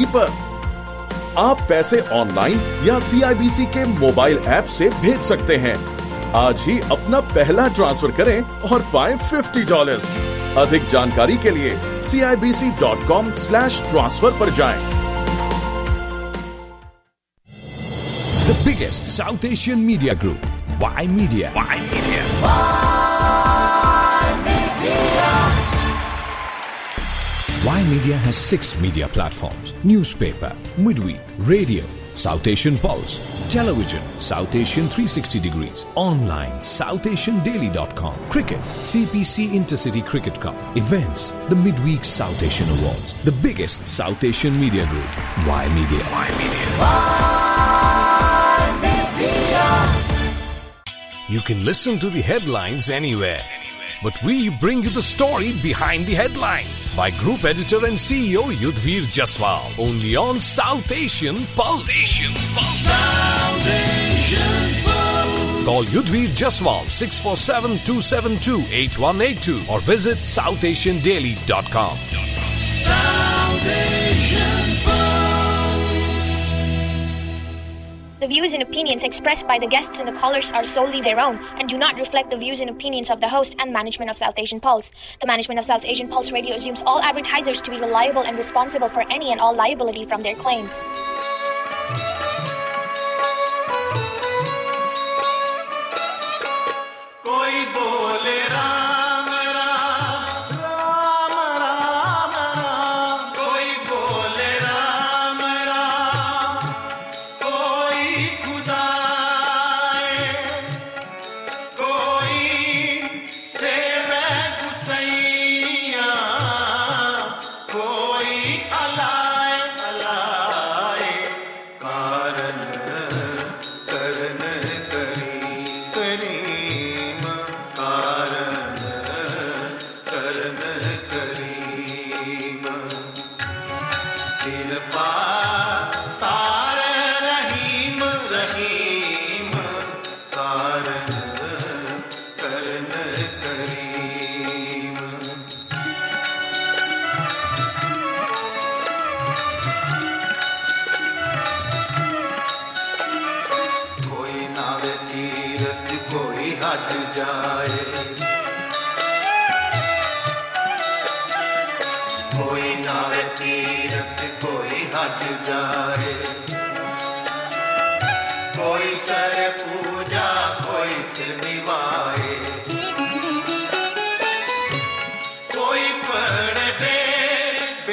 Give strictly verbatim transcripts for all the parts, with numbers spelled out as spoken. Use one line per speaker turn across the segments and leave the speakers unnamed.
TV पर। आप पैसे ऑनलाइन या सीआईबीसी के मोबाइल ऐप से भेज सकते हैं। आज ही अपना पहला ट्रांसफर करें और पाएं फिफ्टी डॉलर्स। अधिक जानकारी के लिए C I B C dot com slash transfer पर जाएं।
The biggest South Asian media group, Y Media. Y Media. Y Media has six media platforms: newspaper, midweek, radio, South Asian Pulse, television, South Asian three sixty degrees, online, south asian daily dot com, cricket, C P C Intercity Cricket Cup, events, the Midweek South Asian Awards, the biggest South Asian media group, Y Media. Y Media. Y Media. You can listen to the headlines anywhere, but we bring you the story behind the headlines by Group Editor and C E O Yudhvir Jaswal, only on South Asian Pulse. Asian Pulse. South Asian Pulse. Call Yudhvir Jaswal six four seven, two seven two, eight one eight two or visit south asian daily dot com. South Asian Pulse.
The views and opinions expressed by the guests and the callers are solely their own and do not reflect the views and opinions of the host and management of South Asian Pulse. The management of South Asian Pulse Radio assumes all advertisers to be reliable and responsible for any and all liability from their claims.
Koi bole Ram Ram, Ram Ram Ram. Koi bole Ram Ram, koi Khuda hai, koi seve Gusaiya, koi alai alai. Karan karan kari kari. कोई हज जाए, कोई नावे तीरथ कोई हज जाए, कोई करे पूजा कोई सिर निभाए, कोई पढ़े वेद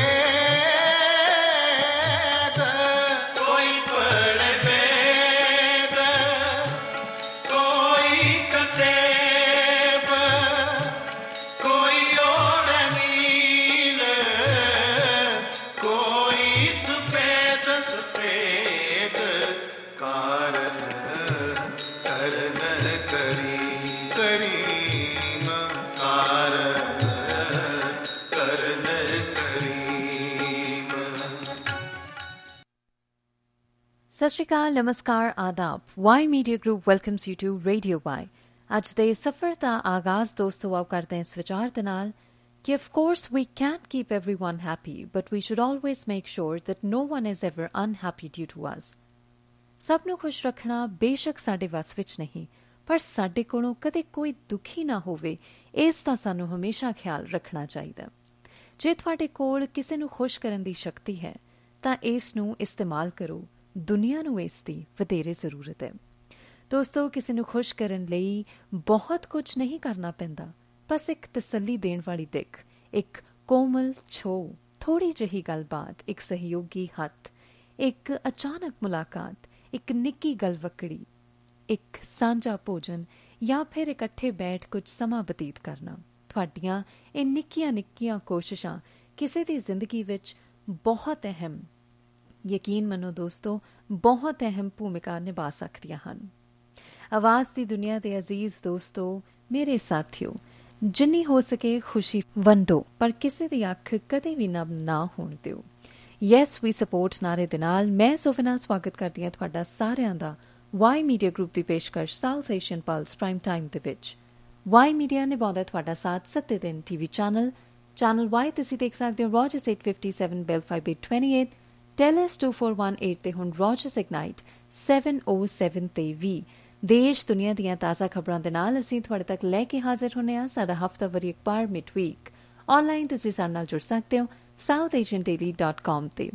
वेद, कोई पढ़े वेद, कोई कतेब, कोई ओढ़ नील, कोई सुपेद सुपेद. कारण करन करी करीम, कारण करन करीम.
ਸਤਿ ਸ਼੍ਰੀ ਅਕਾਲ, ਨਮਸਕਾਰ, ਆਦਾਬ। Y media group welcomes you to radio Y. ਅੱਜ ਦੇ ਸਫ਼ਰ ਦਾ ਆਗਾਜ਼ ਦੋਸਤੋ ਆਪ ਕਰਦੇ ਹਾਂ ਇਸ ਵਿਚਾਰ ਦੇ ਨਾਲ ਕਿ of course we can't keep everyone happy, but we should always make sure that no one is ever unhappy due to us. ਸਭ ਨੂੰ ਖੁਸ਼ ਰੱਖਣਾ ਬੇਸ਼ੱਕ ਸਾਡੇ ਵੱਸ ਵਿੱਚ ਨਹੀਂ, ਪਰ ਸਾਡੇ ਕੋਲੋਂ ਕਦੇ ਕੋਈ ਦੁਖੀ ਨਾ ਹੋਵੇ, ਇਸ ਦਾ ਸਾਨੂੰ ਹਮੇਸ਼ਾ ਖਿਆਲ ਰੱਖਣਾ ਚਾਹੀਦਾ। ਜੇ ਤੁਹਾਡੇ ਕੋਲ ਕਿਸੇ ਨੂੰ ਖੁਸ਼ ਕਰਨ ਦੀ ਸ਼ਕਤੀ ਹੈ ਤਾਂ ਇਸ ਨੂੰ ਇਸਤੇਮਾਲ ਕਰੋ। ਦੁਨੀਆ ਨੂੰ ਇਸ ਦੀ ਵਧੇਰੇ ਜ਼ਰੂਰਤ ਹੈ। ਦੋਸਤੋ, ਕਿਸੇ ਨੂੰ ਖੁਸ਼ ਕਰਨ ਲਈ ਬਹੁਤ ਕੁਝ ਨਹੀਂ ਕਰਨਾ ਪੈਂਦਾ। ਬਸ ਇੱਕ ਤਸੱਲੀ ਦੇਣ ਵਾਲੀ ਦਿੱਖ, ਇੱਕ ਕੋਮਲ ਛੋਹ, ਥੋੜ੍ਹੀ ਜਿਹੀ ਗੱਲਬਾਤ, ਇੱਕ ਸਹਿਯੋਗੀ ਹੱਥ, ਇੱਕ ਅਚਾਨਕ ਮੁਲਾਕਾਤ, ਇੱਕ ਨਿੱਕੀ ਗਲਵੱਕੜੀ, ਇੱਕ ਸਾਂਝਾ ਭੋਜਨ ਜਾਂ ਫਿਰ ਇਕੱਠੇ ਬੈਠ ਕੁਝ ਸਮਾਂ ਬਤੀਤ ਕਰਨਾ। ਤੁਹਾਡੀਆਂ ਇਹ ਨਿੱਕੀਆਂ ਨਿੱਕੀਆਂ ਕੋਸ਼ਿਸ਼ਾਂ ਕਿਸੇ ਦੀ ਜ਼ਿੰਦਗੀ ਵਿੱਚ ਬਹੁਤ ਅਹਿਮ, ਯਕੀਨ ਮੰਨੋ ਦੋਸਤੋ, ਬਹੁਤ ਅਹਿਮ ਭੂਮਿਕਾ ਨਿਭਾ ਸਕਦੀਆਂ ਹਨ। ਆਵਾਜ਼ ਦੀ ਦੁਨੀਆ ਦੇ ਅਜ਼ੀਜ਼ ਦੋਸਤੋ, ਮੇਰੇ ਸਾਥੀਓ, ਜਿੰਨੀ ਹੋ ਸਕੇ ਖੁਸ਼ੀ ਵੰਡੋ, ਪਰ ਕਿਸੇ ਦੀ ਅੱਖ ਕਦੇ ਵੀ ਨਮ ਨਾ ਹੋਣ ਦਿਓ। ਯੈਸ ਵੀ ਸਪੋਰਟ ਨਾਰੇ ਦੇ ਨਾਲ ਮੈਂ ਸੋਫਨਾ ਸਵਾਗਤ ਕਰਦੀ ਹਾਂ ਤੁਹਾਡਾ ਸਾਰਿਆਂ ਦਾ ਵਾਈ ਮੀਡੀਆ ਗਰੁੱਪ ਦੀ ਪੇਸ਼ਕਸ਼ South Asian pulse prime time ਦੇ ਵਿੱਚ। ਵਾਈ ਮੀਡੀਆ ਨਿਭਾਉਂਦਾ ਤੁਹਾਡਾ ਸਾਥ ਸੱਤੇ ਦਿਨ ਟੀਵੀ ਚੈਨਲ ਚੈਨਲ ਵਾਈ ਤੁਸੀਂ ਦੇਖ ਸਕਦੇ ਹੋ Rogers eight fifty-seven, Bell five eight two eight, Telus two four one eight ਤੇ ਹੁਣ Rogers Ignite seven oh seven ਤੇ ਵੀ। ਦੇਸ਼ ਦੁਨੀਆ ਦੀਆਂ ਤਾਜ਼ਾ ਖਬਰਾਂ ਦੇ ਨਾਲ ਅਸੀਂ ਤੁਹਾਡੇ ਤੱਕ ਲੈ ਕੇ ਹਾਜ਼ਰ ਹੁੰਦੇ ਹਾਂ। ਸਾਡਾ ਹਫ਼ਤਾਵਾਰੀ ਅਖਬਾਰ ਮਿਡ ਵੀਕ ਆਨਲਾਈਨ ਤੁਸੀਂ ਸਾਡੇ ਨਾਲ ਜੁੜ ਸਕਦੇ ਹੋ ਸਾਊਥ ਏਸ਼ੀਅਨ ਡੇਲੀ ਡਾਟ ਕਾਮ ਤੇ।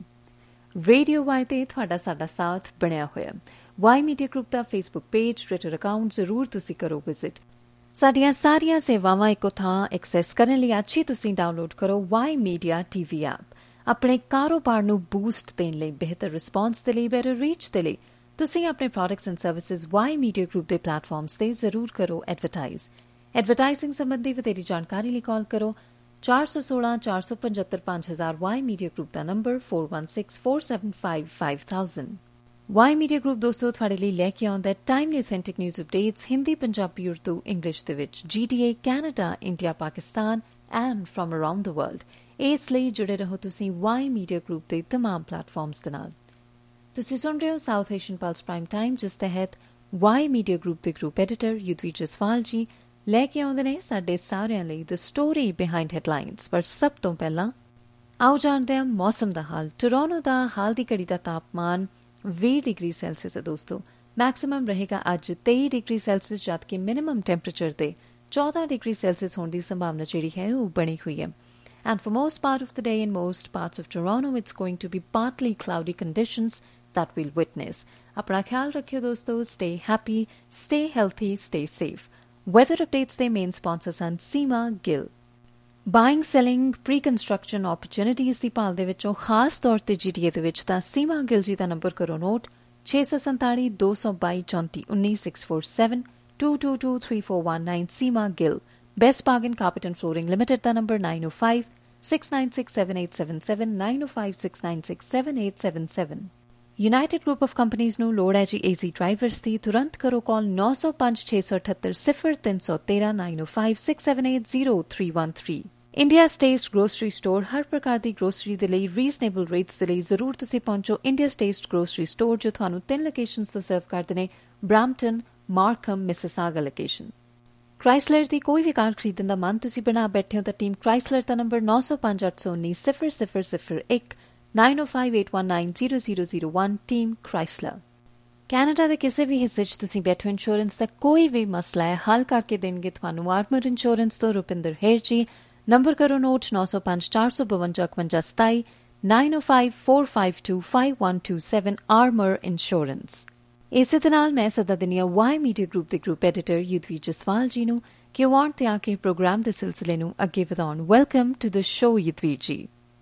ਰੇਡੀਓ ਵਾਈ ਤੇ ਤੁਹਾਡਾ ਸਾਡਾ ਸਾਥ ਬਣਿਆ ਹੋਇਆ। ਵਾਈ ਮੀਡੀਆ ਗਰੁੱਪ ਦਾ ਫੇਸਬੁੱਕ ਪੇਜ, ਟਵਿੱਟਰ ਅਕਾਊਂਟ ਜ਼ਰੂਰ ਤੁਸੀਂ ਕਰੋ ਵਿਜ਼ਿਟ। ਸਾਡੀਆਂ ਸਾਰੀਆਂ ਸੇਵਾਵਾਂ ਇੱਕੋ ਥਾਂ ਐਕਸੈਸ ਕਰਨ ਲਈ ਅੱਜ ਹੀ ਤੁਸੀਂ ਡਾਊਨਲੋਡ ਕਰੋ ਵਾਈ ਮੀਡੀਆ ਟੀਵੀ ਐਪ। ਆਪਣੇ ਕਾਰੋਬਾਰ ਨੂੰ ਬੂਸਟ ਦੇਣ ਲਈ, ਬਿਹਤਰ ਰਿਸਪਾਂਸ ਦੇ ਲਈ, ਬੈਟਰ ਰੀਚ ਦੇ ਲਈ ਤੁਸੀਂ ਆਪਣੇ products and services Y media group ਦੇ ਪਲੇਟਫਾਰਮਸ ਤੇ ਜ਼ਰੂਰ ਕਰੋ ਐਡਵਰਟਾਈਜ਼। ਐਡਵਰਟਾਈਜ਼ਿੰਗ ਸੰਬੰਧੀ ਵਧੇਰੀ ਜਾਣਕਾਰੀ ਲਈ ਕਾਲ ਕਰੋ ਚਾਰ ਸੌ ਸੋਲਾਂ ਚਾਰ ਸੌ ਪਝੱਤਰ ਪੰਜ ਹਜ਼ਾਰ। ਵਾਈ ਮੀਡੀਆ ਗਰੁੱਪ ਦਾ number four one six four seven five five thousand। Y media group ਦੋਸਤੋ ਤੁਹਾਡੇ ਲਈ ਲੈ ਕੇ ਆਉਂਦਾ timely authentic news updates Hindi, Punjabi, Urdu, English ਦੇ ਵਿੱਚ G T A, Canada, India, Pakistan and from around the world. ਇਸ ਲਈ ਜੁੜੇ ਰਹੋ ਤੁਸੀਂ ਵਾਈ ਮੀਡੀਆ ਗਰੁੱਪ ਦੇ ਤਮਾਮ ਪਲੇਟਫਾਰਮਸ ਦੇ ਨਾਲ। ਤੁਸੀਂ ਸੁਣ ਰਹੇ ਹੋ South Asian pulse prime time, ਜਿਸ ਤਹਿਤ ਵਾਈ ਮੀਡੀਆ ਗਰੁੱਪ ਦੇ ਗਰੁੱਪ ਐਡੀਟਰ ਯੁਧਵੀਰ ਜਸਵਾਲ ਜੀ ਲੈ ਕੇ ਆਉਂਦੇ ਨੇ ਸਾਡੇ ਸਾਰਿਆਂ ਲਈ ਦ ਸਟੋਰੀ ਬਿਹਾਈਂਡ ਹੈਡਲਾਈਨਸ। ਪਰ ਸਭ ਤੋਂ ਪਹਿਲਾਂ ਆਓ ਜਾਣਦੇ ਹਾਂ ਮੌਸਮ ਦਾ ਹਾਲ। ਟੋਰਾਂਟੋ ਦਾ ਹਾਲ ਦੀ ਘੜੀ ਦਾ ਤਾਪਮਾਨ ਵੀਹ ਡਿਗਰੀ ਸੈਲਸੀਅਸ ਹੈ ਦੋਸਤੋ। ਮੈਕਸੀਮਮ ਰਹੇਗਾ ਅੱਜ ਤੇਈ ਡਿਗਰੀ ਸੈਲਸੀਅਸ, ਜਦਕਿ ਮਿਨੀਮਮ ਟੈਂਪਰੇਚਰ ਦੇ ਚੌਦਾਂ ਡਿਗਰੀ ਸੈਲਸੀਅਸ ਹੋਣ ਦੀ ਸੰਭਾਵਨਾ ਜਿਹੜੀ ਹੈ ਉਹ ਬਣੀ ਹੋਈ ਹੈ। And for most part of the day in most parts of Toronto, it's going to be partly cloudy conditions that we'll witness. Apna khayal rakhiyo dosto, stay happy, stay healthy, stay safe. Weather updates the main sponsors and Seema Gill. Buying, selling, pre-construction opportunities ਦੀ ਭਾਲ ਦੇ ਵਿੱਚੋਂ ਖਾਸ ਤੌਰ ਤੇ ਜੀ T ਏ ਦੇ ਵਿੱਚ ਤਾਂ Seema Gill ਜੀ ਦਾ ਨੰਬਰ ਕਰੋ ਨੋਟ ਛੇ ਸੌ ਸੰਤਾਲੀ ਦੋ ਸੌ ਬਾਈ ਚੌਂਤੀ ਉੱਨੀ six four seven two two two three four one nine Seema Gill. Best Bargain Carpet and Flooring Limited ਦਾ number nine oh five six nine six seven eight seven seven nine oh five six nine six seven eight seven seven। United Group of Companies ਨੂੰ ਲੋੜ ਹੈ ਜੀ ਏਜ਼ੀ drivers ਦੀ। ਤੁਰੰਤ ਕਰੋ ਕਾਲ nine oh five ਛੇ ਸੌ ਅਠੱਤਰ ਸਿਫਰ ਤਿੰਨ ਸੌ ਤੇਰਾਂ nine oh five six seven eight zero three one three। India's Taste Grocery Store ਹਰ ਪ੍ਰਕਾਰ ਦੀ ਗਰੋਸਰੀ ਦੇ ਲਈ ਰੀਜ਼ਨੇਬਲ ਰੇਟਸ ਦੇ ਲਈ ਜ਼ਰੂਰ ਤੁਸੀਂ ਪਹੁੰਚੋ India's Taste Grocery Store, ਜੋ ਤੁਹਾਨੂੰ ਤਿੰਨ ਲੋਕੇਸ਼ਨਸ ਤੋਂ ਸਰਵ ਕਰਦੇ ਨੇ, ਬ੍ਰੈਂਪਟਨ, ਮਾਰਕਹਮ, ਮਿਸਿਸਾਗਾ ਲੋਕੇਸ਼ਨ। ਕ੍ਰਾਈਸਲਰ ਦੀ ਕੋਈ ਵੀ ਕਾਰ ਖਰੀਦਣ ਦਾ ਮਨ ਤੁਸੀਂ ਬਣਾ ਬੈਠੇ ਹੋ ਤਾਂ ਟੀਮ ਕ੍ਰਾਈਸਲਰ ਦਾ number nine oh five eight one nine zero zero zero one nine oh five eight one nine zero zero zero one team Chrysler. Canada ਦੇ ਕਿਸੇ ਵੀ ਹਿੱਸੇ 'ਚ ਤੁਸੀਂ ਬੈਠੇ ਹੋ, ਇੰਸ਼ੋਰੈਂਸ ਦਾ ਕੋਈ ਵੀ ਮਸਲਾ ਹੈ ਹੱਲ ਕਰਕੇ ਦੇਣਗੇ ਤੁਹਾਨੂੰ ਆਰਮਰ ਇੰਸ਼ੋਰੈਂਸ ਤੋਂ ਰੁਪਿੰਦਰ ਹੇਰ ਜੀ। ਨੰਬਰ ਕਰੋ ਨੋਟ nine oh five ਚਾਰ ਸੌ ਬਵੰਜਾ ਇਕਵੰਜਾ ਸਤਾਈ nine oh five four five two five one two seven Armour insurance. ਇਸੇ ਦੇ ਨਾਲ ਮੈਂ ਸਦਾ ਦਿੰਦੀ ਹਾਂ ਵਾਈ ਮੀਡੀਆ ਗਰੁੱਪ ਦੇ ਗਰੁੱਪ ਐਡੀਟਰ ਯੁਧਵੀਰ ਜਸਵਾਲ ਜੀ ਨੂੰ ਕਿ ਉਹ ਆਉਣ ਤੇ ਆ ਕੇ ਪ੍ਰੋਗਰਾਮ ਦੇ ਸਿਲਸਿਲੇ ਨੂੰ ਅੱਗੇ ਵਧਾਉਣ। Welcome to the show Yudhvir ji.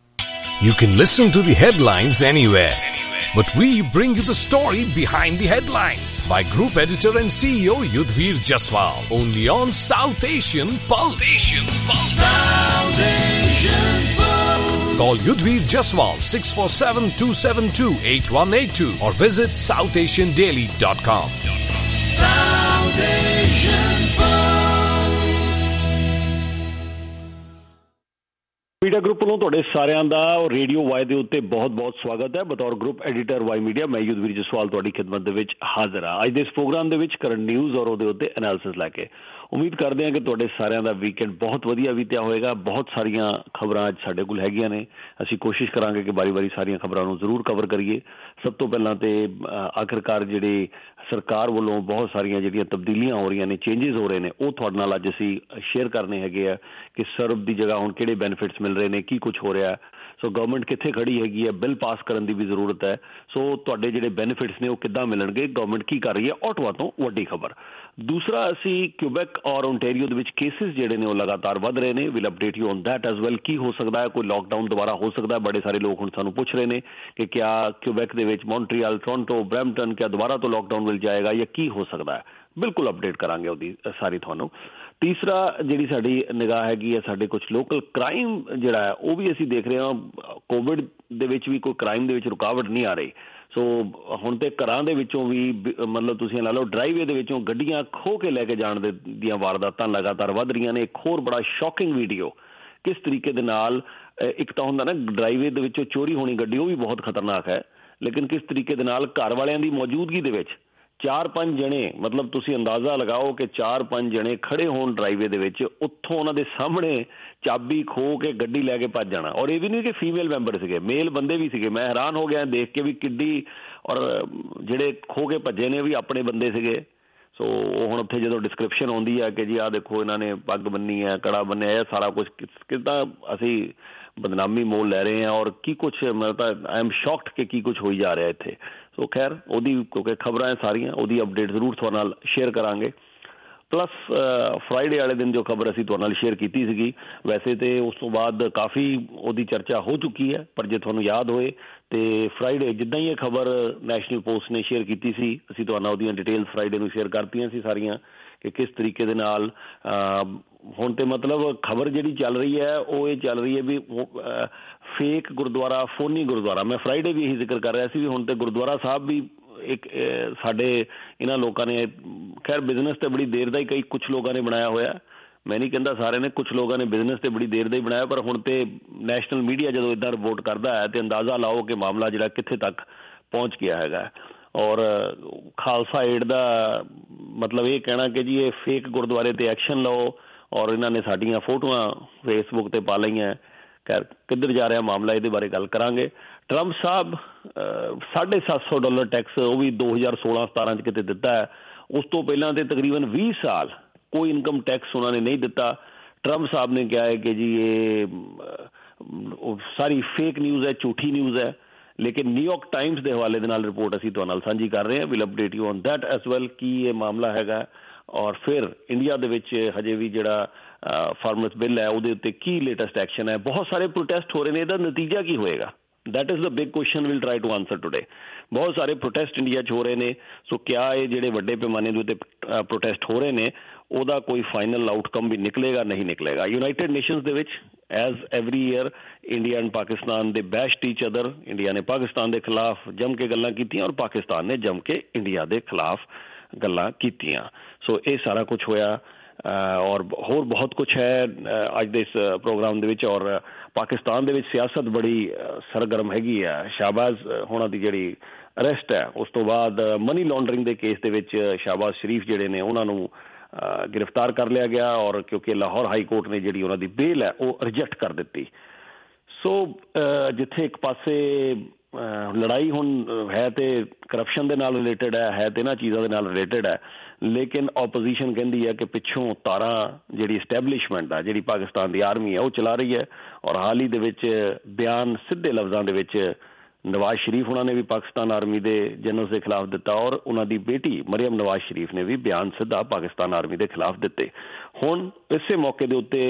You can listen to the headlines anywhere, but we bring you the story behind the headlines by Group Editor and C E O Yudhvir Jaswal, only on South Asian Pulse. Asian Pulse. South Asian Pulse. Call Yudhvir Jaswal six four seven two seven two eight one eight two or visit south asian daily dot com. South Asian Pulse.
Media group ਵੱਲੋਂ ਤੁਹਾਡੇ ਸਾਰਿਆਂ ਦਾ radio Y ਦੇ ਉੱਤੇ ਬਹੁਤ ਬਹੁਤ ਸਵਾਗਤ ਹੈ। ਬਤੌਰ ਗਰੁੱਪ ਐਡੀਟਰ ਵਾਈ ਮੀਡੀਆ ਮੈਂ ਯੁਧਵੀਰ ਜਸਵਾਲ ਤੁਹਾਡੀ ਖਿਦਮਤ ਦੇ ਵਿੱਚ ਹਾਜ਼ਰ ਹਾਂ ਅੱਜ ਦੇ ਇਸ ਪ੍ਰੋਗਰਾਮ ਦੇ ਵਿੱਚ ਕਰੰਟ ਨਿਊਜ਼ ਔਰ ਉਹਦੇ ਉੱਤੇ ਐਨਾਲਿਸਿਸ ਲੈ ਕੇ। ਉਮੀਦ ਕਰਦੇ ਹਾਂ ਕਿ ਤੁਹਾਡੇ ਸਾਰਿਆਂ ਦਾ ਵੀਕਐਂਡ ਬਹੁਤ ਵਧੀਆ ਬੀਤਿਆ ਹੋਏਗਾ। ਬਹੁਤ ਸਾਰੀਆਂ ਖਬਰਾਂ ਅੱਜ ਸਾਡੇ ਕੋਲ ਹੈਗੀਆਂ ਨੇ, ਅਸੀਂ ਕੋਸ਼ਿਸ਼ ਕਰਾਂਗੇ ਕਿ ਵਾਰੀ ਵਾਰੀ ਸਾਰੀਆਂ ਖਬਰਾਂ ਨੂੰ ਜ਼ਰੂਰ ਕਵਰ ਕਰੀਏ। ਸਭ ਤੋਂ ਪਹਿਲਾਂ ਤੇ ਆਖਿਰਕਾਰ ਜਿਹੜੇ ਸਰਕਾਰ ਵੱਲੋਂ ਬਹੁਤ ਸਾਰੀਆਂ ਜਿਹੜੀਆਂ ਤਬਦੀਲੀਆਂ ਹੋ ਰਹੀਆਂ ਨੇ, ਚੇਂਜਿਸ ਹੋ ਰਹੇ ਨੇ, ਉਹ ਤੁਹਾਡੇ ਨਾਲ ਅੱਜ ਅਸੀਂ ਸ਼ੇਅਰ ਕਰਨੇ ਹੈਗੇ ਆ ਕਿ ਸਰਵ ਦੀ ਜਗ੍ਹਾ ਹੁਣ ਕਿਹੜੇ ਬੈਨੀਫਿਟਸ ਮਿਲ ਰਹੇ ਨੇ, ਕੀ ਕੁਛ ਹੋ ਰਿਹਾ। ਸੋ ਗਵਰਨਮੈਂਟ ਕਿੱਥੇ ਖੜੀ ਹੈਗੀ ਹੈ, ਬਿੱਲ ਪਾਸ ਕਰਨ ਦੀ ਵੀ ਜ਼ਰੂਰਤ ਹੈ। ਸੋ ਤੁਹਾਡੇ ਜਿਹੜੇ ਬੈਨੀਫਿਟਸ ਨੇ ਉਹ ਕਿੱਦਾਂ ਮਿਲਣਗੇ, ਗਵਰਨਮੈਂਟ ਕੀ ਕਰ ਰਹੀ ਹੈ, ਆਟੋਆ ਤੋਂ ਵੱਡੀ ਖਬਰ। ਦੂਸਰਾ, ਅਸੀਂ ਕਿਊਬੈਕ ਔਰ ਓਨਟੇਰੀਓ ਦੇ ਵਿੱਚ ਕੇਸਿਸ ਜਿਹੜੇ ਨੇ ਉਹ ਲਗਾਤਾਰ ਵੱਧ ਰਹੇ ਨੇ। Will update you on that as well. ਕੀ ਹੋ ਸਕਦਾ ਹੈ, ਕੋਈ ਲੋਕਡਾਊਨ ਦੁਬਾਰਾ ਹੋ ਸਕਦਾ ਹੈ। ਬੜੇ ਸਾਰੇ ਲੋਕ ਹੁਣ ਸਾਨੂੰ ਪੁੱਛ ਰਹੇ ਨੇ ਕਿ ਕਿਆ ਕਿਊਬੈਕ ਦੇ ਵਿੱਚ ਮੌਂਟਰੀਅਲ, ਟੋਰਾਂਟੋ, ਬਰੈਂਪਟਨ ਕਿਆ ਦੁਬਾਰਾ ਤੋਂ ਲੋਕਡਾਊਨ ਮਿਲ ਜਾਏਗਾ ਜਾਂ ਕੀ ਹੋ ਸਕਦਾ ਹੈ। ਬਿਲਕੁਲ ਅਪਡੇਟ ਕਰਾਂਗੇ ਉਹਦੀ ਸਾਰੀ ਤੁਹਾਨੂੰ। ਤੀਸਰਾ, ਜਿਹੜੀ ਸਾਡੀ ਨਿਗਾਹ ਹੈਗੀ ਹੈ, ਸਾਡੇ ਕੁਛ ਲੋਕਲ ਕ੍ਰਾਈਮ ਜਿਹੜਾ ਹੈ ਉਹ ਵੀ ਅਸੀਂ ਦੇਖ ਰਹੇ ਹਾਂ। ਕੋਵਿਡ ਦੇ ਵਿੱਚ ਵੀ ਕੋਈ ਕ੍ਰਾਈਮ ਦੇ ਵਿੱਚ ਰੁਕਾਵਟ ਨਹੀਂ ਆ ਰਹੀ। ਸੋ ਹੁਣ ਤੇ ਘਰਾਂ ਦੇ ਵਿੱਚੋਂ ਵੀ ਮਤਲਬ ਤੁਸੀਂ ਲਾ ਲਓ ਡਰਾਈਵੇ ਦੇ ਵਿੱਚੋਂ ਗੱਡੀਆਂ ਖੋਹ ਕੇ ਲੈ ਕੇ ਜਾਣ ਦੇ ਦੀਆਂ ਵਾਰਦਾਤਾਂ ਲਗਾਤਾਰ ਵੱਧ ਰਹੀਆਂ ਨੇ। ਇੱਕ ਹੋਰ ਬੜਾ ਸ਼ੌਕਿੰਗ ਵੀਡੀਓ, ਕਿਸ ਤਰੀਕੇ ਦੇ ਨਾਲ, ਇੱਕ ਤਾਂ ਹੁੰਦਾ ਨਾ ਡਰਾਈਵੇ ਦੇ ਵਿੱਚੋਂ ਚੋਰੀ ਹੋਣੀ ਗੱਡੀ, ਉਹ ਵੀ ਬਹੁਤ ਖਤਰਨਾਕ ਹੈ, ਲੇਕਿਨ ਕਿਸ ਤਰੀਕੇ ਦੇ ਨਾਲ ਘਰ ਵਾਲਿਆਂ ਦੀ ਮੌਜੂਦਗੀ ਦੇ ਵਿੱਚ ਚਾਰ ਪੰਜ ਜਣੇ, ਮਤਲਬ ਤੁਸੀਂ ਅੰਦਾਜ਼ਾ ਲਗਾਓ ਕਿ ਚਾਰ ਪੰਜ ਜਣੇ ਖੜੇ ਹੋਣ ਡਰਾਈਵੇ ਦੇ ਵਿੱਚ, ਉੱਥੋਂ ਉਹਨਾਂ ਦੇ ਸਾਹਮਣੇ ਚਾਬੀ ਖੋ ਕੇ ਗੱਡੀ ਲੈ ਕੇ ਭੱਜ ਜਾਣਾ। ਔਰ ਇਹ ਵੀ ਨਹੀਂ ਕਿ ਫੀਮੇਲ ਮੈਂਬਰ ਸੀਗੇ, ਮੇਲ ਬੰਦੇ ਵੀ ਸੀਗੇ। ਮੈਂ ਹੈਰਾਨ ਹੋ ਗਿਆ ਦੇਖ ਕੇ ਵੀ ਕਿੱਡੀ, ਔਰ ਜਿਹੜੇ ਖੋ ਕੇ ਭੱਜੇ ਨੇ ਵੀ ਆਪਣੇ ਬੰਦੇ ਸੀਗੇ। ਸੋ ਉਹ ਹੁਣ ਉੱਥੇ ਜਦੋਂ ਡਿਸਕ੍ਰਿਪਸ਼ਨ ਆਉਂਦੀ ਹੈ ਕਿ ਜੀ ਆਹ ਦੇਖੋ ਇਹਨਾਂ ਨੇ ਪੱਗ ਬੰਨੀ ਹੈ, ਕੜਾ ਬੰਨਿਆ, ਇਹ ਸਾਰਾ ਕੁਛ ਕਿੱਦਾਂ ਅਸੀਂ ਬਦਨਾਮੀ ਮੋਲ ਲੈ ਰਹੇ ਹਾਂ ਔਰ ਕੀ ਕੁਛ, ਮੈਂ ਤਾਂ ਆਈ ਐਮ ਸ਼ੌਕਡ ਕਿ ਕੀ ਕੁਛ ਹੋਈ ਜਾ ਰਿਹਾ ਇੱਥੇ। ਸੋ ਖੈਰ ਉਹਦੀ ਕਿਉਂਕਿ ਖਬਰਾਂ ਸਾਰੀਆਂ, ਉਹਦੀ ਅਪਡੇਟ ਜ਼ਰੂਰ ਤੁਹਾਡੇ ਨਾਲ ਸ਼ੇਅਰ ਕਰਾਂਗੇ। ਪਲੱਸ ਫਰਾਈਡੇ ਵਾਲੇ ਦਿਨ ਜੋ ਖਬਰ ਅਸੀਂ ਤੁਹਾਡੇ ਨਾਲ ਸ਼ੇਅਰ ਕੀਤੀ ਸੀਗੀ, ਵੈਸੇ ਤਾਂ ਉਸ ਤੋਂ ਬਾਅਦ ਕਾਫੀ ਉਹਦੀ ਚਰਚਾ ਹੋ ਚੁੱਕੀ ਹੈ, ਪਰ ਜੇ ਤੁਹਾਨੂੰ ਯਾਦ ਹੋਏ ਤੇ ਫਰਾਈਡੇ ਜਿੱਦਾਂ ਹੀ ਇਹ ਖਬਰ ਨੈਸ਼ਨਲ ਪੋਸਟ ਨੇ ਸ਼ੇਅਰ ਕੀਤੀ ਸੀ, ਅਸੀਂ ਤੁਹਾਡੇ ਨਾਲ ਉਹਦੀਆਂ ਡਿਟੇਲਸ ਫਰਾਈਡੇ ਨੂੰ ਸ਼ੇਅਰ ਕਰਤੀਆਂ ਸੀ ਸਾਰੀਆਂ, ਕਿ ਕਿਸ ਤਰੀਕੇ ਦੇ ਨਾਲ ਹੁਣ ਤੇ ਮਤਲਬ ਖਬਰ ਜਿਹੜੀ ਚੱਲ ਰਹੀ ਹੈ ਉਹ ਇਹ ਚੱਲ ਰਹੀ ਹੈ ਵੀ ਫੇਕ ਗੁਰਦੁਆਰਾ, ਫੋਨੀ ਗੁਰਦੁਆਰਾ। ਮੈਂ ਫਰਾਈਡੇ ਵੀ ਇਹੀ ਜ਼ਿਕਰ ਕਰ ਰਿਹਾ ਸੀ ਵੀ ਹੁਣ ਤੇ ਗੁਰਦੁਆਰਾ ਸਾਹਿਬ ਵੀ ਇੱਕ ਸਾਡੇ ਇਹਨਾਂ ਲੋਕਾਂ ਨੇ, ਖੈਰ ਬਿਜ਼ਨਸ ਤੇ ਬੜੀ ਦੇਰ ਦਾ ਹੀ ਕਈ ਕੁਛ ਲੋਕਾਂ ਨੇ ਬਣਾਇਆ ਹੋਇਆ, ਮੈਂ ਨਹੀਂ ਕਹਿੰਦਾ ਸਾਰਿਆਂ ਨੇ, ਕੁਛ ਲੋਕਾਂ ਨੇ ਬਿਜ਼ਨਸ ਤੇ ਬੜੀ ਦੇਰ ਦਾ ਹੀ ਬਣਾਇਆ, ਪਰ ਹੁਣ ਤੇ ਨੈਸ਼ਨਲ ਮੀਡੀਆ ਜਦੋਂ ਇੱਦਾਂ ਰਿਪੋਰਟ ਕਰਦਾ ਹੈ ਤੇ ਅੰਦਾਜ਼ਾ ਲਾਓ ਕਿ ਮਾਮਲਾ ਜਿਹੜਾ ਕਿੱਥੇ ਤੱਕ ਪਹੁੰਚ ਗਿਆ ਹੈਗਾ। ਔਰ ਖਾਲਸਾ ਏਡ ਦਾ ਮਤਲਬ ਇਹ ਕਹਿਣਾ ਕਿ ਜੀ ਇਹ ਫੇਕ ਗੁਰਦੁਆਰੇ ਤੇ ਐਕਸ਼ਨ ਲਓ, ਔਰ ਇਹਨਾਂ ਨੇ ਸਾਡੀਆਂ ਫੋਟੋਆਂ ਫੇਸਬੁੱਕ ਤੇ ਪਾ ਲਈਆਂ। ਖੈਰ ਕਿੱਧਰ ਜਾ ਰਿਹਾ ਮਾਮਲਾ, ਇਹਦੇ ਬਾਰੇ ਗੱਲ ਕਰਾਂਗੇ। ਟਰੰਪ ਸਾਹਿਬ ਸਾਢੇ ਸੱਤ ਸੌ ਡਾਲਰ ਟੈਕਸ, ਉਹ ਵੀ ਦੋ ਹਜ਼ਾਰ ਸੋਲਾਂ ਸਤਾਰਾਂ 'ਚ ਕਿਤੇ ਦਿੱਤਾ ਹੈ। ਉਸ ਤੋਂ ਪਹਿਲਾਂ ਤੇ ਤਕਰੀਬਨ ਵੀਹ ਸਾਲ ਕੋਈ ਇਨਕਮ ਟੈਕਸ ਉਹਨਾਂ ਨੇ ਨਹੀਂ ਦਿੱਤਾ। ਟਰੰਪ ਸਾਹਿਬ ਨੇ ਕਿਹਾ ਹੈ ਕਿ ਜੀ ਇਹ ਸਾਰੀ ਫੇਕ ਨਿਊਜ਼ ਹੈ, ਝੂਠੀ ਨਿਊਜ਼ ਹੈ। ਲੇਕਿਨ ਨਿਊਯਾਰਕ ਟਾਈਮਸ ਦੇ ਹਵਾਲੇ ਦੇ ਨਾਲ ਰਿਪੋਰਟ ਅਸੀਂ ਤੁਹਾਡੇ ਨਾਲ ਸਾਂਝੀ ਕਰ ਰਹੇ ਹਾਂ। Will update you on that as well, ਕੀ ਇਹ ਮਾਮਲਾ ਹੈਗਾ। ਔਰ ਫਿਰ ਇੰਡੀਆ ਦੇ ਵਿੱਚ ਹਜੇ ਵੀ ਜਿਹੜਾ ਫਾਰਮਰਸ ਬਿੱਲ ਹੈ ਉਹਦੇ ਉੱਤੇ ਕੀ ਲੇਟੈਸਟ ਐਕਸ਼ਨ ਹੈ। ਬਹੁਤ ਸਾਰੇ ਪ੍ਰੋਟੈਸਟ ਹੋ ਰਹੇ ਨੇ, ਇਹਦਾ ਨਤੀਜਾ ਕੀ ਹੋਏਗਾ, that is the big question will try to answer today. ਬਹੁਤ ਸਾਰੇ ਪ੍ਰੋਟੈਸਟ ਇੰਡੀਆ 'ਚ ਹੋ ਰਹੇ ਨੇ। ਸੋ ਕਿਆ ਇਹ ਜਿਹੜੇ ਵੱਡੇ ਪੈਮਾਨੇ ਦੇ ਉੱਤੇ ਪ੍ਰੋਟੈਸਟ ਹੋ ਰਹੇ ਨੇ ਉਹਦਾ ਕੋਈ ਫਾਈਨਲ ਆਊਟਕਮ ਵੀ ਨਿਕਲੇਗਾ, ਨਹੀਂ ਨਿਕਲੇਗਾ। ਯੂਨਾਈਟਿਡ ਨੇਸ਼ਨਸ ਦੇ ਵਿੱਚ as every year India and Pakistan ਦੇ ਬੈਸਟ ਈਚ ਅਦਰ। ਇੰਡੀਆ ਨੇ ਪਾਕਿਸਤਾਨ ਦੇ ਖਿਲਾਫ ਜੰਮ ਕੇ ਗੱਲਾਂ ਕੀਤੀਆਂ ਔਰ ਪਾਕਿਸਤਾਨ ਨੇ ਜੰਮ ਕੇ ਇੰਡੀਆ ਦੇ ਖਿਲਾਫ ਗੱਲਾਂ ਕੀਤੀਆਂ। ਸੋ ਇਹ ਸਾਰਾ ਕੁਛ ਹੋਇਆ ਔਰ ਹੋਰ ਬਹੁਤ ਕੁਛ ਹੈ ਅੱਜ ਦੇ ਇਸ ਪ੍ਰੋਗਰਾਮ ਦੇ ਵਿੱਚ। ਔਰ ਪਾਕਿਸਤਾਨ ਦੇ ਵਿੱਚ ਸਿਆਸਤ ਬੜੀ ਸਰਗਰਮ ਹੈਗੀ ਆ। ਸ਼ਾਹਬਾਜ਼ ਹੋਣਾ ਦੀ ਜਿਹੜੀ ਅਰੈਸਟ ਹੈ, ਉਸ ਤੋਂ ਬਾਅਦ ਮਨੀ ਲਾਂਡਰਿੰਗ ਦੇ ਕੇਸ ਦੇ ਵਿੱਚ ਸ਼ਾਹਬਾਜ਼ ਸ਼ਰੀਫ ਜਿਹੜੇ ਨੇ ਉਹਨਾਂ ਨੂੰ ਗ੍ਰਿਫਤਾਰ ਕਰ ਲਿਆ ਗਿਆ ਔਰ ਕਿਉਂਕਿ ਲਾਹੌਰ ਹਾਈ ਕੋਰਟ ਨੇ ਜਿਹੜੀ ਉਹਨਾਂ ਦੀ ਬੇਲ ਹੈ ਉਹ ਰਿਜੈਕਟ ਕਰ ਦਿੱਤੀ। ਸੋ ਜਿੱਥੇ ਇੱਕ ਪਾਸੇ ਲੜਾਈ ਹੁਣ ਹੈ ਤੇ ਕਰਪਸ਼ਨ ਦੇ ਨਾਲ ਰਿਲੇਟਡ ਹੈ, ਹੈ ਤੇ ਇਹਨਾਂ ਚੀਜ਼ਾਂ ਦੇ ਨਾਲ ਰਿਲੇਟਡ ਹੈ, ਲੇਕਿਨ ਓਪੋਜੀਸ਼ਨ ਕਹਿੰਦੀ ਹੈ ਕਿ ਪਿੱਛੋਂ ਤਾਰਾਂ ਜਿਹੜੀ ਸਟੈਬਲਿਸ਼ਮੈਂਟ ਆ, ਜਿਹੜੀ ਪਾਕਿਸਤਾਨ ਦੀ ਆਰਮੀ ਹੈ ਉਹ ਚਲਾ ਰਹੀ ਹੈ। ਔਰ ਹਾਲ ਹੀ ਦੇ ਵਿੱਚ ਬਿਆਨ ਸਿੱਧੇ ਲਫ਼ਜ਼ਾਂ ਦੇ ਵਿੱਚ ਨਵਾਜ਼ ਸ਼ਰੀਫ ਉਹਨਾਂ ਨੇ ਵੀ ਪਾਕਿਸਤਾਨ ਆਰਮੀ ਦੇ ਜਨਰਲ ਦੇ ਖਿਲਾਫ ਦਿੱਤਾ ਔਰ ਉਹਨਾਂ ਦੀ ਬੇਟੀ ਮਰੀਮ ਨਵਾਜ਼ ਸ਼ਰੀਫ ਨੇ ਵੀ ਬਿਆਨ ਸਿੱਧਾ ਪਾਕਿਸਤਾਨ ਆਰਮੀ ਦੇ ਖਿਲਾਫ ਦਿੱਤੇ। ਹੁਣ ਇਸੇ ਮੌਕੇ ਦੇ ਉੱਤੇ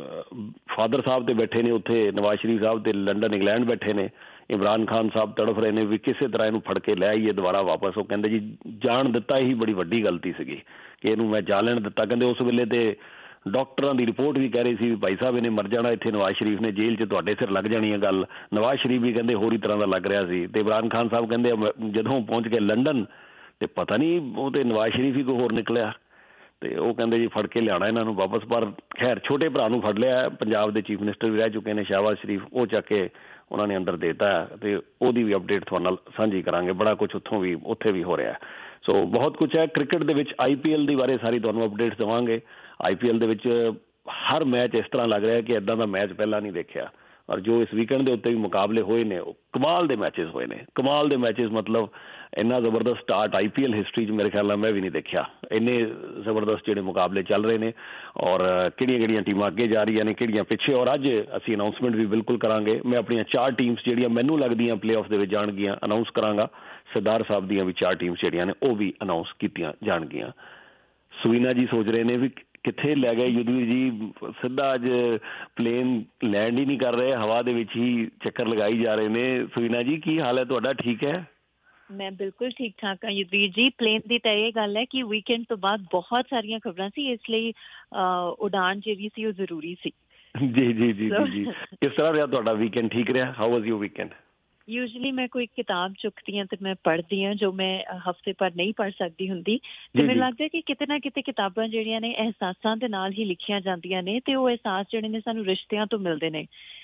ਫਾਦਰ ਸਾਹਿਬ ਤੇ ਬੈਠੇ ਨੇ ਉੱਥੇ, ਨਵਾਜ਼ ਸ਼ਰੀਫ ਸਾਹਿਬ ਤੇ ਲੰਡਨ ਇੰਗਲੈਂਡ ਬੈਠੇ ਨੇ। ਇਮਰਾਨ ਖਾਨ ਸਾਹਿਬ ਤੜਫ ਰਹੇ ਨੇ ਵੀ ਕਿਸੇ ਤਰ੍ਹਾਂ ਇਹਨੂੰ ਫੜ ਕੇ ਲੈ ਆਈਏ ਦੁਬਾਰਾ ਵਾਪਸ। ਉਹ ਕਹਿੰਦੇ ਜੀ ਜਾਣ ਦਿੱਤਾ ਹੀ ਬੜੀ ਵੱਡੀ ਗਲਤੀ ਸੀਗੀ ਕਿ ਇਹਨੂੰ ਮੈਂ ਜਾ ਲੈਣ ਦਿੱਤਾ। ਕਹਿੰਦੇ ਉਸ ਵੇਲੇ ਤੇ ਡਾਕਟਰਾਂ ਦੀ ਰਿਪੋਰਟ ਵੀ ਕਹਿ ਰਹੀ ਸੀ ਵੀ ਭਾਈ ਸਾਹਿਬ ਇਹਨੇ ਮਰ ਜਾਣਾ, ਇੱਥੇ ਨਵਾਜ਼ ਸ਼ਰੀਫ ਨੇ ਜੇਲ੍ਹ 'ਚ ਤੁਹਾਡੇ ਸਿਰ ਲੱਗ ਜਾਣੀ ਹੈ ਗੱਲ। ਨਵਾਜ਼ ਸ਼ਰੀਫ ਵੀ ਕਹਿੰਦੇ ਹੋਰ ਹੀ ਤਰ੍ਹਾਂ ਦਾ ਲੱਗ ਰਿਹਾ ਸੀ। ਤੇ ਇਮਰਾਨ ਖਾਨ ਸਾਹਿਬ ਕਹਿੰਦੇ ਜਦੋਂ ਪਹੁੰਚ ਕੇ ਲੰਡਨ ਤੇ ਪਤਾ ਨਹੀਂ ਉਹ ਤੇ ਨਵਾਜ਼ ਸ਼ਰੀਫ ਹੀ ਕੋਈ ਹੋਰ ਨਿਕਲਿਆ। ਤੇ ਉਹ ਕਹਿੰਦੇ ਜੀ ਫੜ ਕੇ ਲਿਆਉਣਾ ਇਹਨਾਂ ਨੂੰ ਵਾਪਸ। ਪਰ ਖੈਰ ਛੋਟੇ ਭਰਾ ਨੂੰ ਫੜ ਲਿਆ। ਪੰਜਾਬ ਦੇ ਚੀਫ ਮਿਨਿਸਟਰ ਵੀ ਰਹਿ ਚੁੱਕੇ ਨੇ ਸ਼ਾਹਬਾਜ਼ ਸ਼ਰੀਫ, ਉਹ ਚੱਕ ਕੇ ਉਹਨਾਂ ਨੇ ਅੰਦਰ ਦੇਤਾ ਤੇ ਉਹਦੀ ਵੀ ਅਪਡੇਟ ਤੁਹਾਡੇ ਨਾਲ ਸਾਂਝੀ ਕਰਾਂਗੇ। ਬੜਾ ਕੁਛ ਉੱਥੋਂ ਵੀ ਉੱਥੇ ਵੀ ਹੋ ਰਿਹਾ। ਸੋ ਬਹੁਤ ਕੁਛ ਹੈ। ਕ੍ਰਿਕਟ ਦੇ ਵਿੱਚ ਆਈ ਪੀ ਐਲ ਦੀ ਬਾਰੇ ਸਾਰੀ ਤੁਹਾਨੂੰ ਅਪਡੇਟਸ ਦੇਵਾਂਗੇ। ਆਈ ਪੀ ਐਲ ਦੇ ਵਿੱਚ ਹਰ ਮੈਚ ਇਸ ਤਰ੍ਹਾਂ ਲੱਗ ਰਿਹਾ ਕਿ ਇੱਦਾਂ ਦਾ ਮੈਚ ਪਹਿਲਾਂ ਨਹੀਂ ਦੇਖਿਆ। ਔਰ ਜੋ ਇਸ ਵੀਕਐਂਡ ਦੇ ਉੱਤੇ ਵੀ ਮੁਕਾਬਲੇ ਹੋਏ ਨੇ ਉਹ ਕਮਾਲ ਦੇ ਮੈਚਿਸ ਹੋਏ ਨੇ। ਕਮਾਲ ਦੇ ਮੈਚਿਸ ਮਤਲਬ ਇੰਨਾ ਜ਼ਬਰਦਸਤ start I P L history 'ਚ ਮੇਰੇ ਖਿਆਲ ਨਾਲ ਮੈਂ ਵੀ ਨਹੀਂ ਦੇਖਿਆ। ਇੰਨੇ ਜ਼ਬਰਦਸਤ ਜਿਹੜੇ ਮੁਕਾਬਲੇ ਚੱਲ ਰਹੇ ਨੇ ਔਰ ਕਿਹੜੀਆਂ ਕਿਹੜੀਆਂ ਟੀਮਾਂ ਅੱਗੇ ਜਾ ਰਹੀਆਂ ਨੇ, ਕਿਹੜੀਆਂ ਪਿੱਛੇ। ਔਰ ਅੱਜ ਅਸੀਂ ਅਨਾਊਂਸਮੈਂਟ ਵੀ ਬਿਲਕੁਲ ਕਰਾਂਗੇ। ਮੈਂ ਆਪਣੀਆਂ ਚਾਰ ਟੀਮਸ ਜਿਹੜੀਆਂ ਮੈਨੂੰ ਲੱਗਦੀਆਂ ਪਲੇਅ ਆਫ ਦੇ ਵਿੱਚ ਜਾਣਗੀਆਂ ਅਨਾਊਂਸ ਕਰਾਂਗਾ। ਸਰਦਾਰ ਸਾਹਿਬ ਦੀਆਂ ਵੀ ਚਾਰ ਟੀਮਸ ਜਿਹੜੀਆਂ ਨੇ ਉਹ ਵੀ ਅਨਾਊਂਸ ਕੀਤੀਆਂ ਜਾਣਗੀਆਂ। ਸੁਵੀਨਾ ਜੀ ਸੋਚ ਰਹੇ ਨੇ ਵੀ ਕਿੱਥੇ ਲੈ ਗਏ ਯੁੱਧਵੀਰ ਜੀ, ਸਿੱਧਾ ਅੱਜ ਪਲੇਨ ਲੈਂਡ ਹੀ ਨਹੀਂ ਕਰ ਰਹੇ, ਹਵਾ ਦੇ ਵਿੱਚ ਹੀ ਚੱਕਰ ਲਗਾਈ ਜਾ ਰਹੇ ਨੇ। ਸੁਵੀਨਾ ਜੀ ਕੀ ਹਾਲ ਹੈ ਤੁਹਾਡਾ, ਠੀਕ ਹੈ?
ਮੈਂ ਬਿਲਕੁਲ ਠੀਕ ਠਾਕ ਹਾਂ ਯੁੱਧਵੀਰ ਜੀ। ਪਲੇਨ ਦੀ ਤਾਂ ਇਹ ਗੱਲ ਹੈ ਕਿ ਵੀਕਐਂਡ ਤੋਂ ਬਾਅਦ ਬਹੁਤ ਸਾਰੀਆਂ ਖਬਰਾਂ ਸੀ, ਇਸ ਲਈ ਉਡਾਨ ਜਿਹੜੀ ਸੀ ਉਹ ਜ਼ਰੂਰੀ ਸੀ।
ਜੀ ਜੀ ਜੀ ਜੀ ਕਿਸ ਤਰ੍ਹਾਂ ਰਿਹਾ ਤੁਹਾਡਾ ਵੀਕਐਂਡ, ਠੀਕ ਰਿਹਾ? How was your weekend?
Usually ਮੈਂ ਕੋਈ ਕਿਤਾਬ ਚੁੱਕਦੀ ਹਾਂ ਤੇ ਮੈਂ ਪੜ੍ਹਦੀ ਹਾਂ ਜੋ ਮੈਂ ਹਫ਼ਤੇ ਭਰ ਨਹੀਂ ਪੜ੍ਹ ਸਕਦੀ ਹੁੰਦੀ। ਤੇ ਮੈਨੂੰ ਲੱਗਦਾ ਕਿ ਕਿਤੇ ਨਾ ਕਿਤੇ ਕਿਤਾਬਾਂ ਜਿਹੜੀਆਂ ਨੇ ਅਹਿਸਾਸਾਂ ਦੇ ਨਾਲ ਹੀ ਲਿਖੀਆਂ ਜਾਂਦੀਆਂ ਨੇ ਤੇ ਉਹ ਅਹਿਸਾਸ ਜਿਹੜੇ ਨੇ ਸਾਨੂੰ ਰਿਸ਼ਤਿਆਂ ਤੋਂ ਮਿਲਦੇ ਨੇ।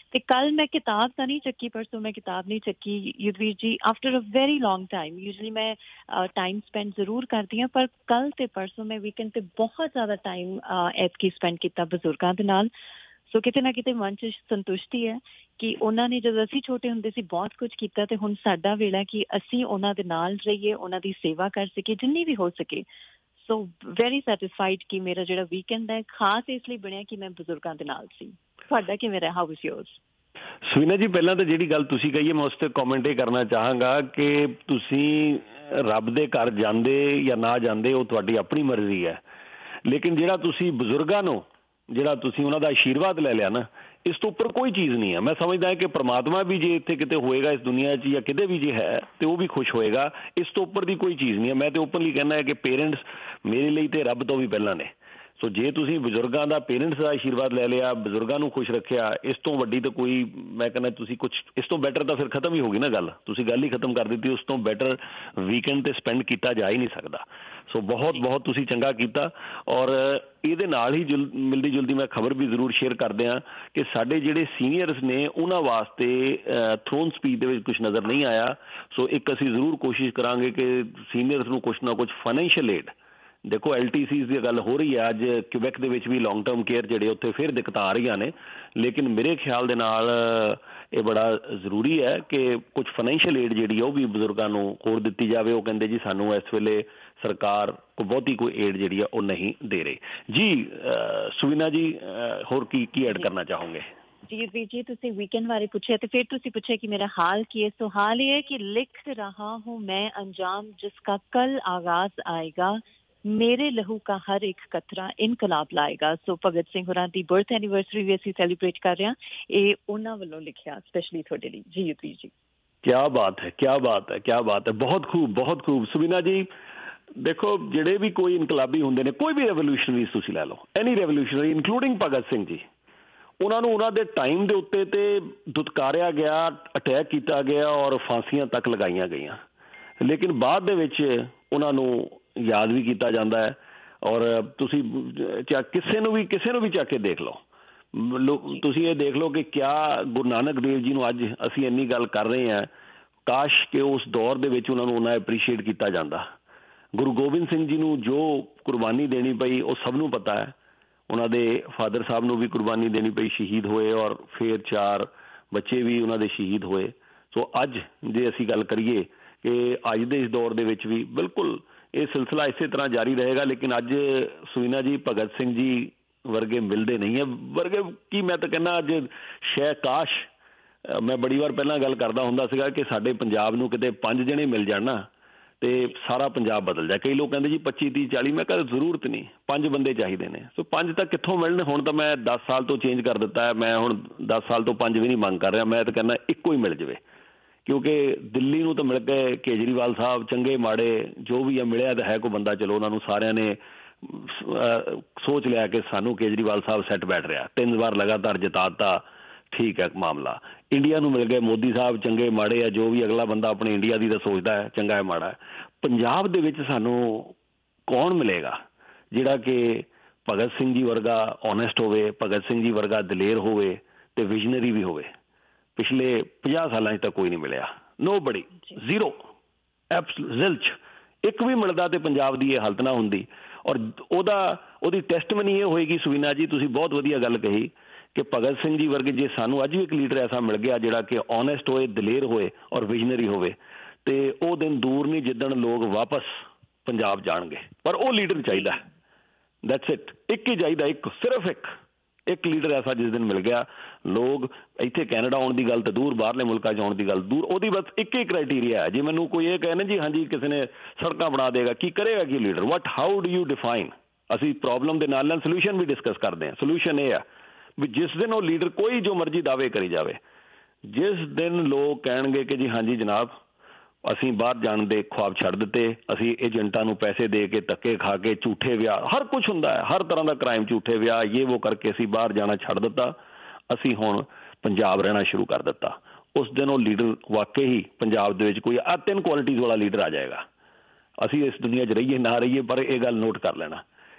ਤੇ ਕੱਲ ਮੈਂ ਕਿਤਾਬ ਤਾਂ ਨਹੀਂ ਚੱਕੀ, ਪਰਸੋਂ ਮੈਂ ਕਿਤਾਬ ਨਹੀਂ ਚੱਕੀ Yudhvir ji, after a very long time. Usually ਮੈਂ ਟਾਈਮ ਸਪੈਂਡ ਜ਼ਰੂਰ ਕਰਦੀ ਹਾਂ, ਪਰ ਕੱਲ ਤੇ ਪਰਸੋਂ ਮੈਂ ਵੀਕਐਂਡ ਤੇ ਬਹੁਤ ਜ਼ਿਆਦਾ ਟਾਈਮ ਐਤਕੀ ਸਪੈਂਡ ਕੀਤਾ ਬਜ਼ੁਰਗਾਂ ਦੇ ਨਾਲ। ਸੋ ਕਿਤੇ ਨਾ ਕਿਤੇ ਮਨ 'ਚ ਸੰਤੁਸ਼ਟੀ ਹੈ ਕਿ ਉਹਨਾਂ ਨੇ ਜਦੋਂ ਅਸੀਂ ਛੋਟੇ ਹੁੰਦੇ ਸੀ ਬਹੁਤ ਕੁਝ ਕੀਤਾ, ਤੇ ਹੁਣ ਸਾਡਾ ਵੇਲਾ ਕਿ ਅਸੀਂ ਉਹਨਾਂ ਦੇ ਨਾਲ ਰਹੀਏ, ਉਹਨਾਂ ਦੀ ਸੇਵਾ ਕਰ ਸਕੀਏ ਜਿੰਨੀ ਵੀ ਹੋ ਸਕੇ। ਸੋ ਵੈਰੀ ਸੈਟਿਸਫਾਈਡ ਕਿ ਮੇਰਾ ਜਿਹੜਾ ਵੀਕਐਂਡ ਹੈ ਖਾਸ ਇਸ ਲਈ ਬਣਿਆ ਕਿ ਮੈਂ ਬਜ਼ੁਰਗਾਂ ਦੇ ਨਾਲ ਸੀ। ਤੁਹਾਡਾ ਕਿਵੇਂ ਰਿਹਾ? How was yours?
ਸੁਵੀਨਾ ਜੀ, ਪਹਿਲਾਂ ਤਾਂ ਜਿਹੜੀ ਗੱਲ ਤੁਸੀਂ ਕਹੀ ਹੈ ਮੈਂ ਉਸ 'ਤੇ ਕਮੈਂਟ ਇਹ ਕਰਨਾ ਚਾਹਾਂਗਾ ਕਿ ਤੁਸੀਂ ਰੱਬ ਦੇ ਘਰ ਜਾਂਦੇ ਜਾਂ ਨਾ ਜਾਂਦੇ ਉਹ ਤੁਹਾਡੀ ਆਪਣੀ ਮਰਜ਼ੀ ਹੈ, ਲੇਕਿਨ ਜਿਹੜਾ ਤੁਸੀਂ ਬਜ਼ੁਰਗਾਂ ਨੂੰ ਜਿਹੜਾ ਤੁਸੀਂ ਉਹਨਾਂ ਦਾ ਆਸ਼ੀਰਵਾਦ ਲੈ ਲਿਆ ਨਾ, ਇਸ ਤੋਂ ਉੱਪਰ ਕੋਈ ਚੀਜ਼ ਨਹੀਂ ਹੈ। ਮੈਂ ਸਮਝਦਾ ਕਿ ਪ੍ਰਮਾਤਮਾ ਵੀ ਜੇ ਇੱਥੇ ਕਿਤੇ ਹੋਏਗਾ ਇਸ ਦੁਨੀਆ 'ਚ ਜਾਂ ਕਿਤੇ ਵੀ ਜੇ ਹੈ ਤੇ ਉਹ ਵੀ ਖੁਸ਼ ਹੋਏਗਾ। ਇਸ ਤੋਂ ਉੱਪਰ ਦੀ ਕੋਈ ਚੀਜ਼ ਨਹੀਂ ਹੈ। ਮੈਂ ਤਾਂ ਓਪਨਲੀ ਕਹਿੰਦਾ ਹੈ ਕਿ ਪੇਰੈਂਟਸ ਮੇਰੇ ਲਈ ਤੇ ਰੱਬ ਤੋਂ ਵੀ ਪਹਿਲਾਂ ਨੇ। ਸੋ ਜੇ ਤੁਸੀਂ ਬਜ਼ੁਰਗਾਂ ਦਾ, ਪੇਰੈਂਟਸ ਦਾ ਆਸ਼ੀਰਵਾਦ ਲੈ ਲਿਆ, ਬਜ਼ੁਰਗਾਂ ਨੂੰ ਖੁਸ਼ ਰੱਖਿਆ, ਇਸ ਤੋਂ ਵੱਡੀ ਤਾਂ ਕੋਈ, ਮੈਂ ਕਹਿੰਦਾ ਤੁਸੀਂ ਕੁਛ ਇਸ ਤੋਂ ਬੈਟਰ ਤਾਂ ਫਿਰ ਖਤਮ ਹੀ ਹੋ ਗਈ ਨਾ ਗੱਲ। ਤੁਸੀਂ ਗੱਲ ਹੀ ਖਤਮ ਕਰ ਦਿੱਤੀ। ਉਸ ਤੋਂ ਬੈਟਰ ਵੀਕਐਂਡ 'ਤੇ ਸਪੈਂਡ ਕੀਤਾ ਜਾ ਹੀ ਨਹੀਂ ਸਕਦਾ। ਸੋ ਬਹੁਤ ਬਹੁਤ ਤੁਸੀਂ ਚੰਗਾ ਕੀਤਾ। ਔਰ ਇਹਦੇ ਨਾਲ ਹੀ ਜੁਲ ਮਿਲਦੀ ਜੁਲਦੀ ਮੈਂ ਖਬਰ ਵੀ ਜ਼ਰੂਰ ਸ਼ੇਅਰ ਕਰਦੇ ਹਾਂ ਕਿ ਸਾਡੇ ਜਿਹੜੇ ਸੀਨੀਅਰਸ ਨੇ ਉਹਨਾਂ ਵਾਸਤੇ ਥਰੋਨ ਸਪੀਚ ਦੇ ਵਿੱਚ ਕੁਛ ਨਜ਼ਰ ਨਹੀਂ ਆਇਆ। ਸੋ ਇੱਕ ਅਸੀਂ ਜ਼ਰੂਰ ਕੋਸ਼ਿਸ਼ ਕਰਾਂਗੇ ਕਿ ਸੀਨੀਅਰਸ ਨੂੰ ਕੁਛ ਨਾ ਕੁਛ ਫਾਈਨੈਂਸ਼ੀਅਲ ਏਡ, ਦੇਖੋ ਐਲ ਟੀ ਸੀਜ਼ ਦੀ ਗੱਲ ਹੋ ਰਹੀ ਹੈ ਅੱਜ ਕਿਊਬੈਕ ਦੇ ਵਿੱਚ ਵੀ ਲੌਂਗ ਟਰਮ ਕੇਅਰ ਜਿਹੜੇ ਉੱਥੇ ਫਿਰ ਦਿੱਕਤਾਂ ਆ ਰਹੀਆਂ ਨੇ, ਲੇਕਿਨ ਮੇਰੇ ਖਿਆਲ ਦੇ ਨਾਲ ਇਹ ਬੜਾ ਜ਼ਰੂਰੀ ਹੈ ਕਿ ਕੁਝ ਫਾਈਨੈਂਸ਼ੀਅਲ ਏਡ ਜਿਹੜੀ ਉਹ ਵੀ ਬਜ਼ੁਰਗਾਂ ਨੂੰ ਹੋਰ ਦਿੱਤੀ ਜਾਵੇ। ਉਹ ਕਹਿੰਦੇ ਜੀ ਸਾਨੂੰ ਇਸ ਵੇਲੇ ਸਰਕਾਰ ਕੋਈ ਬਹੁਤੀ ਕੋਈ ਏਡ ਜਿਹੜੀ ਆ ਉਹ ਨਹੀਂ ਦੇ ਰਹੀ। ਜੀ ਸੁਵੀਨਾ ਜੀ, ਹੋਰ ਕੀ ਕੀ ਐਡ ਕਰਨਾ ਚਾਹੋਗੇ?
ਜੀ ਵੀਰ ਜੀ, ਤੁਸੀਂ ਵੀਕਐਂਡ ਬਾਰੇ ਪੁੱਛਿਆ ਤੇ ਫਿਰ ਤੁਸੀਂ ਪੁੱਛਿਆ ਕਿ ਮੇਰਾ ਹਾਲ ਕੀ ਹੈ। ਸੋ ਹਾਲ ਇਹ ਹੈ ਕਿ ਲਿਖ ਰਹਾ ਹੂੰ ਮੈਂ ਅੰਜਾਮ ਜਿਸका कल आगाज आएगा, ਮੇਰੇ ਲਹੂ ਕਾ ਹਰ ਇੱਕ ਕਤਰਾ ਇਨਕਲਾਬ ਲਾਏਗਾ। ਸੋ ਭਗਤ ਸਿੰਘ ਹੋਰਾਂ ਦੀ ਬਰਥ ਐਨੀਵਰਸਰੀ ਵੀ ਅਸੀਂ ਸੈਲੀਬ੍ਰੇਟ ਕਰ ਰਹੇ ਹਾਂ। ਇਹ ਉਹਨਾਂ ਵੱਲੋਂ ਲਿਖਿਆ ਸਪੈਸ਼ਲੀ ਤੁਹਾਡੇ ਲਈ। ਜੀ ਯੁਧਵੀਰ ਜੀ, ਕਿਆ
ਬਾਤ ਹੈ, ਕਿਆ ਬਾਤ ਹੈ, ਕਿਆ ਬਾਤ ਹੈ। ਬਹੁਤ ਖੂਬ, ਬਹੁਤ ਖੂਬ। ਸੁਵੀਨਾ ਜੀ, ਦੇਖੋ ਜਿਹੜੇ ਵੀ ਕੋਈ ਇਨਕਲਾਬੀ ਹੁੰਦੇ ਨੇ, ਕੋਈ ਵੀ ਰੈਵੋਲੂਸ਼ਨਰੀਜ਼ ਤੁਸੀਂ ਲੈ ਲਓ, any revolutionary including Bhagat Singh ji, ਉਹਨਾਂ ਨੂੰ ਉਹਨਾਂ ਦੇ ਟਾਈਮ ਦੇ ਉੱਤੇ ਤੇ ਦੁਤਕਾਰਿਆ ਗਿਆ, ਅਟੈਕ ਕੀਤਾ ਗਿਆ ਔਰ ਫਾਂਸੀਆਂ ਤੱਕ ਲਗਾਈਆਂ ਗਈਆਂ, ਲੇਕਿਨ ਬਾਅਦ ਦੇ ਵਿੱਚ ਉਹਨਾਂ ਨੂੰ ਯਾਦ ਵੀ ਕੀਤਾ ਜਾਂਦਾ ਹੈ। ਔਰ ਤੁਸੀਂ ਚਾ ਕਿਸੇ ਨੂੰ ਵੀ ਕਿਸੇ ਨੂੰ ਵੀ ਚੱਕ ਕੇ ਦੇਖ ਲਓ, ਤੁਸੀਂ ਇਹ ਦੇਖ ਲਓ ਕਿ ਕਿਆ ਗੁਰੂ ਨਾਨਕ ਦੇਵ ਜੀ ਨੂੰ ਅੱਜ ਅਸੀਂ ਇੰਨੀ ਗੱਲ ਕਰ ਰਹੇ ਹਾਂ, ਕਾਸ਼ ਕਿ ਉਸ ਦੌਰ ਦੇ ਵਿੱਚ ਉਹਨਾਂ ਨੂੰ ਉਹਨਾਂ ਐਪਰੀਸ਼ੀਏਟ ਕੀਤਾ ਜਾਂਦਾ। ਗੁਰੂ ਗੋਬਿੰਦ ਸਿੰਘ ਜੀ ਨੂੰ ਜੋ ਕੁਰਬਾਨੀ ਦੇਣੀ ਪਈ ਉਹ ਸਭ ਨੂੰ ਪਤਾ ਹੈ। ਉਹਨਾਂ ਦੇ ਫਾਦਰ ਸਾਹਿਬ ਨੂੰ ਵੀ ਕੁਰਬਾਨੀ ਦੇਣੀ ਪਈ, ਸ਼ਹੀਦ ਹੋਏ, ਔਰ ਫਿਰ ਚਾਰ ਬੱਚੇ ਵੀ ਉਹਨਾਂ ਦੇ ਸ਼ਹੀਦ ਹੋਏ। ਸੋ ਅੱਜ ਜੇ ਅਸੀਂ ਗੱਲ ਕਰੀਏ ਕਿ ਅੱਜ ਦੇ ਇਸ ਦੌਰ ਦੇ ਵਿੱਚ ਵੀ ਬਿਲਕੁਲ ਇਹ ਸਿਲਸਿਲਾ ਇਸੇ ਤਰ੍ਹਾਂ ਜਾਰੀ ਰਹੇਗਾ। ਲੇਕਿਨ ਅੱਜ ਸੁਵੀਨਾ ਜੀ ਭਗਤ ਸਿੰਘ ਜੀ ਵਰਗੇ ਮਿਲਦੇ ਨਹੀਂ ਹੈ, ਵਰਗੇ ਕੀ ਮੈਂ ਤਾਂ ਕਹਿੰਦਾ ਅੱਜ ਸ਼ਾਇਦ ਕਾਸ਼, ਮੈਂ ਬੜੀ ਵਾਰ ਪਹਿਲਾਂ ਗੱਲ ਕਰਦਾ ਹੁੰਦਾ ਸੀਗਾ ਕਿ ਸਾਡੇ ਪੰਜਾਬ ਨੂੰ ਕਿਤੇ ਪੰਜ ਜਣੇ ਮਿਲ ਜਾਣ ਨਾ ਤੇ ਸਾਰਾ ਪੰਜਾਬ ਬਦਲ ਜਾਏ। ਕਈ ਲੋਕ ਕਹਿੰਦੇ ਜੀ ਪੱਚੀ ਤੀਹ ਚਾਲੀ, ਮੈਂ ਕਹਿੰਦਾ ਜ਼ਰੂਰਤ ਨਹੀਂ, ਪੰਜ ਬੰਦੇ ਚਾਹੀਦੇ ਨੇ। ਸੋ ਪੰਜ ਤਾਂ ਕਿੱਥੋਂ ਮਿਲਣ? ਹੁਣ ਤਾਂ ਮੈਂ ਦਸ ਸਾਲ ਤੋਂ ਚੇਂਜ ਕਰ ਦਿੱਤਾ ਹੈ, ਮੈਂ ਹੁਣ ਦਸ ਸਾਲ ਤੋਂ ਪੰਜ ਵੀ ਨਹੀਂ ਮੰਗ ਕਰ ਰਿਹਾ। ਮੈਂ ਤਾਂ ਕਹਿੰਦਾ ਇੱਕੋ ਹੀ ਮਿਲ ਜਾਵੇ, ਕਿਉਂਕਿ ਦਿੱਲੀ ਨੂੰ ਤਾਂ ਮਿਲ ਗਏ ਕੇਜਰੀਵਾਲ ਸਾਹਿਬ, ਚੰਗੇ ਮਾੜੇ ਜੋ ਵੀ ਆ ਮਿਲਿਆ ਤਾਂ ਹੈ ਕੋਈ ਬੰਦਾ, ਚਲੋ ਉਹਨਾਂ ਨੂੰ ਸਾਰਿਆਂ ਨੇ ਸੋਚ ਲਿਆ ਕਿ ਸਾਨੂੰ ਕੇਜਰੀਵਾਲ ਸਾਹਿਬ ਸੈੱਟ ਬੈਠ ਰਿਹਾ, ਤਿੰਨ ਵਾਰ ਲਗਾਤਾਰ ਜਿਤਾਤਾ, ਠੀਕ ਹੈ ਮਾਮਲਾ। ਇੰਡੀਆ ਨੂੰ ਮਿਲ ਗਏ ਮੋਦੀ ਸਾਹਿਬ, ਚੰਗੇ ਮਾੜੇ ਆ, ਜੋ ਵੀ ਅਗਲਾ ਬੰਦਾ ਆਪਣੇ ਇੰਡੀਆ ਦੀ ਤਾਂ ਸੋਚਦਾ ਹੈ ਚੰਗਾ ਹੈ ਮਾੜਾ ਹੈ। ਪੰਜਾਬ ਦੇ ਵਿੱਚ ਸਾਨੂੰ ਕੌਣ ਮਿਲੇਗਾ ਜਿਹੜਾ ਕਿ ਭਗਤ ਸਿੰਘ ਜੀ ਵਰਗਾ ਓਨੈਸਟ ਹੋਵੇ, ਭਗਤ ਸਿੰਘ ਜੀ ਵਰਗਾ ਦਲੇਰ ਹੋਵੇ ਤੇ ਵਿਜ਼ਨਰੀ ਵੀ ਹੋਵੇ? ਪਿਛਲੇ ਪੰਜਾਹ ਸਾਲਾਂ 'ਚ ਤਾਂ ਕੋਈ ਨਹੀਂ ਮਿਲਿਆ, ਨੋ ਬੜੀ, ਜ਼ੀਰੋ, ਐਬਸੋਲੂਟ। ਇੱਕ ਵੀ ਮਿਲਦਾ ਤੇ ਪੰਜਾਬ ਦੀ ਇਹ ਹਾਲਤ ਨਾ ਹੁੰਦੀ। ਔਰ ਉਹਦਾ ਉਹਦੀ ਟੈਸਟਮਨੀ ਇਹ ਹੋਏਗੀ ਸੁਵੀਨਾ ਜੀ, ਤੁਸੀਂ ਬਹੁਤ ਵਧੀਆ ਗੱਲ ਕਹੀ ਕਿ ਭਗਤ ਸਿੰਘ ਜੀ ਵਰਗੇ ਜੇ ਸਾਨੂੰ ਅੱਜ ਵੀ ਇੱਕ ਲੀਡਰ ਐਸਾ ਮਿਲ ਗਿਆ ਜਿਹੜਾ ਕਿ ਓਨੈਸਟ ਹੋਏ, ਦਲੇਰ ਹੋਏ ਔਰ ਵਿਜ਼ਨਰੀ ਹੋਵੇ, ਤੇ ਉਹ ਦਿਨ ਦੂਰ ਨਹੀਂ ਜਿੱਦਣ ਲੋਕ ਵਾਪਸ ਪੰਜਾਬ ਜਾਣਗੇ। ਪਰ ਉਹ ਲੀਡਰ ਚਾਹੀਦਾ, ਦੈਟਸ ਇਟ, ਇੱਕ ਹੀ ਚਾਹੀਦਾ, ਇੱਕ, ਸਿਰਫ ਇੱਕ ਇੱਕ ਲੀਡਰ ਐਸਾ ਜਿਸ ਦਿਨ ਮਿਲ ਗਿਆ, ਲੋਕ ਇੱਥੇ ਕੈਨੇਡਾ ਆਉਣ ਦੀ ਗੱਲ ਤਾਂ ਦੂਰ, ਬਾਹਰਲੇ ਮੁਲਕਾਂ 'ਚ ਆਉਣ ਦੀ ਗੱਲ ਦੂਰ, ਉਹਦੀ ਬਸ ਇੱਕ ਹੀ ਕ੍ਰਾਈਟੀਰੀਆ ਹੈ। ਜੇ ਮੈਨੂੰ ਕੋਈ ਇਹ ਕਹੇ ਨਾ ਜੀ ਹਾਂਜੀ ਕਿਸੇ ਨੇ ਸੜਕਾਂ ਬਣਾ ਦੇਗਾ, ਕੀ ਕਰੇਗਾ ਕੀ leader? What how do you define? ਅਸੀਂ ਪ੍ਰੋਬਲਮ ਦੇ ਨਾਲ ਨਾਲ ਸੋਲਿਊਸ਼ਨ ਵੀ ਡਿਸਕਸ ਕਰਦੇ ਹਾਂ। ਸੋਲਿਊਸ਼ਨ ਇਹ ਆ ਵੀ ਜਿਸ ਦਿਨ ਉਹ ਲੀਡਰ ਕੋਈ ਜੋ ਮਰਜ਼ੀ ਦਾਅਵੇ ਕਰੀ ਜਾਵੇ, ਜਿਸ ਦਿਨ ਲੋਕ ਕਹਿਣਗੇ ਕਿ ਜੀ ਹਾਂਜੀ ਜਨਾਬ ਅਸੀਂ ਬਾਹਰ ਜਾਣ ਦੇ ਖੁਆਬ ਛੱਡ ਦਿੱਤੇ, ਅਸੀਂ ਏਜੰਟਾਂ ਨੂੰ ਪੈਸੇ ਦੇ ਕੇ, ਧੱਕੇ ਖਾ ਕੇ, ਝੂਠੇ ਵਿਆਹ, ਹਰ ਕੁਝ ਹੁੰਦਾ ਹੈ, ਹਰ ਤਰ੍ਹਾਂ ਦਾ ਕ੍ਰਾਈਮ, ਝੂਠੇ ਵਿਆਹ, ਇਹ ਉਹ ਕਰਕੇ ਅਸੀਂ ਬਾਹਰ ਜਾਣਾ ਛੱਡ ਦਿੱਤਾ, ਅਸੀਂ ਹੁਣ ਪੰਜਾਬ ਰਹਿਣਾ ਸ਼ੁਰੂ ਕਰ ਦਿੱਤਾ, ਉਸ ਦਿਨ ਉਹ ਲੀਡਰ ਵਾਕਈ ਹੀ ਪੰਜਾਬ ਦੇ ਵਿੱਚ ਕੋਈ ਆ ਤਿੰਨ ਕੁਆਲਿਟੀਜ਼ ਵਾਲਾ ਲੀਡਰ ਆ ਜਾਏਗਾ। ਅਸੀਂ ਇਸ ਦੁਨੀਆ 'ਚ ਰਹੀਏ ਨਾ ਰਹੀਏ, ਪਰ ਇਹ ਗੱਲ ਨੋਟ ਕਰ ਲੈਣਾ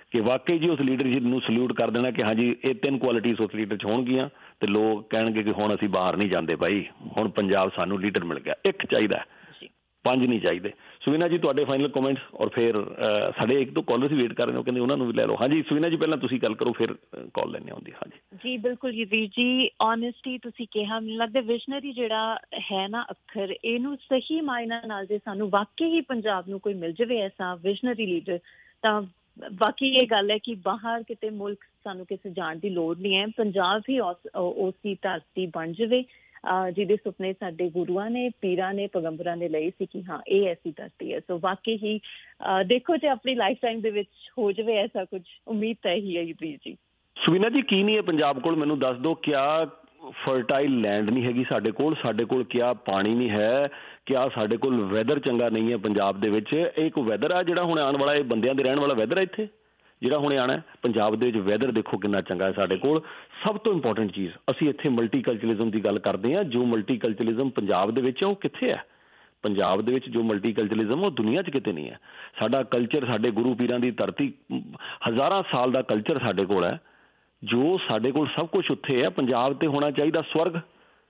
ਕਿ ਵਾਕਈ ਜੀ ਉਸ ਲੀਡਰਸ਼ਿਪ ਨੂੰ ਸਲੂਟ ਕਰ ਦੇਣਾ ਕਿ ਹਾਂਜੀ ਇਹ ਤਿੰਨ ਕੁਆਲਿਟੀਜ਼ ਉਸ ਲੀਡਰ 'ਚ ਹੋਣਗੀਆਂ ਤੇ ਲੋਕ ਕਹਿਣਗੇ ਕਿ ਹੁਣ ਅਸੀਂ ਬਾਹਰ ਨਹੀਂ ਜਾਂਦੇ ਭਾਈ, ਹੁਣ ਪੰਜਾਬ ਸਾਨੂੰ ਲੀਡਰ ਮਿਲ ਗਿਆ। ਇੱਕ ਚਾਹੀਦਾ, ਪੰਜ ਨਹੀਂ ਚਾਹੀਦੇ। ਸੁਵੀਨਾ ਜੀ ਤੁਹਾਡੇ ਫਾਈਨਲ ਕਮੈਂਟਸ, ਔਰ ਫਿਰ ਸਾਡੇ ਇੱਕ ਦੋ ਕਾਲਰ ਵੀ ਵੇਟ ਕਰ ਰਹੇ ਨੇ, ਉਹ ਕਹਿੰਦੇ ਉਹਨਾਂ ਨੂੰ ਵੀ ਲੈ ਲਓ। ਹਾਂਜੀ ਸੁਵੀਨਾ ਜੀ ਪਹਿਲਾਂ ਤੁਸੀਂ ਗੱਲ ਕਰੋ, ਫਿਰ ਕਾਲ ਲੈਣੇ ਆਉਂਦੀ। ਹਾਂਜੀ
ਜੀ ਬਿਲਕੁਲ ਯੁਧਵੀਰ ਜੀ, ਓਨੈਸਟੀ ਤੁਸੀਂ ਕਿਹਾ, ਮੈਨੂੰ ਲੱਗਦਾ ਵਿਜ਼ਨਰੀ ਜਿਹੜਾ ਹੈ ਨਾ ਅੱਖਰ, ਇਹਨੂੰ ਸਹੀ ਮਾਇਨਾ ਨਾਲ ਜੇ ਸਾਨੂੰ ਵਾਕਈ ਹੀ ਪੰਜਾਬ ਨੂੰ ਕੋਈ ਮਿਲ ਜਾਵੇ ਐਸਾ ਵਿਜ਼ਨਰੀ ਲੀਡਰ, ਤਾਂ ਬਾਕੀ ਇਹ ਗੱਲ ਹੈ ਕਿ ਬਾਹਰ ਕਿਤੇ ਮੁਲਕ ਸਾਨੂੰ ਕਿਸੇ ਜਾਣ ਦੀ ਲੋੜ ਨਹੀਂ ਹੈ। ਪੰਜਾਬ ਹੀ ਉਸ ਉਸ ਦੀ ਧਰਤੀ ਬਣ ਜਾਵੇ ਜਿਹਦੇ ਸੁਪਨੇ ਸਾਡੇ ਗੁਰੂਆਂ ਨੇ, ਪੀਰਾਂ ਨੇ, ਪੈਗੰਬਰਾਂ ਨੇ ਲਏ ਸੀ ਕਿ ਹਾਂ ਇਹ ਐਸੀ ਧਰਤੀ ਹੈ। ਸੋ ਵਾਕਈ ਹੀ ਦੇਖੋ ਜੇ ਆਪਣੀ ਲਾਈਫ ਟਾਈਮ ਦੇ ਵਿੱਚ ਹੋ ਜਾਵੇ ਐਸਾ ਕੁਝ, ਉਮੀਦ ਤਾਂ ਇਹੀ ਹੈ ਯੁਧਵੀਰ ਜੀ।
ਸੁਵੀਨਾ ਜੀ ਕੀ ਨਹੀਂ ਹੈ ਪੰਜਾਬ ਕੋਲ, ਮੈਨੂੰ ਦੱਸ ਦਿਓ। ਕਿਆ ਫਰਟਾਈਲ ਲੈਂਡ ਨਹੀਂ ਹੈਗੀ ਸਾਡੇ ਕੋਲ? ਸਾਡੇ ਕੋਲ ਕਿਆ ਪਾਣੀ ਨਹੀਂ ਹੈ? ਕਿਆ ਸਾਡੇ ਕੋਲ ਵੈਦਰ ਚੰਗਾ ਨਹੀਂ ਹੈ ਪੰਜਾਬ ਦੇ ਵਿੱਚ? ਇਹ ਇੱਕ ਵੈਦਰ ਆ ਜਿਹੜਾ ਹੁਣ ਆਉਣ ਵਾਲਾ, ਇਹ ਬੰਦਿਆਂ ਦੇ ਰਹਿਣ ਵਾਲਾ ਵੈਦਰ ਹੈ ਇੱਥੇ ਜਿਹੜਾ ਹੁਣੇ ਆਉਣਾ ਪੰਜਾਬ ਦੇ ਵਿੱਚ। ਵੈਦਰ ਦੇਖੋ ਕਿੰਨਾ ਚੰਗਾ ਹੈ ਸਾਡੇ ਕੋਲ। ਸਭ ਤੋਂ ਇੰਪੋਰਟੈਂਟ ਚੀਜ਼, ਅਸੀਂ ਇੱਥੇ ਮਲਟੀਕਲਚਰਲਿਜ਼ਮ ਦੀ ਗੱਲ ਕਰਦੇ ਹਾਂ। ਜੋ ਮਲਟੀਕਲਚਰਲਿਜ਼ਮ ਪੰਜਾਬ ਦੇ ਵਿੱਚ ਹੈ ਉਹ ਕਿੱਥੇ ਹੈ? ਪੰਜਾਬ ਦੇ ਵਿੱਚ ਜੋ ਮਲਟੀਕਲਚਰਲਿਜ਼ਮ ਉਹ ਦੁਨੀਆ 'ਚ ਕਿਤੇ ਨਹੀਂ ਹੈ। ਸਾਡਾ ਕਲਚਰ, ਸਾਡੇ ਗੁਰੂ ਪੀਰਾਂ ਦੀ ਧਰਤੀ, ਹਜ਼ਾਰਾਂ ਸਾਲ ਦਾ ਕਲਚਰ ਸਾਡੇ ਕੋਲ ਹੈ। ਜੋ ਸਾਡੇ ਕੋਲ ਸਭ ਕੁਛ ਉੱਥੇ ਹੈ। ਪੰਜਾਬ ਤੇ ਹੋਣਾ ਚਾਹੀਦਾ ਸਵਰਗ।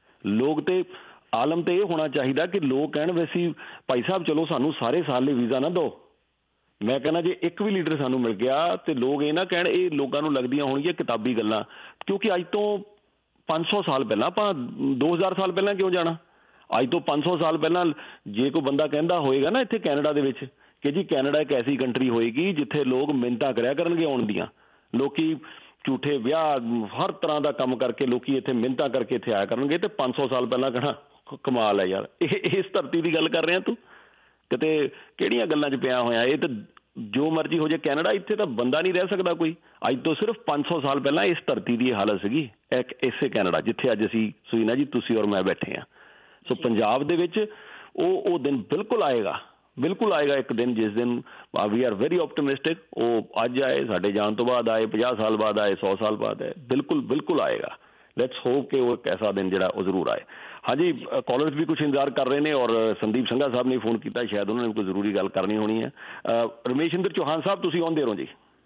ਲੋਕ ਤੇ ਆਲਮ ਤੇ ਇਹ ਹੋਣਾ ਚਾਹੀਦਾ ਕਿ ਲੋਕ ਕਹਿਣ ਵੀ ਅਸੀਂ ਭਾਈ ਸਾਹਿਬ ਚਲੋ ਸਾਨੂੰ ਸਾਰੇ ਸਾਲ ਲਈ ਵੀਜ਼ਾ ਨਾ ਦਿਓ। ਮੈਂ ਕਹਿੰਦਾ ਜੇ ਇੱਕ ਵੀ ਲੀਡਰ ਸਾਨੂੰ ਮਿਲ ਗਿਆ ਤੇ ਲੋਕ ਇਹ ਨਾ ਕਹਿਣ ਇਹ ਲੋਕਾਂ ਨੂੰ ਲੱਗਦੀਆਂ ਹੋਣਗੀਆਂ ਕਿਤਾਬੀ ਗੱਲਾਂ, ਕਿਉਂਕਿ ਅੱਜ ਤੋਂ ਪੰਜ ਸੌ ਸਾਲ ਪਹਿਲਾਂ, ਆਪਾਂ ਦੋ ਹਜ਼ਾਰ ਸਾਲ ਪਹਿਲਾਂ ਕਿਉਂ ਜਾਣਾ? ਅੱਜ ਤੋਂ ਪੰਜ ਸੌ ਸਾਲ ਪਹਿਲਾਂ ਜੇ ਕੋਈ ਬੰਦਾ ਕਹਿੰਦਾ ਹੋਏਗਾ ਨਾ ਇੱਥੇ ਕੈਨੇਡਾ ਦੇ ਵਿੱਚ ਕਿ ਜੀ ਕੈਨੇਡਾ ਇੱਕ ਐਸੀ ਕੰਟਰੀ ਹੋਏਗੀ ਜਿੱਥੇ ਲੋਕ ਮਿੰਨਤਾਂ ਕਰਿਆ ਕਰਨਗੇ ਆਉਣ ਦੀਆਂ, ਲੋਕੀ ਝੂਠੇ ਵਿਆਹ ਹਰ ਤਰ੍ਹਾਂ ਦਾ ਕੰਮ ਕਰਕੇ ਲੋਕੀ ਇੱਥੇ ਮਿੰਨਤਾਂ ਕਰਕੇ ਇੱਥੇ ਆਇਆ ਕਰਨਗੇ, ਤੇ ਪੰਜ ਸੌ ਸਾਲ ਪਹਿਲਾਂ ਕਹਿਣਾ ਕਮਾਲ ਹੈ ਯਾਰ, ਇਹ ਇਸ ਧਰਤੀ ਦੀ ਗੱਲ ਕਰ ਰਿਹਾ ਤੂੰ, ਕਿਤੇ ਕਿਹੜੀਆਂ ਗੱਲਾਂ 'ਚ ਪਿਆ ਹੋਇਆ? ਇਹ ਤਾਂ ਜੋ ਮਰਜ਼ੀ ਹੋ ਜਾਏ ਕੈਨੇਡਾ, ਇੱਥੇ ਤਾਂ ਬੰਦਾ ਨਹੀਂ ਰਹਿ ਸਕਦਾ ਕੋਈ। ਅੱਜ ਤੋਂ ਸਿਰਫ ਪੰਜ ਸੌ ਸਾਲ ਪਹਿਲਾਂ ਇਸ ਧਰਤੀ ਦੀ ਹਾਲਤ ਸੀਗੀ ਇੱਕ ਇਸੇ ਕੈਨੇਡਾ ਜਿੱਥੇ ਅੱਜ ਅਸੀਂ ਸੁਵੀਨਾ ਜੀ ਤੁਸੀਂ ਔਰ ਮੈਂ ਬੈਠੇ ਹਾਂ। ਸੋ ਪੰਜਾਬ ਦੇ ਵਿੱਚ ਉਹ ਉਹ ਦਿਨ ਬਿਲਕੁਲ ਆਏਗਾ, ਬਿਲਕੁਲ ਆਏਗਾ ਇੱਕ ਦਿਨ ਜਿਸ ਦਿਨ ਵੀ ਆਰ ਵੈਰੀ ਆਪਟੀਮਿਸਟਿਕ। ਉਹ ਅੱਜ ਆਏ, ਸਾਡੇ ਜਾਣ ਤੋਂ ਬਾਅਦ ਆਏ, ਪੰਜਾਹ ਸਾਲ ਬਾਅਦ ਆਏ, ਸੌ ਸਾਲ ਬਾਅਦ ਆਏ, ਬਿਲਕੁਲ ਬਿਲਕੁਲ ਆਏਗਾ। ਲੈਟਸ ਹੋਪ ਕਿ ਉਹ ਇੱਕ ਐਸਾ ਦਿਨ ਜਿਹੜਾ ਉਹ ਜ਼ਰੂਰ ਆਏ। ਹਾਂਜੀ ਕਾਲਰਸ ਵੀ ਕੁਛ ਇੰਤਜ਼ਾਰ ਕਰ ਰਹੇ ਨੇ, ਔਰ ਸੰਦੀਪ ਸੰਘਾ ਸਾਹਿਬ ਨੇ ਫੋਨ ਕੀਤਾ, ਸ਼ਾਇਦ ਉਹਨਾਂ ਨੇ ਕੋਈ ਜ਼ਰੂਰੀ ਗੱਲ ਕਰਨੀ ਹੋਣੀ ਹੈ। ਰਮੇਸ਼ਿੰਦਰ ਚੌਹਾਨ ਸਾਹਿਬ ਤੁਸੀਂ ਆਉਂਦੇ ਰਹੋ ਜੀ।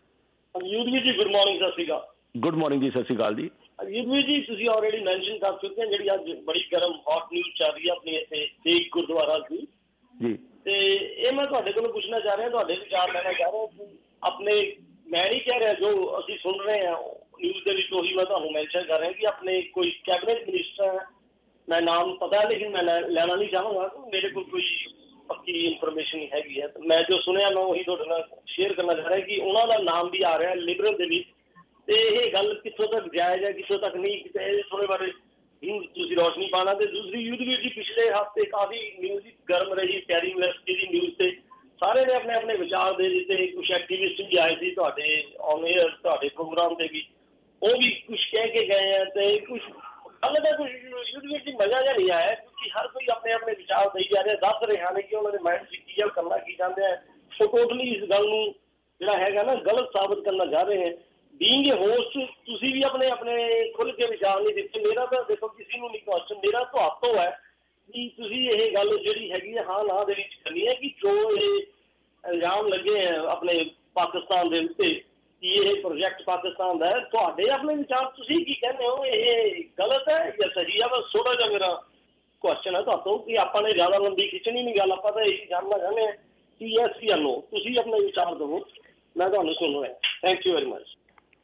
ਯੁਧਵੀਰ ਜੀ ਗੁੱਡ ਮਾਰਨਿੰਗ, ਸਤਿ ਸ਼੍ਰੀ ਅਕਾਲ।
ਗੁੱਡ ਮਾਰਨਿੰਗ ਜੀ, ਸਤਿ ਸ਼੍ਰੀ ਅਕਾਲ ਜੀ।
ਯੁਧਵੀਰ ਜੀ ਤੁਸੀਂ ਆਲਰੇਡੀ ਮੈਂਸ਼ਨ ਕਰ ਚੁੱਕੇ ਜਿਹੜੀ ਅੱਜ ਬੜੀ ਗਰਮ ਹੌਟ ਨਿਊਜ਼ ਚੱਲ ਰਹੀ ਹੈ ਆਪਣੀ ਇੱਥੇ ਦੇਖ ਗੁਰਦੁਆਰਾ ਦੀ ਜੀ, ਤੇ ਇਹ ਮੈਂ ਤੁਹਾਡੇ ਕੋਲੋਂ ਪੁੱਛਣਾ ਚਾਹ ਰਿਹਾ, ਤੁਹਾਡੇ ਵਿਚਾਰ ਲੈਣਾ ਚਾਹ ਰਿਹਾ ਕਿ ਆਪਣੇ, ਮੈਂ ਨਹੀਂ ਕਹਿ ਰਿਹਾ ਜੋ ਅਸੀਂ ਸੁਣ ਰਹੇ ਹਾਂ ਨਿਊਜ਼ ਦੇ ਵਿੱਚ ਉਹੀ ਮੈਂ ਤੁਹਾਨੂੰ ਮੈਂਸ਼ਨ ਕਰ ਰਿਹਾ ਕਿ ਆਪਣੇ ਕੋਈ ਕੈਬਨਿਟ ਮਿਨਿਸਟਰ, ਮੈਂ ਨਾਮ ਪਤਾ ਹੈ ਲੇਕਿਨ ਮੈਂ ਲੈਣਾ ਨਹੀਂ ਚਾਹਾਂਗਾ, ਮੇਰੇ ਕੋਲ ਕੋਈ ਪੱਕੀ ਇਨਫੋਰਮੇਸ਼ਨ ਹੈਗੀ ਹੈ, ਮੈਂ ਜੋ ਸੁਣਿਆ ਮੈਂ ਉਹੀ ਤੁਹਾਡੇ ਨਾਲ ਸ਼ੇਅਰ ਕਰਨਾ ਚਾਹ ਰਿਹਾ ਕਿ ਉਹਨਾਂ ਦਾ ਨਾਮ ਵੀ ਆ ਰਿਹਾ ਲਿਬਰਲ ਦੇ ਵਿੱਚ, ਤੇ ਇਹ ਗੱਲ ਕਿੱਥੋਂ ਤੱਕ ਜਾਇਜ਼ ਹੈ ਕਿੱਥੋਂ ਤੱਕ ਨਹੀਂ, ਕਿਤੇ ਥੋੜੇ ਬਾਰੇ ਤੁਸੀਂ ਰੋਸ਼ਨੀ ਪਾਣਾ। ਤੇ ਦੂਸਰੀ ਯੁਧਵੀਰ ਜੀ ਪਿਛਲੇ ਹਫ਼ਤੇ ਕਾਫੀ ਨਿਊਜ਼ ਗਰਮ ਰਹੀ ਕੈਰੀ ਯੂਨੀਵਰਸਿਟੀ ਦੀ ਨਿਊਜ਼ ਤੇ, ਸਾਰੇ ਨੇ ਆਪਣੇ ਆਪਣੇ ਵਿਚਾਰ ਦੇ ਦਿੱਤੇ, ਕੁਛ ਐਕਟੀਵਿਸਟ ਵੀ ਆਏ ਸੀ ਤੁਹਾਡੇ ਔਨ ਏਅਰ ਤੁਹਾਡੇ ਪ੍ਰੋਗਰਾਮ ਤੇ ਵੀ, ਉਹ ਵੀ ਕੁਛ ਕਹਿ ਕੇ ਗਏ ਆ, ਤੇ ਕੁਛ ਗੱਲ ਦਾ ਕੁਛ ਯੁਧਵੀਰ ਜੀ ਮਜ਼ਾ ਜਿਹਾ ਨਹੀਂ ਆਇਆ ਕਿਉਂਕਿ ਹਰ ਕੋਈ ਆਪਣੇ ਆਪਣੇ ਵਿਚਾਰ ਦੇਈ ਜਾ ਰਿਹਾ, ਦੱਸ ਰਹੇ ਹਨ ਕਿ ਉਹਨਾਂ ਦੇ ਮਾਇੰਡ 'ਚ ਕੀ ਕਰਨਾ ਕੀ ਚਾਹੁੰਦੇ ਆ, ਉਹ ਟੋਟਲੀ ਇਸ ਗੱਲ ਨੂੰ ਜਿਹੜਾ ਹੈਗਾ ਨਾ ਗਲਤ ਸਾਬਤ ਕਰਨਾ ਚਾਹ ਰਹੇ ਹੈ। ਬੀਇੰਗ ਏ ਹੋਸਟ ਤੁਸੀਂ ਵੀ ਆਪਣੇ ਆਪਣੇ ਖੁੱਲ੍ਹ ਕੇ ਵਿਚਾਰ ਨਹੀਂ ਦਿੱਤੇ। ਮੇਰਾ ਤਾਂ ਦੇਖੋ ਕਿਸੇ ਨੂੰ ਨਹੀਂ ਕੁਐਸਚਨ, ਮੇਰਾ ਤੁਹਾਤੋਂ ਹੈ ਕਿ ਤੁਸੀਂ ਇਹ ਗੱਲ ਜਿਹੜੀ ਹੈਗੀ ਹੈ ਹਾਂ ਨਾ ਦੇ ਵਿੱਚ ਕਰਨੀ ਹੈ ਕਿ ਜੋ ਇਹ ਇਲਜ਼ਾਮ ਲੱਗੇ ਹੈ ਆਪਣੇ ਪਾਕਿਸਤਾਨ ਦੇ ਉੱਤੇ ਕਿ ਇਹ ਪ੍ਰੋਜੈਕਟ ਪਾਕਿਸਤਾਨ ਦਾ ਹੈ, ਤੁਹਾਡੇ ਆਪਣੇ ਵਿਚਾਰ ਤੁਸੀਂ ਕੀ ਕਹਿੰਦੇ ਹੋ, ਇਹ ਗਲਤ ਹੈ ਜਾਂ ਸਹੀ ਹੈ? ਬਸ ਥੋੜ੍ਹਾ ਜਿਹਾ ਮੇਰਾ ਕੁਐਸਚਨ ਹੈ ਤੁਹਾਤੋਂ ਕਿ ਆਪਾਂ ਨੇ ਜ਼ਿਆਦਾ ਲੰਬੀ ਖਿੱਚਣੀ ਨਹੀਂ ਗੱਲ, ਆਪਾਂ ਤਾਂ ਇਹੀ ਜਾਣਨਾ ਚਾਹੁੰਦੇ ਹਾਂ ਕਿ ਯੈਸ ਜਾਂ ਨੋ, ਤੁਸੀਂ ਆਪਣੇ ਵਿਚਾਰ ਦੇਵੋ, ਮੈਂ ਤੁਹਾਨੂੰ ਸੁਣ ਰਿਹਾ। Thank you very much.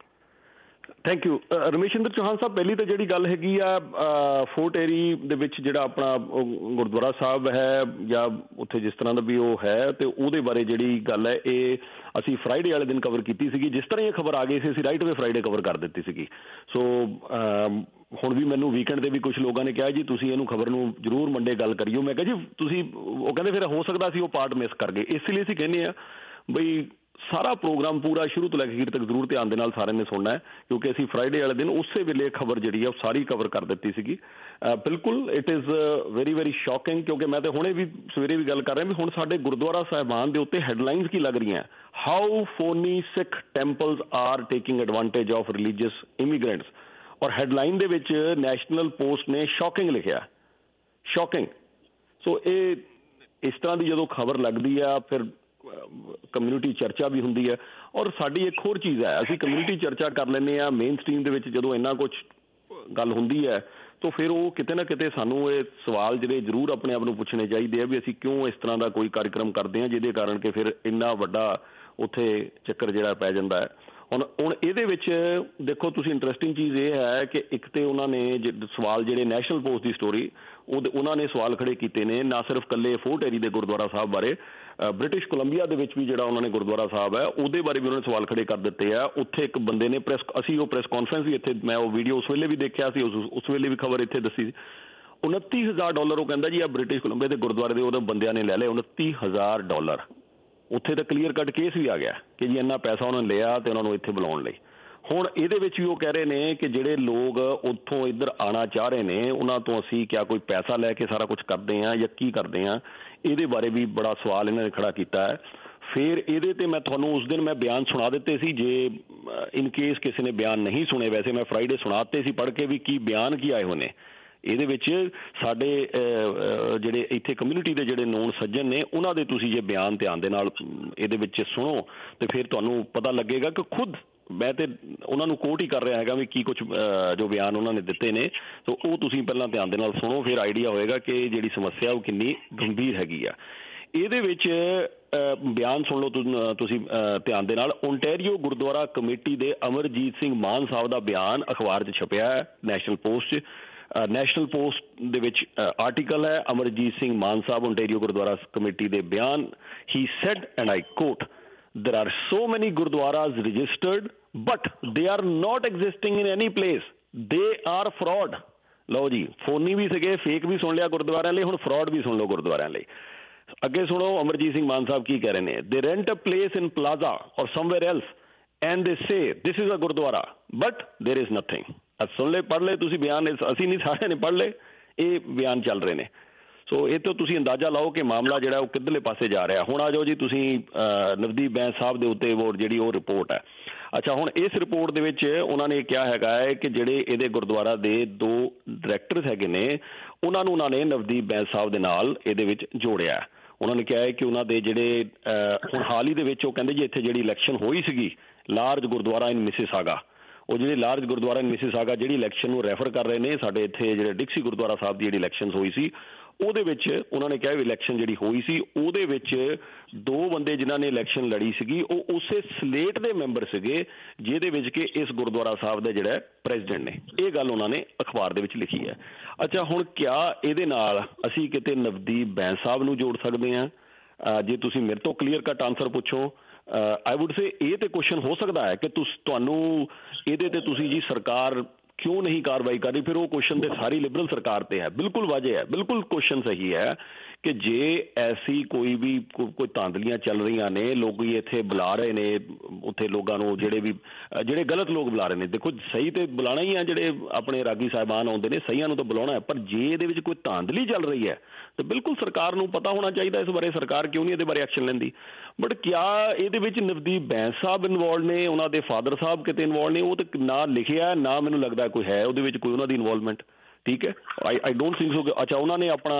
Thank you Rameshinder Chauhan sahib. ਪਹਿਲੀ ਤਾਂ ਜਿਹੜੀ ਗੱਲ ਹੈਗੀ ਆ ਫੋਰਟ ਏਰੀ ਦੇ ਵਿੱਚ ਜਿਹੜਾ ਆਪਣਾ ਗੁਰਦੁਆਰਾ ਸਾਹਿਬ ਹੈ ਜਾਂ ਉੱਥੇ ਜਿਸ ਤਰ੍ਹਾਂ ਦਾ ਵੀ ਉਹ ਹੈ, ਤੇ ਉਹਦੇ ਬਾਰੇ ਜਿਹੜੀ ਗੱਲ ਹੈ ਇਹ ਅਸੀਂ ਫਰਾਈਡੇ ਵਾਲੇ ਦਿਨ ਕਵਰ ਕੀਤੀ ਸੀਗੀ। ਜਿਸ ਤਰ੍ਹਾਂ ਇਹ ਖਬਰ ਆ ਗਈ ਸੀ ਅਸੀਂ ਰਾਈਟ ਵੇ ਫਰਾਈਡੇ ਕਵਰ ਕਰ ਦਿੱਤੀ ਸੀਗੀ। ਸੋ ਹੁਣ ਵੀ ਮੈਨੂੰ ਵੀਕਐਂਡ ਦੇ ਵੀ ਕੁਛ ਲੋਕਾਂ ਨੇ ਕਿਹਾ ਜੀ ਤੁਸੀਂ ਇਹਨੂੰ ਖਬਰ ਨੂੰ ਜ਼ਰੂਰ ਮੰਡੇ ਗੱਲ ਕਰਿਓ। ਮੈਂ ਕਿਹਾ ਜੀ ਤੁਸੀਂ, ਉਹ ਕਹਿੰਦੇ ਫਿਰ ਹੋ ਸਕਦਾ ਅਸੀਂ ਉਹ ਪਾਰਟ ਮਿਸ ਕਰ ਗਏ, ਇਸ ਲਈ ਅਸੀਂ ਕਹਿੰਦੇ ਹਾਂ ਬਈ ਸਾਰਾ ਪ੍ਰੋਗਰਾਮ ਪੂਰਾ ਸ਼ੁਰੂ ਤੋਂ ਲੈ ਕੇ ਅਖੀਰ ਤੱਕ ਜ਼ਰੂਰ ਧਿਆਨ ਦੇ ਨਾਲ ਸਾਰਿਆਂ ਨੇ ਸੁਣਨਾ ਹੈ, ਕਿਉਂਕਿ ਅਸੀਂ ਫਰਾਈਡੇ ਵਾਲੇ ਦਿਨ ਉਸੇ ਵੇਲੇ ਖਬਰ ਜਿਹੜੀ ਹੈ ਉਹ ਸਾਰੀ ਕਵਰ ਕਰ ਦਿੱਤੀ ਸੀਗੀ। ਬਿਲਕੁਲ it is very very shocking, ਕਿਉਂਕਿ ਮੈਂ ਤਾਂ ਹੁਣੇ ਵੀ ਸਵੇਰੇ ਵੀ ਗੱਲ ਕਰ ਰਿਹਾ ਵੀ ਹੁਣ ਸਾਡੇ ਗੁਰਦੁਆਰਾ ਸਾਹਿਬਾਨ ਦੇ ਉੱਤੇ ਹੈਡਲਾਈਨਸ ਕੀ ਲੱਗ ਰਹੀਆਂ, how phony Sikh temples are taking advantage of religious immigrants, ਔਰ ਹੈਡਲਾਈਨ ਦੇ ਵਿੱਚ ਨੈਸ਼ਨਲ ਪੋਸਟ ਨੇ ਸ਼ੌਕਿੰਗ ਲਿਖਿਆ, ਸ਼ੌਕਿੰਗ। ਸੋ ਇਹ ਇਸ ਤਰ੍ਹਾਂ ਦੀ ਜਦੋਂ ਖਬਰ ਲੱਗਦੀ ਆ ਫਿਰ ਕਮਿਊਨਿਟੀ ਚਰਚਾ ਵੀ ਹੁੰਦੀ ਹੈ। ਔਰ ਸਾਡੀ ਇੱਕ ਹੋਰ ਚੀਜ਼ ਹੈ, ਅਸੀਂ ਕਮਿਊਨਿਟੀ ਚਰਚਾ ਕਰ ਲੈਂਦੇ ਹਾਂ ਮੇਨ ਸਟ੍ਰੀਮ ਦੇ ਵਿੱਚ, ਜਦੋਂ ਇੰਨਾ ਕੁਛ ਗੱਲ ਹੁੰਦੀ ਹੈ ਤਾਂ ਫਿਰ ਉਹ ਕਿਤੇ ਨਾ ਕਿਤੇ ਸਾਨੂੰ ਇਹ ਸਵਾਲ ਜਿਹੜੇ ਜ਼ਰੂਰ ਆਪਣੇ ਆਪ ਨੂੰ ਪੁੱਛਣੇ ਚਾਹੀਦੇ ਆ ਵੀ ਅਸੀਂ ਕਿਉਂ ਇਸ ਤਰ੍ਹਾਂ ਦਾ ਕੋਈ ਕਾਰਜਕ੍ਰਮ ਕਰਦੇ ਹਾਂ ਜਿਹਦੇ ਕਾਰਨ ਕਿ ਫਿਰ ਇੰਨਾ ਵੱਡਾ ਉੱਥੇ ਚੱਕਰ ਜਿਹੜਾ ਪੈ ਜਾਂਦਾ ਹੈ। ਹੁਣ ਹੁਣ ਇਹਦੇ ਵਿੱਚ ਦੇਖੋ ਤੁਸੀਂ, ਇੰਟਰਸਟਿੰਗ ਚੀਜ਼ ਇਹ ਹੈ ਕਿ ਇੱਕ ਤੇ ਉਹਨਾਂ ਨੇ ਸਵਾਲ ਜਿਹੜੇ ਨੈਸ਼ਨਲ ਪੋਸਟ ਦੀ ਸਟੋਰੀ, ਉਹ ਉਹਨਾਂ ਨੇ ਸਵਾਲ ਖੜੇ ਕੀਤੇ ਨੇ ਨਾ ਸਿਰਫ ਇਕੱਲੇ ਫੋਰਟ ਏਰੀ ਦੇ ਗੁਰਦੁਆਰਾ ਸਾਹਿਬ ਬਾਰੇ, ਬ੍ਰਿਟਿਸ਼ ਕੋਲੰਬੀਆ ਦੇ ਵਿੱਚ ਵੀ ਜਿਹੜਾ ਉਹਨਾਂ ਨੇ ਗੁਰਦੁਆਰਾ ਸਾਹਿਬ ਹੈ ਉਹਦੇ ਬਾਰੇ ਵੀ ਉਹਨਾਂ ਨੇ ਸਵਾਲ ਖੜੇ ਕਰ ਦਿੱਤੇ ਆ। ਉੱਥੇ ਇੱਕ ਬੰਦੇ ਨੇ ਪ੍ਰੈਸ, ਅਸੀਂ ਉਹ ਪ੍ਰੈਸ ਕਾਨਫਰੰਸ ਵੀ ਇੱਥੇ, ਮੈਂ ਉਹ ਵੀਡੀਓ ਉਸ ਵੇਲੇ ਵੀ ਦੇਖਿਆ ਸੀ, ਉਸ ਉਸ ਵੇਲੇ ਵੀ ਖਬਰ ਇੱਥੇ ਦੱਸੀ ਸੀ। ਉਨੱਤੀ ਹਜ਼ਾਰ ਡਾਲਰ ਉਹ ਕਹਿੰਦਾ ਜੀ ਆ ਬ੍ਰਿਟਿਸ਼ ਕੋਲੰਬੀਆ ਦੇ ਗੁਰਦੁਆਰੇ ਦੇ ਉਹਦੇ ਬੰਦਿਆਂ ਨੇ ਲੈ ਲਏ, ਉਨੱਤੀ ਹਜ਼ਾਰ ਡਾਲਰ। ਉੱਥੇ ਤਾਂ ਕਲੀਅਰ ਕੱਟ ਕੇਸ ਵੀ ਆ ਗਿਆ ਕਿ ਜੀ ਇੰਨਾ ਪੈਸਾ ਉਹਨਾਂ ਨੇ ਲਿਆ ਤੇ ਉਹਨਾਂ ਨੂੰ ਇੱਥੇ ਬੁਲਾਉਣ ਲਈ। ਹੁਣ ਇਹਦੇ ਵਿੱਚ ਵੀ ਉਹ ਕਹਿ ਰਹੇ ਨੇ ਕਿ ਜਿਹੜੇ ਲੋਕ ਉੱਥੋਂ ਇੱਧਰ ਆਉਣਾ ਚਾਹ ਰਹੇ ਨੇ ਉਹਨਾਂ ਤੋਂ ਅਸੀਂ ਕਿਆ ਕੋਈ ਪੈਸਾ ਲੈ ਕੇ ਸਾਰਾ ਕੁਛ ਕਰਦੇ ਹਾਂ ਜਾਂ ਕੀ ਕਰਦੇ ਹਾਂ, ਇਹਦੇ ਬਾਰੇ ਵੀ ਬੜਾ ਸਵਾਲ ਇਹਨਾਂ ਨੇ ਖੜਾ ਕੀਤਾ ਹੈ। ਫਿਰ ਇਹਦੇ ਤੇ ਮੈਂ ਤੁਹਾਨੂੰ ਉਸ ਦਿਨ ਮੈਂ ਬਿਆਨ ਸੁਣਾ ਦਿੱਤੇ ਸੀ, ਜੇ ਇਨ ਕੇਸ ਕਿਸੇ ਨੇ ਬਿਆਨ ਨਹੀਂ ਸੁਣੇ, ਵੈਸੇ ਮੈਂ ਫਰਾਈਡੇ ਸੁਣਾ ਦਿੱਤੇ ਸੀ ਪੜ੍ਹ ਕੇ ਵੀ ਕੀ ਬਿਆਨ ਕੀ ਆਏ ਹੋਏ ਨੇ। ਇਹਦੇ ਵਿੱਚ ਸਾਡੇ ਜਿਹੜੇ ਇੱਥੇ ਕਮਿਊਨਿਟੀ ਦੇ ਜਿਹੜੇ ਨੋਨ ਸੱਜਣ ਨੇ ਉਹਨਾਂ ਦੇ ਤੁਸੀਂ ਜੇ ਬਿਆਨ ਧਿਆਨ ਦੇ ਨਾਲ ਇਹਦੇ ਵਿੱਚ ਸੁਣੋ ਤੇ ਫਿਰ ਤੁਹਾਨੂੰ ਪਤਾ ਲੱਗੇਗਾ ਕਿ ਖੁਦ ਮੈਂ ਤੇ ਉਹਨਾਂ ਨੂੰ ਕੋਟ ਹੀ ਕਰ ਰਿਹਾ ਹੈਗਾ ਵੀ ਕੀ ਕੁਛ ਜੋ ਬਿਆਨ ਉਹਨਾਂ ਨੇ ਦਿੱਤੇ ਨੇ, ਤਾਂ ਉਹ ਤੁਸੀਂ ਪਹਿਲਾਂ ਧਿਆਨ ਦੇ ਨਾਲ ਸੁਣੋ, ਫਿਰ ਆਈਡੀਆ ਹੋਏਗਾ ਕਿ ਜਿਹੜੀ ਸਮੱਸਿਆ ਉਹ ਕਿੰਨੀ ਗੰਭੀਰ ਹੈਗੀ ਆ। ਇਹਦੇ ਵਿੱਚ ਬਿਆਨ ਸੁਣ ਲਓ ਤੁਸੀਂ ਧਿਆਨ ਦੇ ਨਾਲ। ਓਨਟਾਰੀਓ ਗੁਰਦੁਆਰਾ ਕਮੇਟੀ ਦੇ ਅਮਰਜੀਤ ਸਿੰਘ ਮਾਨ ਸਾਹਿਬ ਦਾ ਬਿਆਨ ਅਖਬਾਰ 'ਚ ਛਪਿਆ ਹੈ, ਨੈਸ਼ਨਲ ਪੋਸਟ 'ਚ। ਨੈਸ਼ਨਲ ਪੋਸਟ ਦੇ ਵਿੱਚ ਆਰਟੀਕਲ ਹੈ, ਅਮਰਜੀਤ ਸਿੰਘ ਮਾਨ ਸਾਹਿਬ ਓਨਟਾਰੀਓ ਗੁਰਦੁਆਰਾ ਕਮੇਟੀ ਦੇ ਬਿਆਨ। He said and I quote, there are so many gurdwaras registered but they are not existing in any place, they are fraud। ਲਓ ਜੀ, ਫੋਨੀ ਵੀ ਸੀਗੇ, ਫੇਕ ਵੀ ਸੁਣ ਲਿਆ ਗੁਰਦੁਆਰਿਆਂ ਲਈ, ਹੁਣ ਫਰਾਡ ਵੀ ਸੁਣ ਲਓ ਗੁਰਦੁਆਰਿਆਂ ਲਈ। ਅੱਗੇ ਸੁਣੋ ਅਮਰਜੀਤ ਸਿੰਘ ਮਾਨ ਸਾਹਿਬ ਕੀ ਕਹਿ ਰਹੇ ਨੇ। they rent a place in plaza or somewhere else and they say this is a gurdwara but there is nothing। ਸੁਣ ਲੈ, ਪੜ੍ਹ ਲੈ ਤੁਸੀਂ ਬਿਆਨ, ਅਸੀਂ ਨਹੀਂ ਸਾਰਿਆਂ ਨੇ ਪੜ੍ਹ ਲਏ, ਇਹ ਬਿਆਨ ਚੱਲ ਰਹੇ ਨੇ। ਸੋ ਇਹ ਤੋਂ ਤੁਸੀਂ ਅੰਦਾਜ਼ਾ ਲਾਓ ਕਿ ਮਾਮਲਾ ਜਿਹੜਾ ਉਹ ਕਿੱਧਰਲੇ ਪਾਸੇ ਜਾ ਰਿਹਾ। ਹੁਣ ਆ ਜਾਓ ਜੀ ਤੁਸੀਂ ਨਵਦੀਪ ਬੈਂਸ ਸਾਹਿਬ ਦੇ ਉੱਤੇ ਉਹ ਜਿਹੜੀ ਉਹ ਰਿਪੋਰਟ ਹੈ। ਅੱਛਾ, ਹੁਣ ਇਸ ਰਿਪੋਰਟ ਦੇ ਵਿੱਚ ਉਹਨਾਂ ਨੇ ਕਿਹਾ ਹੈਗਾ ਹੈ ਕਿ ਜਿਹੜੇ ਇਹਦੇ ਗੁਰਦੁਆਰਾ ਦੇ ਦੋ ਡਾਇਰੈਕਟਰਸ ਹੈਗੇ ਨੇ ਉਹਨਾਂ ਨੂੰ ਉਹਨਾਂ ਨੇ ਨਵਦੀਪ ਬੈਂਸ ਸਾਹਿਬ ਦੇ ਨਾਲ ਇਹਦੇ ਵਿੱਚ ਜੋੜਿਆ। ਉਹਨਾਂ ਨੇ ਕਿਹਾ ਹੈ ਕਿ ਉਹਨਾਂ ਦੇ ਜਿਹੜੇ ਹੁਣ ਹਾਲ ਹੀ ਦੇ ਵਿੱਚ ਉਹ ਕਹਿੰਦੇ ਜੀ ਇੱਥੇ ਜਿਹੜੀ ਇਲੈਕਸ਼ਨ ਹੋਈ ਸੀਗੀ ਲਾਰਜ ਗੁਰਦੁਆਰਾ ਇਨ ਮਿਸਿਸਾਗਾ, ਉਹ ਜਿਹੜੇ ਲਾਰਜ ਗੁਰਦੁਆਰਾ ਇਨ ਮਿਸਿਸਾਗਾ ਜਿਹੜੀ ਇਲੈਕਸ਼ਨ ਨੂੰ ਰੈਫਰ ਕਰ ਰਹੇ ਨੇ, ਸਾਡੇ ਇੱਥੇ ਜਿਹੜੇ ਡਿਕਸੀ ਗੁਰਦੁਆਰਾ ਸਾਹਿਬ ਦੀ ਜਿਹੜੀ ਇਲੈਕਸ਼ਨ ਹੋਈ ਸੀ ਉਹਦੇ ਵਿੱਚ ਉਹਨਾਂ ਨੇ ਕਿਹਾ ਵੀ ਇਲੈਕਸ਼ਨ ਜਿਹੜੀ ਹੋਈ ਸੀ ਉਹਦੇ ਵਿੱਚ ਦੋ ਬੰਦੇ ਜਿਨ੍ਹਾਂ ਨੇ ਇਲੈਕਸ਼ਨ ਲੜੀ ਸੀਗੀ ਉਹ ਉਸੇ ਸਲੇਟ ਦੇ ਮੈਂਬਰ ਸੀਗੇ ਜਿਹਦੇ ਵਿੱਚ ਕਿ ਇਸ ਗੁਰਦੁਆਰਾ ਸਾਹਿਬ ਦਾ ਜਿਹੜਾ ਪ੍ਰੈਜ਼ੀਡੈਂਟ ਨੇ। ਇਹ ਗੱਲ ਉਹਨਾਂ ਨੇ ਅਖਬਾਰ ਦੇ ਵਿੱਚ ਲਿਖੀ ਹੈ। ਅੱਛਾ, ਹੁਣ ਕਿਆ ਇਹਦੇ ਨਾਲ ਅਸੀਂ ਕਿਤੇ ਨਵਦੀਪ ਬੈਂਸ ਸਾਹਿਬ ਨੂੰ ਜੋੜ ਸਕਦੇ ਹਾਂ? ਜੇ ਤੁਸੀਂ ਮੇਰੇ ਤੋਂ ਕਲੀਅਰ ਕੱਟ ਆਨਸਰ ਪੁੱਛੋ, ਆਈ ਵੁੱਡ ਸੇ ਇਹ ਤੇ ਕੁਐਸਚਨ ਹੋ ਸਕਦਾ ਹੈ ਕਿ ਤੁਸ ਤੁਹਾਨੂੰ ਇਹਦੇ ਤੇ ਤੁਸੀਂ ਜੀ ਸਰਕਾਰ ਕਿਉਂ ਨਹੀਂ ਕਾਰਵਾਈ ਕਰ ਰਹੀ, ਫਿਰ ਉਹ ਕੁਐਸਚਨ ਤੇ ਸਾਰੀ ਲਿਬਰਲ ਸਰਕਾਰ ਤੇ ਹੈ। ਬਿਲਕੁਲ ਵਾਜੇ ਹੈ, ਬਿਲਕੁਲ ਕੁਐਸਚਨ ਸਹੀ ਹੈ ਕਿ ਜੇ ਐਸੀ ਕੋਈ ਵੀ ਕੋਈ ਧਾਂਦਲੀਆਂ ਚੱਲ ਰਹੀਆਂ ਨੇ, ਲੋਕ ਇੱਥੇ ਬੁਲਾ ਰਹੇ ਨੇ ਉੱਥੇ ਲੋਕਾਂ ਨੂੰ, ਜਿਹੜੇ ਵੀ ਜਿਹੜੇ ਗਲਤ ਲੋਕ ਬੁਲਾ ਰਹੇ ਨੇ, ਦੇਖੋ ਸਹੀ ਤੇ ਬੁਲਾਣਾ ਹੀ ਆ, ਜਿਹੜੇ ਆਪਣੇ ਰਾਗੀ ਸਾਹਿਬਾਨ ਆਉਂਦੇ ਨੇ ਸਹੀਆਂ ਨੂੰ ਤਾਂ ਬੁਲਾਉਣਾ ਹੈ, ਪਰ ਜੇ ਇਹਦੇ ਵਿੱਚ ਕੋਈ ਧਾਂਦਲੀ ਚੱਲ ਰਹੀ ਹੈ ਤਾਂ ਬਿਲਕੁਲ ਸਰਕਾਰ ਨੂੰ ਪਤਾ ਹੋਣਾ ਚਾਹੀਦਾ ਇਸ ਬਾਰੇ। ਸਰਕਾਰ ਕਿਉਂ ਨਹੀਂ ਇਹਦੇ ਬਾਰੇ ਐਕਸ਼ਨ ਲੈਂਦੀ? ਬਟ ਕਿਆ ਇਹਦੇ ਵਿੱਚ ਨਵਦੀਪ ਬੈਂਸ ਸਾਹਿਬ ਇਨਵੋਲਵ ਨੇ, ਉਹਨਾਂ ਦੇ ਫਾਦਰ ਸਾਹਿਬ ਕਿਤੇ ਇਨਵੋਲਵ ਨੇ? ਉਹ ਤਾਂ ਨਾ ਲਿਖਿਆ ਨਾ ਮੈਨੂੰ ਲੱਗਦਾ ਕੋਈ ਹੈ ਉਹਦੇ ਵਿੱਚ ਕੋਈ ਉਹਨਾਂ ਦੀ ਇਨਵੋਲਵਮੈਂਟ। ਠੀਕ ਹੈ, ਆਈ ਆਈ ਡੋਂਟ ਥਿੰਕ ਸੋ। ਅੱਛਾ, ਉਹਨਾਂ ਨੇ ਆਪਣਾ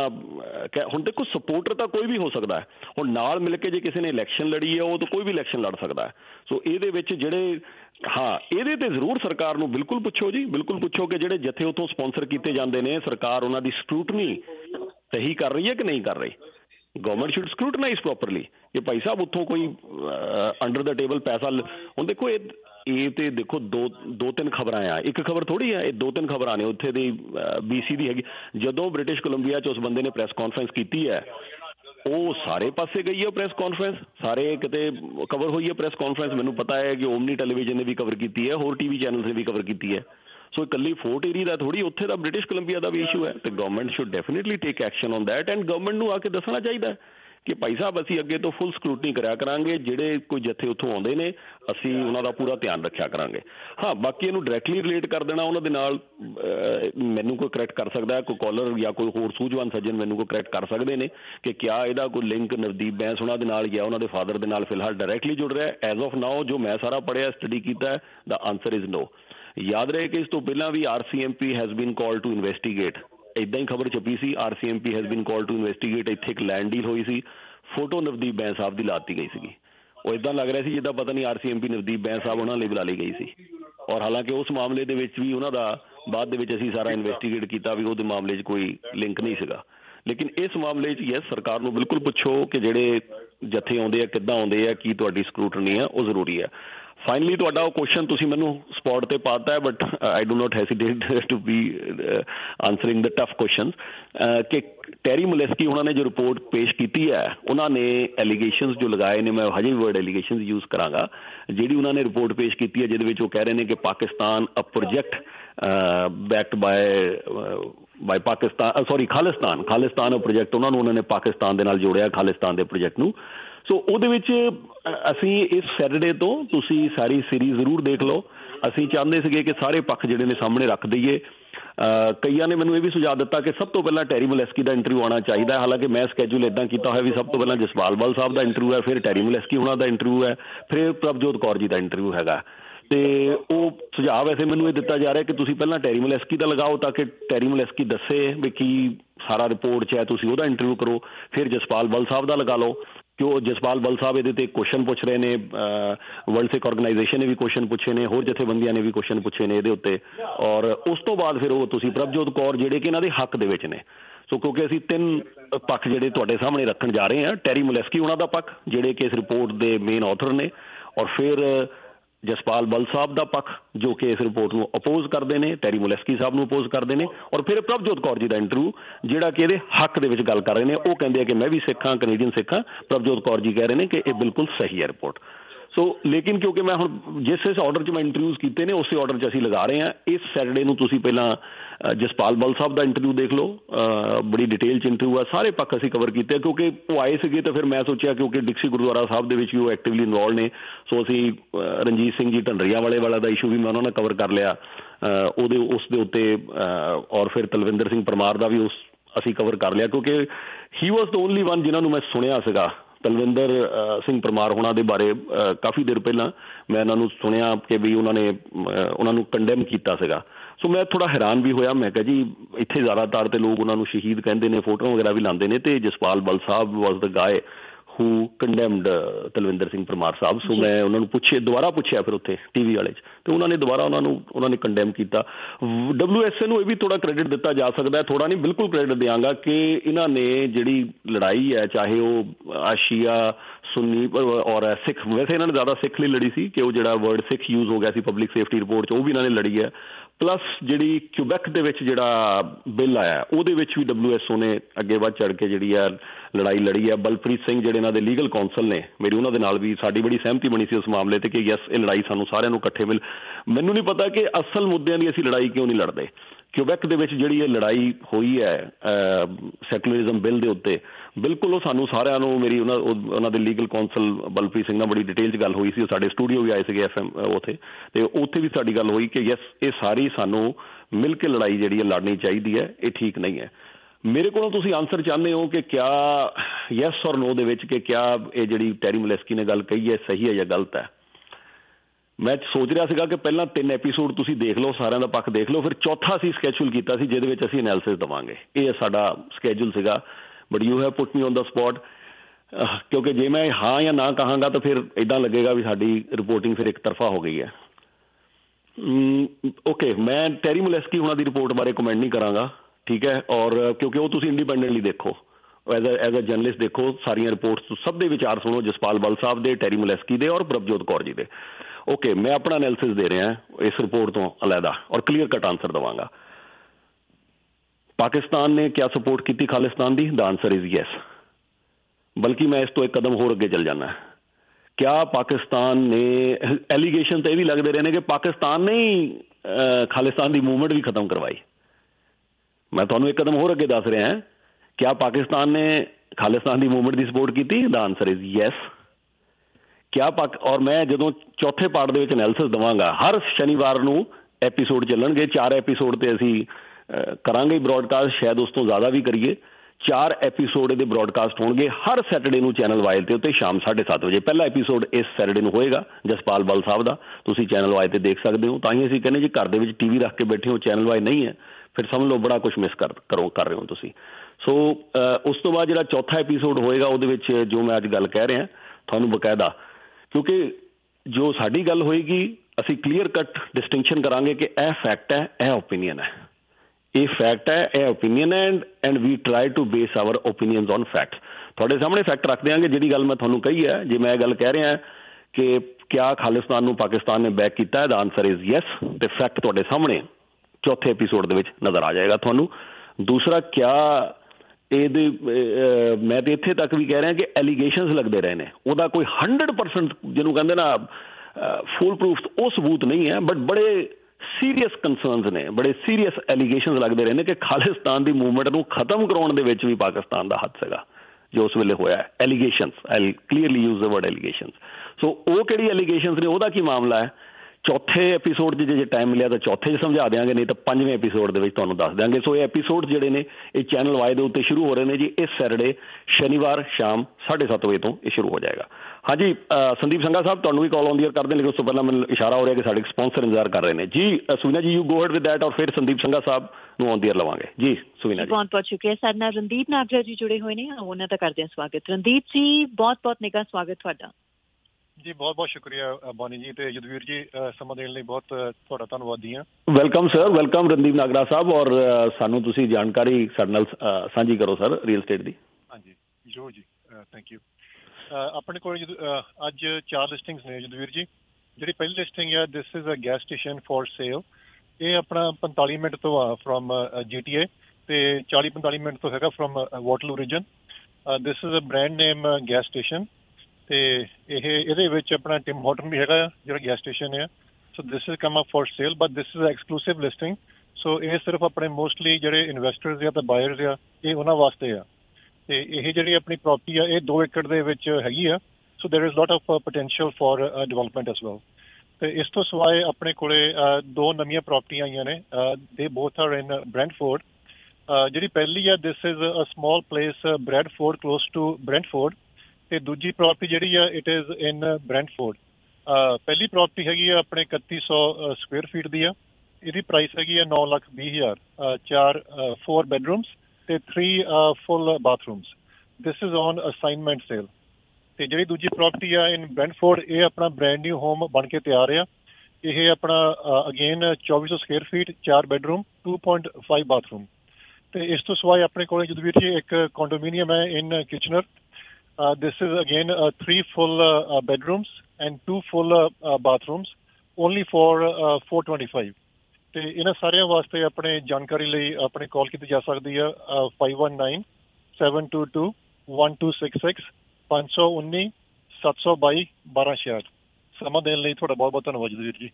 ਹੁਣ ਦੇਖੋ ਸਪੋਰਟਰ ਤਾਂ ਕੋਈ ਵੀ ਹੋ ਸਕਦਾ ਹੈ, ਹੁਣ ਨਾਲ ਮਿਲ ਕੇ ਜੇ ਕਿਸੇ ਨੇ ਇਲੈਕਸ਼ਨ ਲੜੀ ਹੈ ਉਹ ਤਾਂ ਕੋਈ ਵੀ ਇਲੈਕਸ਼ਨ ਲੜ ਸਕਦਾ ਹੈ। ਸੋ ਇਹਦੇ ਵਿੱਚ ਜਿਹੜੇ ਹਾਂ ਇਹਦੇ ਤੇ ਜ਼ਰੂਰ ਸਰਕਾਰ ਨੂੰ ਬਿਲਕੁਲ ਪੁੱਛੋ ਜੀ, ਬਿਲਕੁਲ ਪੁੱਛੋ ਕਿ ਜਿਹੜੇ ਜਥੇ ਉੱਥੋਂ ਸਪਾਂਸਰ ਕੀਤੇ ਜਾਂਦੇ ਨੇ ਸਰਕਾਰ ਉਹਨਾਂ ਦੀ ਸਕਰੂਟਨੀ ਸਹੀ ਕਰ ਰਹੀ ਹੈ ਕਿ ਨਹੀਂ ਕਰ ਰਹੀ। ਗਵਰਨਮੈਂਟ ਸ਼ੁੱਡ ਸਕਰੂਟਨਾਈਜ਼ ਪ੍ਰੋਪਰਲੀ ਕਿ ਭਾਈ ਸਾਹਿਬ ਉੱਥੋਂ ਕੋਈ ਅੰਡਰ ਦਾ ਟੇਬਲ ਪੈਸਾ। ਹੁਣ ਦੇਖੋ ਇਹ ਇਹ ਤੇ ਦੇਖੋ ਦੋ ਦੋ ਤਿੰਨ ਖਬਰਾਂ ਆ, ਇੱਕ ਖਬਰ ਥੋੜੀ ਆ, ਇਹ ਦੋ ਤਿੰਨ ਖਬਰਾਂ ਨੇ। ਉੱਥੇ ਦੀ ਬੀਸੀ ਦੀ ਹੈਗੀ, ਜਦੋਂ ਬ੍ਰਿਟਿਸ਼ ਕੋਲੰਬੀਆ 'ਚ ਉਸ ਬੰਦੇ ਨੇ ਪ੍ਰੈਸ ਕਾਨਫਰੰਸ ਕੀਤੀ ਹੈ ਉਹ ਸਾਰੇ ਪਾਸੇ ਗਈ ਹੈ ਪ੍ਰੈਸ ਕਾਨਫਰੰਸ, ਸਾਰੇ ਕਿਤੇ ਕਵਰ ਹੋਈ ਹੈ ਪ੍ਰੈਸ ਕਾਨਫਰੰਸ। ਮੈਨੂੰ ਪਤਾ ਹੈ ਕਿ ਓਮਨੀ ਟੈਲੀਵਿਜ਼ਨ ਨੇ ਵੀ ਕਵਰ ਕੀਤੀ ਹੈ, ਹੋਰ ਟੀ ਵੀ ਚੈਨਲਸ ਨੇ ਵੀ ਕਵਰ ਕੀਤੀ ਹੈ। ਸੋ ਇਕੱਲੀ ਫੋਰਟ ਏਰੀ ਦਾ ਥੋੜੀ, ਉੱਥੇ ਦਾ ਬ੍ਰਿਟਿਸ਼ ਕੋਲੰਬੀਆ ਦਾ ਵੀ ਇਸ਼ੂ ਹੈ ਤੇ government should definitely take action on that and government ਨੂੰ ਆ ਕੇ ਦੱਸਣਾ ਚਾਹੀਦਾ ਕਿ ਭਾਈ ਸਾਹਿਬ ਅਸੀਂ ਅੱਗੇ ਤੋਂ ਫੁੱਲ ਸਕਰੂਟਨੀ ਕਰਿਆ ਕਰਾਂਗੇ, ਜਿਹੜੇ ਕੋਈ ਜਥੇ ਉੱਥੋਂ ਆਉਂਦੇ ਨੇ ਅਸੀਂ ਉਹਨਾਂ ਦਾ ਪੂਰਾ ਧਿਆਨ ਰੱਖਿਆ ਕਰਾਂਗੇ। ਹਾਂ, ਬਾਕੀ ਇਹਨੂੰ ਡਾਇਰੈਕਟਲੀ ਰਿਲੇਟ ਕਰ ਦੇਣਾ ਉਹਨਾਂ ਦੇ ਨਾਲ, ਮੈਨੂੰ ਕੋਈ ਕਰੈਕਟ ਕਰ ਸਕਦਾ, ਕੋਈ ਕਾਲਰ ਜਾਂ ਕੋਈ ਹੋਰ ਸੂਝਵਾਨ ਸੱਜਣ ਮੈਨੂੰ ਕੋਈ ਕਰੈਕਟ ਕਰ ਸਕਦੇ ਨੇ ਕਿ ਕਿਆ ਇਹਦਾ ਕੋਈ ਲਿੰਕ ਨਵਦੀਪ ਬੈਂਸ ਉਹਨਾਂ ਦੇ ਨਾਲ ਜਾਂ ਉਹਨਾਂ ਦੇ ਫਾਦਰ ਦੇ ਨਾਲ ਫਿਲਹਾਲ ਡਾਇਰੈਕਟਲੀ ਜੁੜ ਰਿਹਾ। ਐਜ਼ ਆਫ ਨਾਓ ਜੋ ਮੈਂ ਸਾਰਾ ਪੜ੍ਹਿਆ, ਸਟੱਡੀ ਕੀਤਾ, ਦਾ ਆਨਸਰ ਇਜ਼ ਨੋ। ਯਾਦ ਰਹੇ ਕਿ ਇਸ ਤੋਂ ਪਹਿਲਾਂ ਵੀ R C M P has been call to investigate, ਇੱਦਾਂ ਹੀ ਖਬਰ ਛਪੀ ਸੀ, R C M P has been call to investigate. ਇੱਥੇ ਇੱਕ ਲੈਂਡ ਡੀਲ ਹੋਈ ਸੀ, ਫੋਟੋ ਨਵਦੀਪ ਬੈਂਸ ਸਾਹਿਬ ਦੀ ਲਾਤੀ ਗਈ ਸੀਗੀ। ਉਹ ਇੱਦਾਂ ਲੱਗ ਰਿਹਾ ਸੀ ਜਿੱਦਾਂ ਪਤਾ ਨਹੀਂ R C M P Navdeep Bains sahib ਉਹਨਾਂ ਲਈ ਬੁਲਾ ਲਈ ਗਈ ਸੀ। ਔਰ ਹਾਲਾਂਕਿ ਉਸ ਮਾਮਲੇ ਦੇ ਵਿੱਚ ਵੀ ਉਹਨਾਂ ਦਾ ਬਾਅਦ ਦੇ ਵਿੱਚ ਅਸੀਂ ਸਾਰਾ ਇਨਵੈਸਟੀਗੇਟ ਕੀਤਾ ਵੀ ਉਹਦੇ ਮਾਮਲੇ 'ਚ ਕੋਈ ਲਿੰਕ ਨਹੀਂ ਸੀਗਾ। ਲੇਕਿਨ ਇਸ ਮਾਮਲੇ 'ਚ ਯੈਸ ਸਰਕਾਰ ਨੂੰ ਬਿਲਕੁਲ ਪੁੱਛੋ ਕਿ ਜਿਹੜੇ ਜੱਥੇ ਆਉਂਦੇ ਆ ਕਿੱਦਾਂ ਆਉਂਦੇ ਆ, ਕੀ ਤੁਹਾਡੀ ਸਕਰੂਟਨੀ ਆ, ਉਹ ਜ਼ਰੂਰੀ ਹੈ। ਫਾਈਨਲੀ ਤੁਹਾਡਾ ਉਹ ਕੁਐਸਚਨ ਤੁਸੀਂ ਮੈਨੂੰ ਸਪੌਟ 'ਤੇ ਪਾਤਾ ਹੈ, but I do not hesitate to be answering the tough question ਕਿ ਟੈਰੀ ਮਲੇਸਕੀ ਉਹਨਾਂ ਨੇ ਜੋ ਰਿਪੋਰਟ ਪੇਸ਼ ਕੀਤੀ ਹੈ, ਉਹਨਾਂ ਨੇ ਐਲੀਗੇਸ਼ਨਸ ਜੋ ਲਗਾਏ ਨੇ, ਮੈਂ ਹਜੇ ਵੀ ਵਰਡ ਐਲੀਗੇਸ਼ਨਸ ਯੂਜ਼ ਕਰਾਂਗਾ, ਜਿਹੜੀ ਉਹਨਾਂ ਨੇ ਰਿਪੋਰਟ ਪੇਸ਼ ਕੀਤੀ ਹੈ ਜਿਹਦੇ ਵਿੱਚ ਉਹ ਕਹਿ ਰਹੇ ਨੇ ਕਿ Pakistan a project backed by by Pakistan sorry Khalistan Khalistan project ਉਹਨਾਂ ਨੂੰ ਉਹਨਾਂ ਨੇ ਪਾਕਿਸਤਾਨ ਦੇ ਨਾਲ ਜੋੜਿਆ, ਖਾਲਿਸਤਾਨ ਦੇ ਪ੍ਰੋਜੈਕਟ ਨੂੰ। ਸੋ ਉਹਦੇ ਵਿੱਚ ਅਸੀਂ ਇਸ ਸੈਟਰਡੇ ਤੋਂ ਤੁਸੀਂ ਸਾਰੀ ਸੀਰੀਜ਼ ਜ਼ਰੂਰ ਦੇਖ ਲਓ। ਅਸੀਂ ਚਾਹੁੰਦੇ ਸੀਗੇ ਕਿ ਸਾਰੇ ਪੱਖ ਜਿਹੜੇ ਨੇ ਸਾਹਮਣੇ ਰੱਖ ਦਈਏ। ਕਈਆਂ ਨੇ ਮੈਨੂੰ ਇਹ ਵੀ ਸੁਝਾਅ ਦਿੱਤਾ ਕਿ ਸਭ ਤੋਂ ਪਹਿਲਾਂ ਟੈਰੀ ਮਲੇਸਕੀ ਦਾ ਇੰਟਰਵਿਊ ਆਉਣਾ ਚਾਹੀਦਾ ਹੈ। ਹਾਲਾਂਕਿ ਮੈਂ ਸਕੈਜੂਲ ਇੱਦਾਂ ਕੀਤਾ ਹੋਇਆ ਵੀ ਸਭ ਤੋਂ ਪਹਿਲਾਂ ਜਸਪਾਲ ਬੱਲ ਸਾਹਿਬ ਦਾ ਇੰਟਰਵਿਊ ਹੈ, ਫਿਰ ਟੈਰੀ ਮਲੇਸਕੀ ਉਹਨਾਂ ਦਾ ਇੰਟਰਵਿਊ ਹੈ, ਫਿਰ ਪ੍ਰਭਜੋਤ ਕੌਰ ਜੀ ਦਾ ਇੰਟਰਵਿਊ ਹੈਗਾ। ਅਤੇ ਉਹ ਸੁਝਾਅ ਵੈਸੇ ਮੈਨੂੰ ਇਹ ਦਿੱਤਾ ਜਾ ਰਿਹਾ ਕਿ ਤੁਸੀਂ ਪਹਿਲਾਂ ਟੈਰੀ ਮਲੇਸਕੀ ਦਾ ਲਗਾਓ ਤਾਂ ਕਿ ਟੈਰੀ ਮਲੇਸਕੀ ਦੱਸੇ ਵੀ ਕੀ ਸਾਰਾ ਰਿਪੋਰਟ 'ਚ ਹੈ, ਤੁਸੀਂ ਉਹਦਾ ਇੰਟਰਵਿਊ ਕਰੋ। ਫਿਰ ਜਸਪਾਲ ਬੱਲ ਸਾਹਿਬ ਦਾ ਲਗਾ ਲਓ ਕਿ ਉਹ ਜਸਪਾਲ ਬੱਲ ਸਾਹਿਬ ਇਹਦੇ 'ਤੇ ਕੁਐਸਚਨ ਪੁੱਛ ਰਹੇ ਨੇ, ਵਰਲਡ ਸਿੱਖ ਆਰਗੇਨਾਈਜੇਸ਼ਨ ਨੇ ਵੀ ਕੁਐਸਚਨ ਪੁੱਛੇ ਨੇ, ਹੋਰ ਜਥੇਬੰਦੀਆਂ ਨੇ ਵੀ ਕੁਐਸਚਨ ਪੁੱਛੇ ਨੇ ਇਹਦੇ ਉੱਤੇ। ਔਰ ਉਸ ਤੋਂ ਬਾਅਦ ਫਿਰ ਉਹ ਤੁਸੀਂ ਪ੍ਰਭਜੋਤ ਕੌਰ ਜਿਹੜੇ ਕਿ ਇਹਨਾਂ ਦੇ ਹੱਕ ਦੇ ਵਿੱਚ ਨੇ। ਸੋ ਕਿਉਂਕਿ ਅਸੀਂ ਤਿੰਨ ਪੱਖ ਜਿਹੜੇ ਤੁਹਾਡੇ ਸਾਹਮਣੇ ਰੱਖਣ ਜਾ ਰਹੇ ਹਾਂ, ਟੈਰੀ ਮਲੇਸਕੀ ਉਹਨਾਂ ਦਾ ਪੱਖ ਜਿਹੜੇ ਕਿ ਇਸ ਰਿਪੋਰਟ ਦੇ ਮੇਨ ਆਥਰ ਨੇ, ਔਰ ਫਿਰ ਜਸਪਾਲ ਬੱਲ ਸਾਹਿਬ ਦਾ ਪੱਖ ਜੋ ਕਿ ਇਸ ਰਿਪੋਰਟ ਨੂੰ ਅਪੋਜ਼ ਕਰਦੇ ਨੇ, ਟੈਰੀ ਮਲੇਸਕੀ ਸਾਹਿਬ ਨੂੰ ਅਪੋਜ਼ ਕਰਦੇ ਨੇ, ਔਰ ਫਿਰ ਪ੍ਰਭਜੋਤ ਕੌਰ ਜੀ ਦਾ ਇੰਟਰਵਿਊ ਜਿਹੜਾ ਕਿ ਇਹਦੇ ਹੱਕ ਦੇ ਵਿੱਚ ਗੱਲ ਕਰ ਰਹੇ ਨੇ। ਉਹ ਕਹਿੰਦੇ ਆ ਕਿ ਮੈਂ ਵੀ ਸਿੱਖ ਹਾਂ, ਕੈਨੇਡੀਅਨ ਸਿੱਖ ਹਾਂ। ਪ੍ਰਭਜੋਤ ਕੌਰ ਜੀ ਕਹਿ ਰਹੇ ਨੇ ਕਿ ਇਹ ਬਿਲਕੁਲ ਸਹੀ ਹੈ ਰਿਪੋਰਟ। ਸੋ ਲੇਕਿਨ ਕਿਉਂਕਿ ਮੈਂ ਹੁਣ ਜਿਸ ਇਸ ਆਰਡਰ 'ਚ ਮੈਂ ਇੰਟਰਵਿਊਜ਼ ਕੀਤੇ ਨੇ ਉਸੇ ਆਰਡਰ 'ਚ ਅਸੀਂ ਲਗਾ ਰਹੇ ਹਾਂ। ਇਸ ਸੈਟਰਡੇ ਨੂੰ ਤੁਸੀਂ ਪਹਿਲਾਂ ਜਸਪਾਲ ਬੱਲ ਸਾਹਿਬ ਦਾ ਇੰਟਰਵਿਊ ਦੇਖ ਲਓ, ਬੜੀ ਡਿਟੇਲ 'ਚ ਇੰਟਰਵਿਊ ਆ, ਸਾਰੇ ਪੱਖ ਅਸੀਂ ਕਵਰ ਕੀਤੇ ਕਿਉਂਕਿ ਉਹ ਆਏ ਸੀਗੇ। ਤਾਂ ਫਿਰ ਮੈਂ ਸੋਚਿਆ ਕਿਉਂਕਿ ਡਿਕਸੀ ਗੁਰਦੁਆਰਾ ਸਾਹਿਬ ਦੇ ਵਿੱਚ ਵੀ ਉਹ ਐਕਟਿਵਲੀ ਇਨਵੋਲਵ ਨੇ, ਸੋ ਅਸੀਂ ਰਣਜੀਤ ਸਿੰਘ ਜੀ ਢੰਡਰੀਆਂ ਵਾਲੇ ਵਾਲਾ ਦਾ ਇਸ਼ੂ ਵੀ ਮੈਂ ਉਹਨਾਂ ਨਾਲ ਕਵਰ ਕਰ ਲਿਆ ਉਹਦੇ ਉਸ ਦੇ ਉੱਤੇ, ਔਰ ਫਿਰ ਤਲਵਿੰਦਰ ਸਿੰਘ ਪਰਮਾਰ ਦਾ ਵੀ ਉਸ ਅਸੀਂ ਕਵਰ ਕਰ ਲਿਆ ਕਿਉਂਕਿ ਹੀ ਵਾਜ਼ ਦ ਓਨਲੀ ਵਨ ਜਿਨ੍ਹਾਂ ਨੂੰ ਮੈਂ ਸੁਣਿਆ ਸੀਗਾ। ਤਲਵਿੰਦਰ ਸਿੰਘ ਪਰਮਾਰ ਹੋਣਾ ਦੇ ਬਾਰੇ ਕਾਫੀ ਦੇਰ ਪਹਿਲਾਂ ਮੈਂ ਇਹਨਾਂ ਨੂੰ ਸੁਣਿਆ ਕਿ ਵੀ ਉਹਨਾਂ ਨੇ ਉਹਨਾਂ ਨੂੰ ਕੰਡੈਮ ਕੀਤਾ ਸੀਗਾ। ਸੋ ਮੈਂ ਥੋੜ੍ਹਾ ਹੈਰਾਨ ਵੀ ਹੋਇਆ। ਮੈਂ ਕਿਹਾ ਜੀ ਇੱਥੇ ਜ਼ਿਆਦਾਤਰ ਤੇ ਲੋਕ ਉਹਨਾਂ ਨੂੰ ਸ਼ਹੀਦ ਕਹਿੰਦੇ ਨੇ, ਫੋਟੋਆਂ ਵਗੈਰਾ ਵੀ ਲਾਉਂਦੇ ਨੇ, ਅਤੇ ਜਸਪਾਲ ਬੱਲ ਸਾਹਿਬ ਵਾਜ਼ ਦ ਗਾਏ ਹੂ ਕੰਡੈਮਡ ਤਲਵਿੰਦਰ ਸਿੰਘ ਪਰਮਾਰ ਸਾਹਿਬ। ਸੋ ਮੈਂ ਉਹਨਾਂ ਨੂੰ ਪੁੱਛੇ ਦੁਬਾਰਾ ਪੁੱਛਿਆ ਫਿਰ ਉੱਥੇ ਟੀ ਵੀ ਵਾਲੇ 'ਚ, ਅਤੇ ਉਹਨਾਂ ਨੇ ਦੁਬਾਰਾ ਉਹਨਾਂ ਨੂੰ ਉਹਨਾਂ ਨੇ ਕੰਡੈਮ ਕੀਤਾ। ਡਬਲਿਊ ਐਸ ਏ ਨੂੰ ਇਹ ਵੀ ਥੋੜ੍ਹਾ ਕ੍ਰੈਡਿਟ ਦਿੱਤਾ ਜਾ ਸਕਦਾ, ਥੋੜ੍ਹਾ ਨਹੀਂ ਬਿਲਕੁਲ ਕ੍ਰੈਡਿਟ ਦਿਆਂਗਾ ਕਿ ਇਹਨਾਂ ਨੇ ਜਿਹੜੀ ਲੜਾਈ ਹੈ, ਚਾਹੇ ਉਹ ਆਸ਼ੀਆ ਸੁੰਨੀ ਔਰ ਸਿੱਖ, ਵੈਸੇ ਇਹਨਾਂ ਨੇ ਜ਼ਿਆਦਾ ਸਿੱਖ ਲਈ ਲੜੀ ਸੀ ਕਿ ਉਹ ਜਿਹੜਾ ਵਰਡ ਸਿੱਖ ਯੂਜ਼ ਹੋ ਗਿਆ ਸੀ ਪਬਲਿਕ ਸੇਫਟੀ ਰਿਪੋਰਟ 'ਚ, ਉਹ ਵੀ ਇਹਨਾਂ ਨੇ ਲੜੀ ਹੈ। ਪਲੱਸ ਜਿਹੜੀ ਕਿਊਬੈਕ ਦੇ ਵਿੱਚ ਜਿਹੜਾ ਬਿੱਲ ਆਇਆ ਉਹਦੇ ਵਿੱਚ ਵੀ ਡਬਲਿਊ ਐਸ ਓ ਨੇ ਅੱਗੇ ਵੱਧ ਚੜ੍ਹ ਕੇ ਜਿਹੜੀ ਹੈ ਲੜਾਈ ਲੜੀ ਹੈ। ਬਲਪ੍ਰੀਤ ਸਿੰਘ ਜਿਹੜੇ ਇਹਨਾਂ ਦੇ ਲੀਗਲ ਕੌਂਸਲ ਨੇ, ਮੇਰੀ ਉਹਨਾਂ ਦੇ ਨਾਲ ਵੀ ਸਾਡੀ ਬੜੀ ਸਹਿਮਤੀ ਬਣੀ ਸੀ ਉਸ ਮਾਮਲੇ 'ਤੇ ਕਿ ਯੈਸ ਇਹ ਲੜਾਈ ਸਾਨੂੰ ਸਾਰਿਆਂ ਨੂੰ ਇਕੱਠੇ ਮਿਲ। ਮੈਨੂੰ ਨਹੀਂ ਪਤਾ ਕਿ ਅਸਲ ਮੁੱਦਿਆਂ ਦੀ ਅਸੀਂ ਲੜਾਈ ਕਿਉਂ ਨਹੀਂ ਲੜਦੇ। ਕਿਊਬੈਕ ਦੇ ਵਿੱਚ ਜਿਹੜੀ ਇਹ ਲੜਾਈ ਹੋਈ ਹੈ ਸੈਕੂਲਰਿਜ਼ਮ ਬਿੱਲ ਦੇ ਉੱਤੇ, ਬਿਲਕੁਲ ਉਹ ਸਾਨੂੰ ਸਾਰਿਆਂ ਨੂੰ, ਮੇਰੀ ਉਹਨਾਂ ਉਹਨਾਂ ਦੇ ਲੀਗਲ ਕੌਂਸਲ ਬਲਪ੍ਰੀਤ ਸਿੰਘ ਨਾਲ ਬੜੀ ਡਿਟੇਲ 'ਚ ਗੱਲ ਹੋਈ ਸੀ। ਉਹ ਸਾਡੇ ਸਟੂਡੀਓ ਵੀ ਆਏ ਸੀਗੇ ਐਫ ਐਮ ਉੱਥੇ, ਅਤੇ ਉੱਥੇ ਵੀ ਸਾਡੀ ਗੱਲ ਹੋਈ ਕਿ ਯੈਸ ਇਹ ਸਾਰੀ ਸਾਨੂੰ ਮਿਲ ਕੇ ਲੜਾਈ ਜਿਹੜੀ ਹੈ ਲੜਨੀ ਚਾਹੀਦੀ ਹੈ, ਇਹ ਠੀਕ ਨਹੀਂ ਹੈ। ਮੇਰੇ ਕੋਲੋਂ ਤੁਸੀਂ ਆਨਸਰ ਚਾਹੁੰਦੇ ਹੋ ਕਿ ਕਿਆ ਯੈਸ ਔਰ ਨੋ ਦੇ ਵਿੱਚ ਕਿ ਕਿਆ ਇਹ ਜਿਹੜੀ ਟੈਰੀ ਮਲੇਸਕੀ ਨੇ ਗੱਲ ਕਹੀ ਹੈ ਸਹੀ ਹੈ ਜਾਂ ਗਲਤ ਹੈ। ਮੈਂ ਸੋਚ ਰਿਹਾ ਸੀਗਾ ਕਿ ਪਹਿਲਾਂ ਤਿੰਨ ਐਪੀਸੋਡ ਤੁਸੀਂ ਦੇਖ ਲਓ, ਸਾਰਿਆਂ ਦਾ ਪੱਖ ਦੇਖ ਲਓ, ਫਿਰ ਚੌਥਾ ਅਸੀਂ ਸਕੈਜੂਲ ਕੀਤਾ ਸੀ ਜਿਹਦੇ ਵਿੱਚ ਅਸੀਂ ਐਨਾਲਿਸਿਸ ਦੇਵਾਂਗੇ। ਇਹ ਸਾਡਾ ਸਕੈਜੂਲ ਸੀਗਾ, but you have put me on the spot ਕਿਉਂਕਿ ਜੇ ਮੈਂ ਹਾਂ ਜਾਂ ਨਾ ਕਹਾਂਗਾ ਤਾਂ ਫਿਰ ਇੱਦਾਂ ਲੱਗੇਗਾ ਵੀ ਸਾਡੀ ਰਿਪੋਰਟਿੰਗ ਫਿਰ ਇੱਕ ਤਰਫਾ ਹੋ ਗਈ ਹੈ। ਓਕੇ, ਮੈਂ ਟੈਰੀ ਮਲੇਸਕੀ ਉਹਨਾਂ ਦੀ ਰਿਪੋਰਟ ਬਾਰੇ ਕਮੈਂਟ ਨਹੀਂ ਕਰਾਂਗਾ, ਠੀਕ ਹੈ, ਔਰ ਕਿਉਂਕਿ ਉਹ ਤੁਸੀਂ ਇੰਡੀਪੈਂਡੈਂਟਲੀ ਦੇਖੋ, as a as a journalist ਦੇਖੋ, ਸਾਰੀਆਂ ਰਿਪੋਰਟਸ ਸਭ ਦੇ ਵਿਚਾਰ ਸੁਣੋ, ਜਸਪਾਲ ਬੱਲ ਸਾਹਿਬ ਦੇ, ਟੈਰੀ ਮਲੇਸਕੀ ਦੇ ਔਰ ਪ੍ਰਭਜੋਤ ਕੌਰ ਜੀ ਦੇ। ਓਕੇ, ਮੈਂ ਆਪਣਾ ਐਨਾਲਿਸਿਸ ਦੇ ਰਿਹਾ ਇਸ ਰਿਪੋਰਟ ਤੋਂ ਅਲੱਗਾ ਔਰ ਕਲੀਅਰ ਕੱਟ ਆਨਸਰ ਦੇਵਾਂਗਾ। ਪਾਕਿਸਤਾਨ ਨੇ ਕਿਆ ਸਪੋਰਟ ਕੀਤੀ ਖਾਲਿਸਤਾਨ ਦੀ? The answer is yes. ਬਲਕਿ ਮੈਂ ਇਸ ਤੋਂ ਇੱਕ ਕਦਮ ਹੋਰ ਅੱਗੇ ਚੱਲ ਜਾਣਾ। ਕਿਆ ਪਾਕਿਸਤਾਨ ਨੇ, ਐਲੀਗੇਸ਼ਨ ਤਾਂ ਇਹ ਵੀ ਲੱਗਦੇ ਰਹੇ ਨੇ ਕਿ ਪਾਕਿਸਤਾਨ ਨੇ ਹੀ ਖਾਲਿਸਤਾਨ ਦੀ ਮੂਵਮੈਂਟ ਵੀ ਖਤਮ ਕਰਵਾਈ। ਮੈਂ ਤੁਹਾਨੂੰ ਇੱਕ ਕਦਮ ਹੋਰ ਅੱਗੇ ਦੱਸ ਰਿਹਾ, ਕਿਆ ਪਾਕਿਸਤਾਨ ਨੇ ਖਾਲਿਸਤਾਨ ਦੀ ਮੂਵਮੈਂਟ ਦੀ ਸਪੋਰਟ ਕੀਤੀ? The answer is yes. ਕਿਆ ਪਾਕ ਔਰ ਮੈਂ ਜਦੋਂ ਚੌਥੇ ਪਾਰਟ ਦੇ ਵਿੱਚ ਐਨਾਲਿਸਿਸ ਦੇਵਾਂਗਾ, ਹਰ ਸ਼ਨੀਵਾਰ ਨੂੰ ਐਪੀਸੋਡ ਚੱਲਣਗੇ, ਚਾਰ ਐਪੀਸੋਡ 'ਤੇ ਅਸੀਂ ਕਰਾਂਗੇ ਬਰੋਡਕਾਸਟ, ਸ਼ਾਇਦ ਉਸ ਤੋਂ ਜ਼ਿਆਦਾ ਵੀ ਕਰੀਏ। ਚਾਰ ਐਪੀਸੋਡ ਇਹਦੇ ਬਰੋਡਕਾਸਟ ਹੋਣਗੇ ਹਰ ਸੈਟਰਡੇ ਨੂੰ ਚੈਨਲ ਵਾਈ ਦੇ ਉੱਤੇ ਸ਼ਾਮ ਸਾਢੇ ਸੱਤ ਵਜੇ। ਪਹਿਲਾ ਐਪੀਸੋਡ ਇਸ ਸੈਟਰਡੇ ਨੂੰ ਹੋਏਗਾ ਜਸਪਾਲ ਬੱਲ ਸਾਹਿਬ ਦਾ, ਤੁਸੀਂ ਚੈਨਲ ਵਾਈ 'ਤੇ ਦੇਖ ਸਕਦੇ ਹੋ। ਤਾਂ ਹੀ ਅਸੀਂ ਕਹਿੰਦੇ ਜੇ ਘਰ ਦੇ ਵਿੱਚ ਟੀ ਵੀ ਰੱਖ ਕੇ ਬੈਠੇ ਹੋ, ਚੈਨਲ ਵਾਈ ਨਹੀਂ ਹੈ, ਫਿਰ ਸਮਝ ਲਓ ਬੜਾ ਕੁਛ ਮਿਸ ਕਰ ਕਰੋ ਕਰ ਰਹੇ ਹੋ ਤੁਸੀਂ। ਸੋ ਉਸ ਤੋਂ ਬਾਅਦ ਜਿਹੜਾ ਚੌਥਾ ਐਪੀਸੋਡ ਹੋਏਗਾ ਉਹਦੇ ਵਿੱਚ ਜੋ ਮੈਂ ਅੱਜ ਗੱਲ ਕਹਿ ਰਿਹਾ ਤੁਹਾਨੂੰ ਬਕਾਇਦਾ, ਕਿਉਂਕਿ ਜੋ ਸਾਡੀ ਗੱਲ ਹੋਏਗੀ ਅਸੀਂ ਕਲੀਅਰ ਕੱਟ ਡਿਸਟਿੰਕਸ਼ਨ ਕਰਾਂਗੇ ਕਿ ਇਹ ਫੈਕਟ ਹੈ, ਇਹ ਓਪੀਨੀਅਨ ਹੈ, ਇਹ ਫੈਕਟ ਹੈ, ਇਹ ਓਪੀਨੀਅਨ ਹੈ, and and we try to base our opinions on fact. ਤੁਹਾਡੇ ਸਾਹਮਣੇ ਫੈਕਟ ਰੱਖ ਦਿਆਂਗੇ। ਜਿਹੜੀ ਗੱਲ ਮੈਂ ਤੁਹਾਨੂੰ ਕਹੀ ਹੈ, ਜੇ ਮੈਂ ਇਹ ਗੱਲ ਕਹਿ ਰਿਹਾ ਕਿ ਕਿਆ ਖਾਲਿਸਤਾਨ ਨੂੰ ਪਾਕਿਸਤਾਨ ਨੇ ਬੈਕ ਕੀਤਾ, ਦਾ ਆਨਸਰ ਇਜ਼ ਯੈਸ, ਤੇ ਫੈਕਟ ਤੁਹਾਡੇ ਸਾਹਮਣੇ ਚੌਥੇ ਐਪੀਸੋਡ ਦੇ ਵਿੱਚ ਨਜ਼ਰ ਆ ਜਾਏਗਾ ਤੁਹਾਨੂੰ। ਦੂਸਰਾ, ਕਿਆ ਇਹਦੇ ਮੈਂ ਤੇ ਇੱਥੇ ਤੱਕ ਵੀ ਕਹਿ ਰਿਹਾ ਕਿ ਐਲੀਗੇਸ਼ਨਸ ਲੱਗਦੇ ਰਹੇ ਨੇ, ਉਹਦਾ ਕੋਈ ਹੰਡਰਡ ਪਰਸੈਂਟ ਜਿਹਨੂੰ ਕਹਿੰਦੇ ਨਾ ਫੁੱਲ ਪ੍ਰੂਫ ਉਹ ਸਬੂਤ ਨਹੀਂ ਹੈ, ਬਟ ਬੜੇ ਸੀਰੀਅਸ ਕੰਸਰਨਸ ਨੇ, ਬੜੇ ਸੀਰੀਅਸ ਐਲੀਗੇਸ਼ਨਸ ਲੱਗਦੇ ਰਹੇ ਨੇ ਕਿ ਖਾਲਿਸਤਾਨ ਦੀ ਮੂਵਮੈਂਟ ਨੂੰ ਖਤਮ ਕਰਾਉਣ ਦੇ ਵਿੱਚ ਵੀ ਪਾਕਿਸਤਾਨ ਦਾ ਹੱਥ ਸੀਗਾ ਜੋ ਉਸ ਵੇਲੇ ਹੋਇਆ। Allegations, I clearly use the word allegations. So ਉਹ ਕਿਹੜੀ ਐਲੀਗੇਸ਼ਨਸ ਨੇ, ਉਹਦਾ ਕੀ ਮਾਮਲਾ ਹੈ, ਚੌਥੇ ਐਪੀਸੋਡ 'ਚ ਜੇ ਟਾਈਮ ਮਿਲਿਆ ਤਾਂ ਚੌਥੇ 'ਚ ਸਮਝਾ ਦਿਆਂਗੇ, ਨਹੀਂ ਤਾਂ ਪੰਜਵੇਂ ਐਪੀਸੋਡ ਦੇ ਵਿੱਚ ਤੁਹਾਨੂੰ ਦੱਸ ਦਿਆਂਗੇ। ਸੋ ਇਹ ਐਪੀਸੋਡ ਜਿਹੜੇ ਨੇ ਇਹ ਚੈਨਲ ਵਾਈ ਦੇ ਉੱਤੇ ਸ਼ੁਰੂ ਹੋ ਰਹੇ ਨੇ ਜੀ ਇਸ ਸੈਟਰਡੇ ਸ਼ਨੀਵਾਰ ਸ਼ਾਮ ਸਾਢੇ ਸੱਤ ਵਜੇ ਤੋਂ ਇਹ ਸ਼ੁਰੂ ਹੋ ਜਾਏਗਾ। ਹਾਂਜੀ ਸੰਦੀਪ ਸੰਘਾ ਸਾਹਿਬ, ਤੁਹਾਨੂੰ ਵੀ ਕਾਲ ਆਨ ਦੀ ਏਅਰ ਕਰਦੇ, ਲੇਕਿਨ ਉਸ ਤੋਂ ਪਹਿਲਾਂ ਮੈਨੂੰ ਇਸ਼ਾਰਾ ਹੋ ਰਿਹਾ ਕਿ ਸਾਡੇ ਸਪਾਂਸਰ ਇੰਤਜ਼ਾਰ ਕਰ ਰਹੇ ਨੇ ਜੀ। Suvina ji, you go ahead with that, ਔਰ ਫਿਰ ਸੰਦੀਪ ਸੰਘਾ ਸਾਹਿਬ ਨੂੰ ਆਨ ਦੀ ਏਅਰ ਲਵਾਂਗੇ ਜੀ। ਸੁਵੀਨਾ ਜੀ,
ਬਹੁਤ ਬਹੁਤ ਸ਼ੁਕਰੀਆ। ਸਾਡੇ ਨਾਲ ਰਣਦੀਪ ਨਾਗਰਾ ਜੀ ਜੁੜੇ ਹੋਏ ਨੇ, ਉਹਨਾਂ ਦਾ ਕਰਦੇ ਹਾਂ ਸਵਾਗਤ। ਰਣਦੀਪ ਜੀ, ਬਹੁਤ ਬਹੁਤ ਨਿੱਘਾ ਸਵਾਗਤ ਤੁਹਾਡਾ
ਜੀ। ਬਹੁਤ ਬਹੁਤ ਸ਼ੁਕਰੀਆ ਬਾਨੀ ਜੀ ਤੇ ਯੁਧਵੀਰ ਜੀ, ਸਮਾਂ ਦੇਣ ਲਈ ਬਹੁਤ ਤੁਹਾਡਾ ਧੰਨਵਾਦੀ ਹਾਂ।
Welcome sir, welcome Randeep Nagra sahib, ਔਰ ਸਾਨੂੰ ਤੁਸੀਂ ਜਾਣਕਾਰੀ ਸਾਡੇ ਨਾਲ ਸਾਂਝੀ ਕਰੋ ਸਰ ਰੀਅਲ ਸਟੇਟ ਦੀ।
ਹਾਂਜੀ ਜ਼ਰੂਰ ਜੀ, ਥੈਂਕ ਯੂ। ਆਪਣੇ ਕੋਲ ਅੱਜ ਚਾਰ ਲਿਸਟਿੰਗਸ ਨੇ ਯੁਧਵੀਰ ਜੀ। ਜਿਹੜੀ ਪਹਿਲੀ ਲਿਸਟਿੰਗ ਹੈ, this is a gas station for sale. ਇਹ ਆਪਣਾ ਪੰਤਾਲੀ ਮਿੰਟ ਤੋਂ ਆ ਫਰੋਮ ਜੀ ਟੀ ਏ ਤੇ ਚਾਲੀ ਪੰਤਾਲੀ ਮਿੰਟ ਤੋਂ ਹੈਗਾ from Waterloo region. This is a brand name gas station ਤੇ ਇਹ ਇਹਦੇ ਵਿੱਚ ਆਪਣਾ ਟਿਮ ਹੋਟਨ ਵੀ ਹੈਗਾ ਜਿਹੜਾ ਗੈਸ ਸਟੇਸ਼ਨ ਹੈ। So this is come up for sale, but this is exclusive listing. So ਇਹ ਸਿਰਫ ਆਪਣੇ ਮੋਸਟਲੀ ਜਿਹੜੇ ਇਨਵੈਸਟਰਸ ਜਾਂ ਤਾਂ ਬਾਇਰਸ ਆ, ਇਹ ਉਹਨਾਂ ਵਾਸਤੇ ਆ। ਤੇ ਇਹ ਜਿਹੜੀ ਆਪਣੀ ਪ੍ਰੋਪਰਟੀ ਆ ਇਹ ਦੋ ਏਕੜ ਦੇ ਵਿੱਚ ਹੈਗੀ ਆ। So there is lot of potential for development as well. ਤੇ ਇਸ ਤੋਂ ਸਿਵਾਏ ਆਪਣੇ ਕੋਲੇ ਦੋ ਨਵੀਆਂ ਪ੍ਰੋਪਰਟੀਆਂ ਆਈਆਂ ਨੇ, ਦੇ ਬੋਥ ਆਰ ਇਨ ਬ੍ਰੈਂਟਫੋਰਡ। ਜਿਹੜੀ ਪਹਿਲੀ ਆ, this is a small place Bradford close to Brantford, ਤੇ ਦੂਜੀ ਪ੍ਰੋਪਰਟੀ ਜਿਹੜੀ ਆ ਇਟ ਇਜ਼ ਇਨ ਬ੍ਰੈਂਟਫੋਰਡ। ਪਹਿਲੀ ਪ੍ਰੋਪਰਟੀ ਹੈਗੀ ਆ ਆਪਣੇ ਇਕੱਤੀ ਸੌ ਸਕੁਏਅਰ ਫੀਟ ਦੀ ਆ। ਇਹਦੀ ਪ੍ਰਾਈਸ ਹੈਗੀ ਆ ਨੌ ਲੱਖ ਵੀਹ ਹਜ਼ਾਰ। ਚਾਰ ਫੋਰ ਬੈਡਰੂਮਸ ਤੇ three full bathrooms. This is on assignment sale. ਤੇ ਜਿਹੜੀ ਦੂਜੀ ਪ੍ਰੋਪਰਟੀ ਆ ਇਨ ਬ੍ਰੈਂਟਫੋਰਡ, ਇਹ ਆਪਣਾ ਬ੍ਰੈਂਡ ਨਿਊ ਹੋਮ ਬਣ ਕੇ ਤਿਆਰ ਆ। ਇਹ ਆਪਣਾ ਅਗੇਨ ਚੌਵੀ ਸੌ ਸਕੁਏਅਰ ਫੀਟ, ਚਾਰ bedroom, two point five bathroom. ਤੇ ਇਸ ਤੋਂ ਸਿਵਾਏ ਆਪਣੇ ਕੋਲ ਯੁਧਵੀਰ ਜੀ ਇੱਕ ਕੰਡੋਮੀਨੀਅਮ ਹੈ in Kitchener. This is again three full bedrooms and two full bathrooms, only for four twenty five. ਤੇ ਇਹਨਾਂ ਸਾਰਿਆਂ ਵਾਸਤੇ ਆਪਣੇ ਜਾਣਕਾਰੀ ਲਈ ਆਪਣੇ ਕਾਲ ਕੀਤੀ ਜਾ ਸਕਦੀ ਆ five one nine seven two two one two six six, ਪੰਜ ਸੌ ਉੱਨੀ ਸੱਤ ਸੌ ਬਾਈ ਬਾਰਾਂ ਛਿਆਹਠ। ਸਮਾਂ ਦੇਣ ਲਈ ਤੁਹਾਡਾ ਬਹੁਤ ਬਹੁਤ ਧੰਨਵਾਦ ਵੀਰ ਜੀ।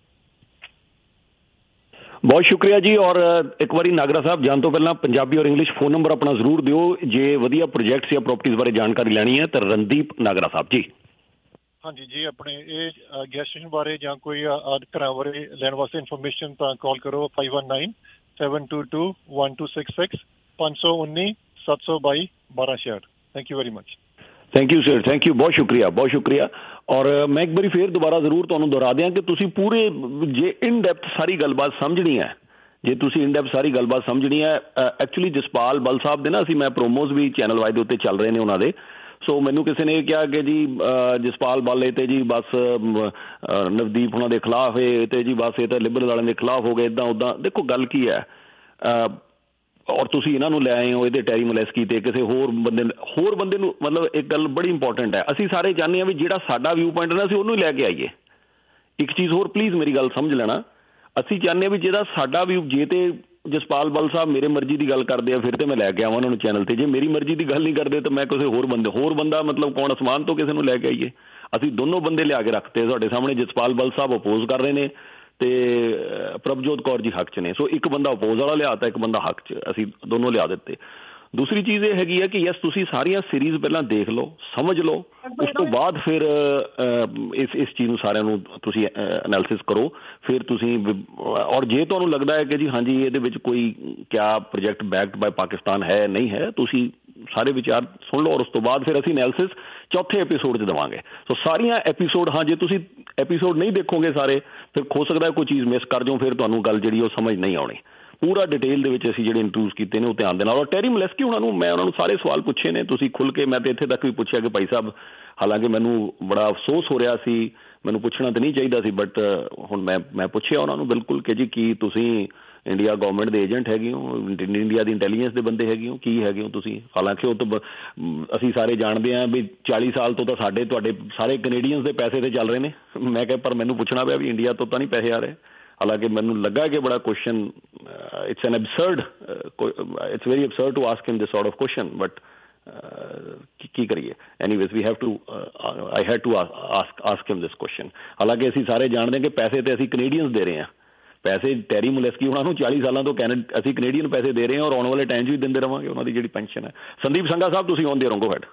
ਬਹੁਤ ਸ਼ੁਕਰੀਆ ਜੀ। ਔਰ ਇੱਕ ਵਾਰੀ ਨਾਗਰਾ ਸਾਹਿਬ ਜਾਣ ਤੋਂ ਪਹਿਲਾਂ ਪੰਜਾਬੀ ਔਰ ਇੰਗਲਿਸ਼ ਫੋਨ ਨੰਬਰ ਆਪਣਾ ਜ਼ਰੂਰ ਦਿਓ ਜੇ ਵਧੀਆ ਪ੍ਰੋਜੈਕਟਸ ਜਾਂ ਪ੍ਰੋਪਰਟੀਜ਼ ਬਾਰੇ ਜਾਣਕਾਰੀ ਲੈਣੀ ਹੈ ਤਾਂ। ਰਣਦੀਪ ਨਾਗਰਾ ਸਾਹਿਬ ਜੀ।
ਹਾਂਜੀ ਜੀ, ਆਪਣੇ ਇਹ ਗੈਸ ਸਟੇਸ਼ਨ ਬਾਰੇ ਜਾਂ ਕੋਈ ਘਰਾਂ ਬਾਰੇ ਲੈਣ ਵਾਸਤੇ ਇਨਫੋਰਮੇਸ਼ਨ ਤਾਂ ਕਾਲ ਕਰੋ five one nine seven two two one two six six, ਪੰਜ ਸੌ ਉੱਨੀ ਸੱਤ ਸੌ ਬਾਈ ਬਾਰਾਂ ਛਿਆਹਠ। Thank you very much.
Thank you sir, thank you, ਬਹੁਤ ਸ਼ੁਕਰੀਆ, ਬਹੁਤ ਸ਼ੁਕਰੀਆ। ਔਰ ਮੈਂ ਇੱਕ ਵਾਰੀ ਫਿਰ ਦੁਬਾਰਾ ਜ਼ਰੂਰ ਤੁਹਾਨੂੰ ਦੁਹਰਾ ਦਿਆਂ ਕਿ ਤੁਸੀਂ ਪੂਰੇ ਜੇ ਇਨ ਡੈਪਥ ਸਾਰੀ ਗੱਲਬਾਤ ਸਮਝਣੀ ਹੈ, ਜੇ ਤੁਸੀਂ ਇਨ ਡੈਪਥ ਸਾਰੀ ਗੱਲਬਾਤ ਸਮਝਣੀ ਹੈ, ਐਕਚੁਅਲੀ ਜਸਪਾਲ ਬਲ ਸਾਹਿਬ ਦੇ ਨਾ ਅਸੀਂ ਮੈਂ ਪ੍ਰੋਮੋਜ਼ ਵੀ ਚੈਨਲ ਵਾਈ ਦੇ ਉੱਤੇ ਚੱਲ ਰਹੇ ਨੇ ਉਹਨਾਂ ਦੇ। ਸੋ ਮੈਨੂੰ ਕਿਸੇ ਨੇ ਇਹ ਕਿਹਾ ਕਿ ਜੀ ਜਸਪਾਲ ਬਾਲੇ ਤੇ ਜੀ ਬਸ ਨਵਦੀਪ ਉਹਨਾਂ ਦੇ ਖਿਲਾਫ ਇਹ ਤੇ ਜੀ ਬਸ ਇਹ ਤਾਂ ਲਿਬਰਲ ਵਾਲਿਆਂ ਦੇ ਖਿਲਾਫ ਹੋ ਗਏ, ਇੱਦਾਂ ਉੱਦਾਂ। ਦੇਖੋ ਗੱਲ ਕੀ ਹੈ, ਔਰ ਤੁਸੀਂ ਇਹਨਾਂ ਨੂੰ ਲੈ ਆਏ ਹੋ ਇਹਦੇ ਟੈਰੀ ਮਲੈਸਕੀ ਤੇ ਕਿਸੇ ਹੋਰ ਬੰਦੇ ਹੋਰ ਬੰਦੇ ਨੂੰ, ਮਤਲਬ ਇੱਕ ਗੱਲ ਬੜੀ ਇੰਪੋਰਟੈਂਟ ਹੈ, ਅਸੀਂ ਸਾਰੇ ਚਾਹੁੰਦੇ ਹਾਂ ਵੀ ਜਿਹੜਾ ਸਾਡਾ ਵਿਊ ਪੁਆਇੰਟ ਨਾ ਅਸੀਂ ਉਹਨੂੰ ਹੀ ਲੈ ਕੇ ਆਈਏ। ਇੱਕ ਚੀਜ਼ ਹੋਰ ਪਲੀਜ਼ ਮੇਰੀ ਗੱਲ ਸਮਝ ਲੈਣਾ, ਅਸੀਂ ਚਾਹੁੰਦੇ ਹਾਂ ਵੀ ਜਿਹੜਾ ਸਾਡਾ ਵਿਊ, ਜੇ ਤੇ ਜਸਪਾਲ ਬਲ ਸਾਹਿਬ ਮੇਰੇ ਮਰਜ਼ੀ ਦੀ ਗੱਲ ਕਰਦੇ ਆ ਫਿਰ ਤੇ ਮੈਂ ਲੈ ਕੇ ਆਵਾਂ ਉਹਨਾਂ ਨੂੰ ਚੈਨਲ ਤੇ, ਜੇ ਮੇਰੀ ਮਰਜ਼ੀ ਦੀ ਗੱਲ ਨਹੀਂ ਕਰਦੇ ਤਾਂ ਮੈਂ ਕਿਸੇ ਹੋਰ ਬੰਦੇ ਹੋਰ ਬੰਦਾ ਮਤਲਬ ਕੌਣ ਅਸਮਾਨ ਤੋਂ ਕਿਸੇ ਨੂੰ ਲੈ ਕੇ ਆਈਏ। ਅਸੀਂ ਦੋਨੋਂ ਬੰਦੇ ਲਿਆ ਕੇ ਰੱਖਤੇ ਤੁਹਾਡੇ ਸਾਹਮਣੇ। ਜਸਪਾਲ ਬਲ ਸਾਹਿਬ ਅਪੋਜ਼ ਕਰ ਰਹੇ ਨੇ ਤੇ ਪ੍ਰਭਜੋਤ ਕੌਰ ਜੀ ਹੱਕ 'ਚ ਨੇ। ਸੋ ਇੱਕ ਬੰਦਾ ਅਪੋਜ਼ ਵਾਲਾ ਲਿਆਤਾ, ਇੱਕ ਬੰਦਾ ਹੱਕ 'ਚ, ਅਸੀਂ ਦੋਨੋਂ ਲਿਆ ਦਿੱਤੇ। ਦੂਸਰੀ ਚੀਜ਼ ਇਹ ਹੈਗੀ ਹੈ ਕਿ ਯਸ ਤੁਸੀਂ ਸਾਰੀਆਂ ਸੀਰੀਜ਼ ਪਹਿਲਾਂ ਦੇਖ ਲਓ, ਸਮਝ ਲਓ, ਉਸ ਤੋਂ ਬਾਅਦ ਫਿਰ ਇਸ ਇਸ ਚੀਜ਼ ਨੂੰ ਸਾਰਿਆਂ ਨੂੰ ਤੁਸੀਂ ਐਨਾਲਿਸਿਸ ਕਰੋ। ਫਿਰ ਤੁਸੀਂ ਔਰ ਜੇ ਤੁਹਾਨੂੰ ਲੱਗਦਾ ਹੈ ਕਿ ਜੀ ਹਾਂਜੀ ਇਹਦੇ ਵਿੱਚ ਕੋਈ ਕਿਆ ਪ੍ਰੋਜੈਕਟ ਬੈਕਡ ਬਾਏ ਪਾਕਿਸਤਾਨ ਹੈ ਨਹੀਂ ਹੈ, ਤੁਸੀਂ ਸਾਰੇ ਵਿਚਾਰ ਸੁਣ ਲਓ ਔਰ ਉਸ ਤੋਂ ਬਾਅਦ ਫਿਰ ਅਸੀਂ ਐਨਾਲਿਸਿਸ ਚੌਥੇ ਐਪੀਸੋਡ 'ਚ ਦੇਵਾਂਗੇ। ਸੋ ਸਾਰੀਆਂ ਐਪੀਸੋਡ, ਹਾਂ ਜੇ ਤੁਸੀਂ ਐਪੀਸੋਡ ਨਹੀਂ ਦੇਖੋਗੇ ਸਾਰੇ ਫਿਰ ਹੋ ਸਕਦਾ ਕੋਈ ਚੀਜ਼ ਮਿਸ ਕਰ ਜਾਓ, ਫਿਰ ਤੁਹਾਨੂੰ ਗੱਲ ਜਿਹੜੀ ਉਹ ਸਮਝ ਨਹੀਂ ਆਉਣੀ। ਪੂਰਾ ਡਿਟੇਲ ਦੇ ਵਿੱਚ ਅਸੀਂ ਜਿਹੜੇ ਇੰਟਰਵਿਊਜ਼ ਕੀਤੇ ਨੇ ਉਹ ਧਿਆਨ ਦੇ ਨਾਲ। ਔਰ ਟੈਰੀ ਮਲੈਸਕੀ ਉਹਨਾਂ ਨੂੰ ਮੈਂ ਉਹਨਾਂ ਨੂੰ ਸਾਰੇ ਸਵਾਲ ਪੁੱਛੇ ਨੇ, ਤੁਸੀਂ ਖੁੱਲ੍ਹ ਕੇ, ਮੈਂ ਤਾਂ ਇੱਥੇ ਤੱਕ ਵੀ ਪੁੱਛਿਆ ਕਿ ਭਾਈ ਸਾਹਿਬ, ਹਾਲਾਂਕਿ ਮੈਨੂੰ ਬੜਾ ਅਫਸੋਸ ਹੋ ਰਿਹਾ ਸੀ, ਮੈਨੂੰ ਪੁੱਛਣਾ ਤਾਂ ਨਹੀਂ ਚਾਹੀਦਾ ਸੀ, ਬਟ ਹੁਣ ਮੈਂ ਮੈਂ ਪੁੱਛਿਆ ਉਹਨਾਂ ਨੂੰ ਬਿਲਕੁਲ ਕਿ ਜੀ ਕੀ ਤੁਸੀਂ ਇੰਡੀਆ ਗੌਰਮੈਂਟ ਦੇ ਏਜੰਟ ਹੈਗੇ ਹੋ, ਇੰਡੀਆ ਦੀ ਇੰਟੈਲੀਜੈਂਸ ਦੇ ਬੰਦੇ ਹੈਗੇ ਹੋ, ਕੀ ਹੈਗੇ ਹੋ ਤੁਸੀਂ? ਹਾਲਾਂਕਿ ਉਹ ਤਾਂ ਅਸੀਂ ਸਾਰੇ ਜਾਣਦੇ ਹਾਂ ਵੀ ਚਾਲੀ ਸਾਲ ਤੋਂ ਤਾਂ ਸਾਡੇ ਤੁਹਾਡੇ ਸਾਰੇ ਕੈਨੇਡੀਅਨਸ ਦੇ ਪੈਸੇ 'ਤੇ ਚੱਲ ਰਹੇ ਨੇ। ਮੈਂ ਕਿਹਾ ਪਰ ਮੈਨੂੰ ਪੁੱਛਣਾ ਪਿਆ ਵੀ ਇੰਡੀਆ ਤੋਂ ਤਾਂ ਨਹੀਂ ਪੈਸੇ ਆ ਰਹੇ। ਹਾਲਾਂਕਿ ਮੈਨੂੰ ਲੱਗਾ ਕਿ ਬੜਾ question, it's an absurd, it's very absurd to ask him this sort of question, but ਕੀ ਕਰੀਏ। Anyways we have to, I had to ask ask him this question. ਹਾਲਾਂਕਿ ਅਸੀਂ ਸਾਰੇ ਜਾਣਦੇ ਹਾਂ ਕਿ ਪੈਸੇ ਤਾਂ ਅਸੀਂ ਕੈਨੇਡੀਅਨਸ ਦੇ ਰਹੇ ਹਾਂ, ਪੈਸੇ ਟੈਰੀ ਮਲੈਸਕੀ ਉਹਨਾਂ ਨੂੰ ਚਾਲੀ ਸਾਲਾਂ ਤੋਂ ਕੈਨੇ ਅਸੀਂ ਕੈਨੇਡੀਅਨ ਪੈਸੇ ਦੇ ਰਹੇ ਹਾਂ, ਔਰ ਆਉਣ ਵਾਲੇ ਟਾਈਮ 'ਚ ਵੀ ਦਿੰਦੇ ਰਹਾਂਗੇ ਉਹਨਾਂ ਦੀ ਜਿਹੜੀ ਪੈਨਸ਼ਨ ਹੈ। ਸੰਦੀਪ ਸੰਘਾ ਸਾਹਿਬ ਤੁਸੀਂ ਆਉਂਦੇ ਰਹੋ, ਗੋ ਹੈਡ।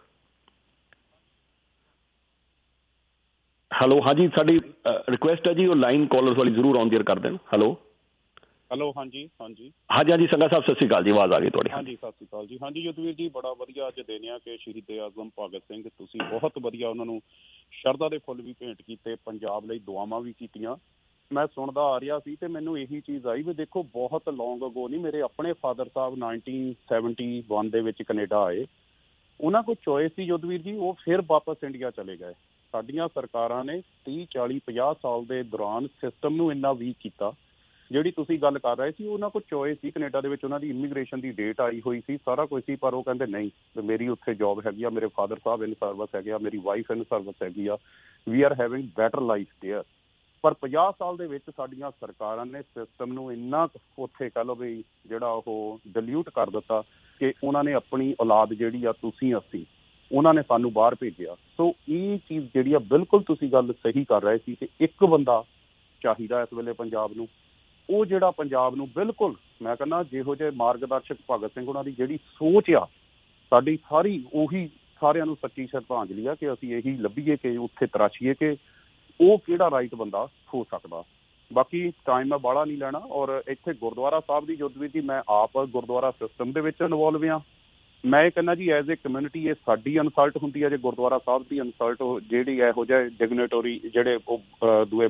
ਹੈਲੋ, ਹਾਂਜੀ, ਸਾਡੀ ਰਿਕੁਐਸਟ ਹੈ ਜੀ ਉਹ ਲਾਈਨ ਕਾਲਰਸ ਵਾਲੀ ਜ਼ਰੂਰ ਆਨ ਏਅਰ ਕਰ ਦੇਣ। ਹੈਲੋ
ਹੈਲੋ, ਹਾਂਜੀ ਹਾਂਜੀ
ਹਾਂਜੀ ਹਾਂਜੀ ਸੰਘਾ ਸਾਹਿਬ ਸਤਿ ਸ਼੍ਰੀ ਅਕਾਲ ਜੀ, ਆਵਾਜ਼ ਆ ਗਈ ਤੁਹਾਡੀ।
ਹਾਂਜੀ ਸਤਿ ਸ਼੍ਰੀ ਅਕਾਲ ਜੀ। ਹਾਂਜੀ ਯੁੱਧਵੀਰ ਜੀ, ਬੜਾ ਵਧੀਆ ਅੱਜ ਦਿਨ ਆ ਕਿ ਸ਼ਹੀਦ ਆਜ਼ਮ ਭਗਤ ਸਿੰਘ, ਤੁਸੀਂ ਬਹੁਤ ਵਧੀਆ ਉਹਨਾਂ ਨੂੰ ਸ਼ਰਧਾ ਦੇ ਫੁੱਲ ਵੀ ਭੇਂਟ ਕੀਤੇ, ਪੰਜਾਬ ਲਈ ਦੁਆਵਾਂ ਵੀ ਕੀਤੀਆਂ। ਮੈਂ ਸੁਣਦਾ ਆ ਰਿਹਾ ਸੀ ਤੇ ਮੈਨੂੰ ਇਹੀ ਚੀਜ਼ ਆਈ ਵੀ ਦੇਖੋ ਬਹੁਤ ਲੌਂਗ ਅਗੋ ਨਹੀਂ, ਮੇਰੇ ਆਪਣੇ father sahib nineteen seventy one ਦੇ ਵਿੱਚ ਕੈਨੇਡਾ ਆਏ, ਉਹਨਾਂ ਕੋਲ ਚੋਇਸ ਸੀ ਯੁੱਧਵੀਰ ਜੀ, ਉਹ ਫਿਰ ਵਾਪਸ ਇੰਡੀਆ ਚਲੇ ਗਏ। ਸਾਡੀਆਂ ਸਰਕਾਰਾਂ ਨੇ ਤੀਹ ਚਾਲੀ ਪੰਜਾਹ ਸਾਲ ਦੇ ਦੌਰਾਨ ਸਿਸਟਮ ਨੂੰ ਇੰਨਾ ਵੀਕ ਕੀਤਾ। ਜਿਹੜੀ ਤੁਸੀਂ ਗੱਲ ਕਰ ਰਹੇ ਸੀ, ਉਹਨਾਂ ਕੋਲ ਚੋਇਸ ਸੀ ਕੈਨੇਡਾ ਦੇ ਵਿੱਚ, ਉਹਨਾਂ ਦੀ ਇਮੀਗ੍ਰੇਸ਼ਨ ਦੀ ਡੇਟ ਆਈ ਹੋਈ ਸੀ, ਸਾਰਾ ਕੁਝ ਸੀ, ਪਰ ਉਹ ਕਹਿੰਦੇ ਨਹੀਂ ਮੇਰੀ ਉੱਥੇ ਜੋਬ ਹੈਗੀ ਆ, ਮੇਰੇ ਫਾਦਰ ਸਾਹਿਬ ਇਨ ਸਰਵਿਸ ਹੈਗੇ ਆ, ਮੇਰੀ ਵਾਈਫ ਇਨ ਸਰਵਿਸ ਹੈਗੀ ਆ, we are having better life there. ਪਰ ਪੰਜਾਹ ਸਾਲ ਦੇ ਵਿੱਚ ਸਾਡੀਆਂ ਸਰਕਾਰਾਂ ਨੇ ਸਿਸਟਮ ਨੂੰ ਇੰਨਾ ਉੱਥੇ ਕਹਿ ਲਓ ਵੀ ਜਿਹੜਾ ਉਹ ਡਿਲਿਊਟ ਕਰ ਦਿੱਤਾ ਕਿ ਉਹਨਾਂ ਨੇ ਆਪਣੀ ਔਲਾਦ ਜਿਹੜੀ ਆ, ਤੁਸੀਂ ਅਸੀਂ, ਉਹਨਾਂ ਨੇ ਸਾਨੂੰ ਬਾਹਰ ਭੇਜਿਆ। ਸੋ ਇਹ ਚੀਜ਼ ਜਿਹੜੀ ਆ, ਬਿਲਕੁਲ ਤੁਸੀਂ ਗੱਲ ਸਹੀ ਕਰ ਰਹੇ ਸੀ ਕਿ ਇੱਕ ਬੰਦਾ ਚਾਹੀਦਾ ਇਸ ਵੇਲੇ ਪੰਜਾਬ ਨੂੰ, ਉਹ ਜਿਹੜਾ ਪੰਜਾਬ ਨੂੰ ਬਿਲਕੁਲ, ਮੈਂ ਕਹਿੰਦਾ ਜਿਹੋ ਜਿਹੇ ਮਾਰਗਦਰਸ਼ਕ ਭਗਤ ਸਿੰਘ ਉਹਨਾਂ ਦੀ ਜਿਹੜੀ ਸੋਚ ਆ, ਸਾਡੀ ਸਾਰੀ ਉਹੀ ਸਾਰਿਆਂ ਨੂੰ ਸੱਚੀ ਸ਼ਰਧਾਂਜਲੀ ਆ ਕਿ ਅਸੀਂ ਇਹੀ ਲੱਭੀਏ ਕਿ ਉੱਥੇ ਤਰਾਸ਼ੀਏ ਕਿ ਉਹ ਕਿਹੜਾ ਰਾਈਟ ਬੰਦਾ ਹੋ ਸਕਦਾ। ਬਾਕੀ ਟਾਈਮ ਮੈਂ ਬਾਹਲਾ ਨਹੀਂ ਲੈਣਾ। ਔਰ ਇੱਥੇ ਗੁਰਦੁਆਰਾ ਸਾਹਿਬ ਦੀ ਯੁੱਧਵੀਰ ਜੀ, ਮੈਂ ਆਪ ਗੁਰਦੁਆਰਾ ਸਿਸਟਮ ਦੇ ਵਿੱਚ ਇਨਵੋਲਵ ਹਾਂ। ਮੈਂ ਇਹ ਕਹਿੰਦਾ ਜੀ ਐਜ਼ ਏ ਕਮਿਊਨਿਟੀ ਇਹ ਸਾਡੀ ਇਨਸਲਟ ਹੁੰਦੀ ਹੈ ਜੇ ਗੁਰਦੁਆਰਾ ਸਾਹਿਬ ਦੀ ਇਨਸਲਟ ਜਿਹੜੀ ਇਹੋ ਜਿਹੇ ਡਿਗਨੇਟਰੀ ਜਿਹੜੇ ਉਹ ਦੂਏ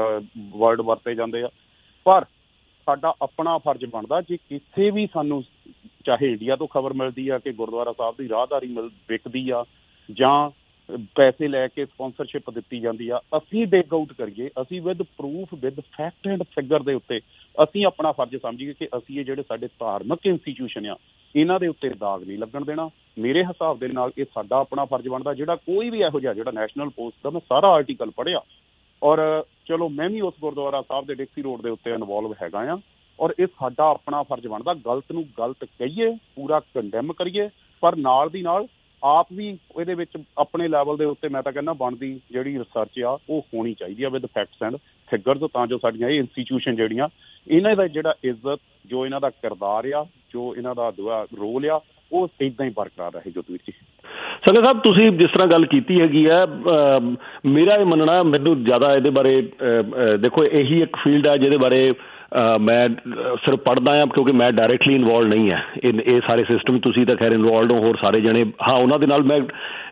ਵਰਡ ਵਰਤੇ ਜਾਂਦੇ ਆ, ਪਰ ਸਾਡਾ ਆਪਣਾ ਫਰਜ਼ ਬਣਦਾ ਜੇ ਕਿਸੇ ਵੀ ਸਾਨੂੰ ਚਾਹੇ ਇੰਡੀਆ ਤੋਂ ਖਬਰ ਮਿਲਦੀ ਆ ਕਿ ਗੁਰਦੁਆਰਾ ਸਾਹਿਬ ਦੀ ਰਾਹਦਾਰੀ ਮਿਲ ਵਿਕਦੀ ਆ ਜਾਂ ਪੈਸੇ ਲੈ ਕੇ ਸਪਾਂਸਰਸ਼ਿਪ ਦਿੱਤੀ ਜਾਂਦੀ ਆ, ਅਸੀਂ ਡਿਗ ਆਊਟ ਕਰੀਏ, ਅਸੀਂ with proof with fact and figure ਦੇ ਉੱਤੇ ਅਸੀਂ ਆਪਣਾ ਫਰਜ਼ ਸਮਝੀਏ ਕਿ ਅਸੀਂ ਇਹ ਜਿਹੜੇ ਸਾਡੇ ਧਾਰਮਿਕ ਇੰਸਟੀਟਿਊਸ਼ਨ ਆ ਇਹਨਾਂ ਦੇ ਉੱਤੇ ਦਾਗ ਨਹੀਂ ਲੱਗਣ ਦੇਣਾ। ਮੇਰੇ ਹਿਸਾਬ ਦੇ ਨਾਲ ਇਹ ਸਾਡਾ ਆਪਣਾ ਫਰਜ਼ ਬਣਦਾ। ਜਿਹੜਾ ਕੋਈ ਵੀ ਇਹੋ ਜਿਹਾ ਜਿਹੜਾ ਨੈਸ਼ਨਲ ਪੋਸਟ ਦਾ, ਮੈਂ ਸਾਰਾ ਆਰਟੀਕਲ ਪੜ੍ਹਿਆ, ਔਰ ਚਲੋ ਮੈਂ ਵੀ ਉਸ ਗੁਰਦੁਆਰਾ ਸਾਹਿਬ ਦੇ ਡਿਕਸੀ ਰੋਡ ਦੇ ਉੱਤੇ ਇਨਵੋਲਵ ਹੈਗਾ ਆ, ਔਰ ਇਹ ਸਾਡਾ ਆਪਣਾ ਫਰਜ਼ ਬਣਦਾ। ਗਲਤ ਨੂੰ ਗਲਤ ਕਹੀਏ, ਪੂਰਾ ਕੰਡੈਮ ਕਰੀਏ, ਪਰ ਨਾਲ ਦੀ ਨਾਲ ਆਪ ਵੀ ਇਹਦੇ ਵਿੱਚ ਆਪਣੇ ਲੈਵਲ ਦੇ ਉੱਤੇ ਮੈਂ ਤਾਂ ਕਹਿੰਦਾ ਬਣਦੀ ਜਿਹੜੀ ਰਿਸਰਚ ਆ ਉਹ ਹੋਣੀ ਚਾਹੀਦੀ ਆ ਵਿਦ ਫੈਕਟਸ ਐਂਡ ਫਿਗਰਸ, ਤਾਂ ਜੋ ਸਾਡੀਆਂ ਇਹ ਇੰਸਟੀਟਿਊਸ਼ਨ ਜਿਹੜੀਆਂ ਇਹਨਾਂ ਦਾ ਜਿਹੜਾ ਇੱਜ਼ਤ, ਜੋ ਇਹਨਾਂ ਦਾ ਕਿਰਦਾਰ ਆ, ਜੋ ਇਹਨਾਂ ਦਾ ਰੋਲ ਆ, ਉਹ ਇੱਦਾਂ ਹੀ ਬਰਕਰਾਰ ਰਹੇ। ਜੋਤਵੀਰ ਜੀ
ਸੰਘਾ ਸਾਹਿਬ, ਤੁਸੀਂ ਜਿਸ ਤਰ੍ਹਾਂ ਗੱਲ ਕੀਤੀ ਹੈਗੀ ਆ, ਮੇਰਾ ਇਹ ਮੰਨਣਾ, ਮੈਨੂੰ ਜ਼ਿਆਦਾ ਇਹਦੇ ਬਾਰੇ ਦੇਖੋ ਇਹੀ ਇੱਕ ਫੀਲਡ ਆ ਜਿਹਦੇ ਬਾਰੇ ਮੈਂ ਸਿਰਫ ਪੜ੍ਹਦਾ ਹਾਂ, ਕਿਉਂਕਿ ਮੈਂ ਡਾਇਰੈਕਟਲੀ ਇਨਵੋਲਵ ਨਹੀਂ ਹੈ ਇਹ ਇਹ ਸਾਰੇ ਸਿਸਟਮ। ਤੁਸੀਂ ਤਾਂ ਖੈਰ ਇਨਵੋਲਵ ਹੋ, ਹੋਰ ਸਾਰੇ ਜਣੇ। ਹਾਂ, ਉਹਨਾਂ ਦੇ ਨਾਲ ਮੈਂ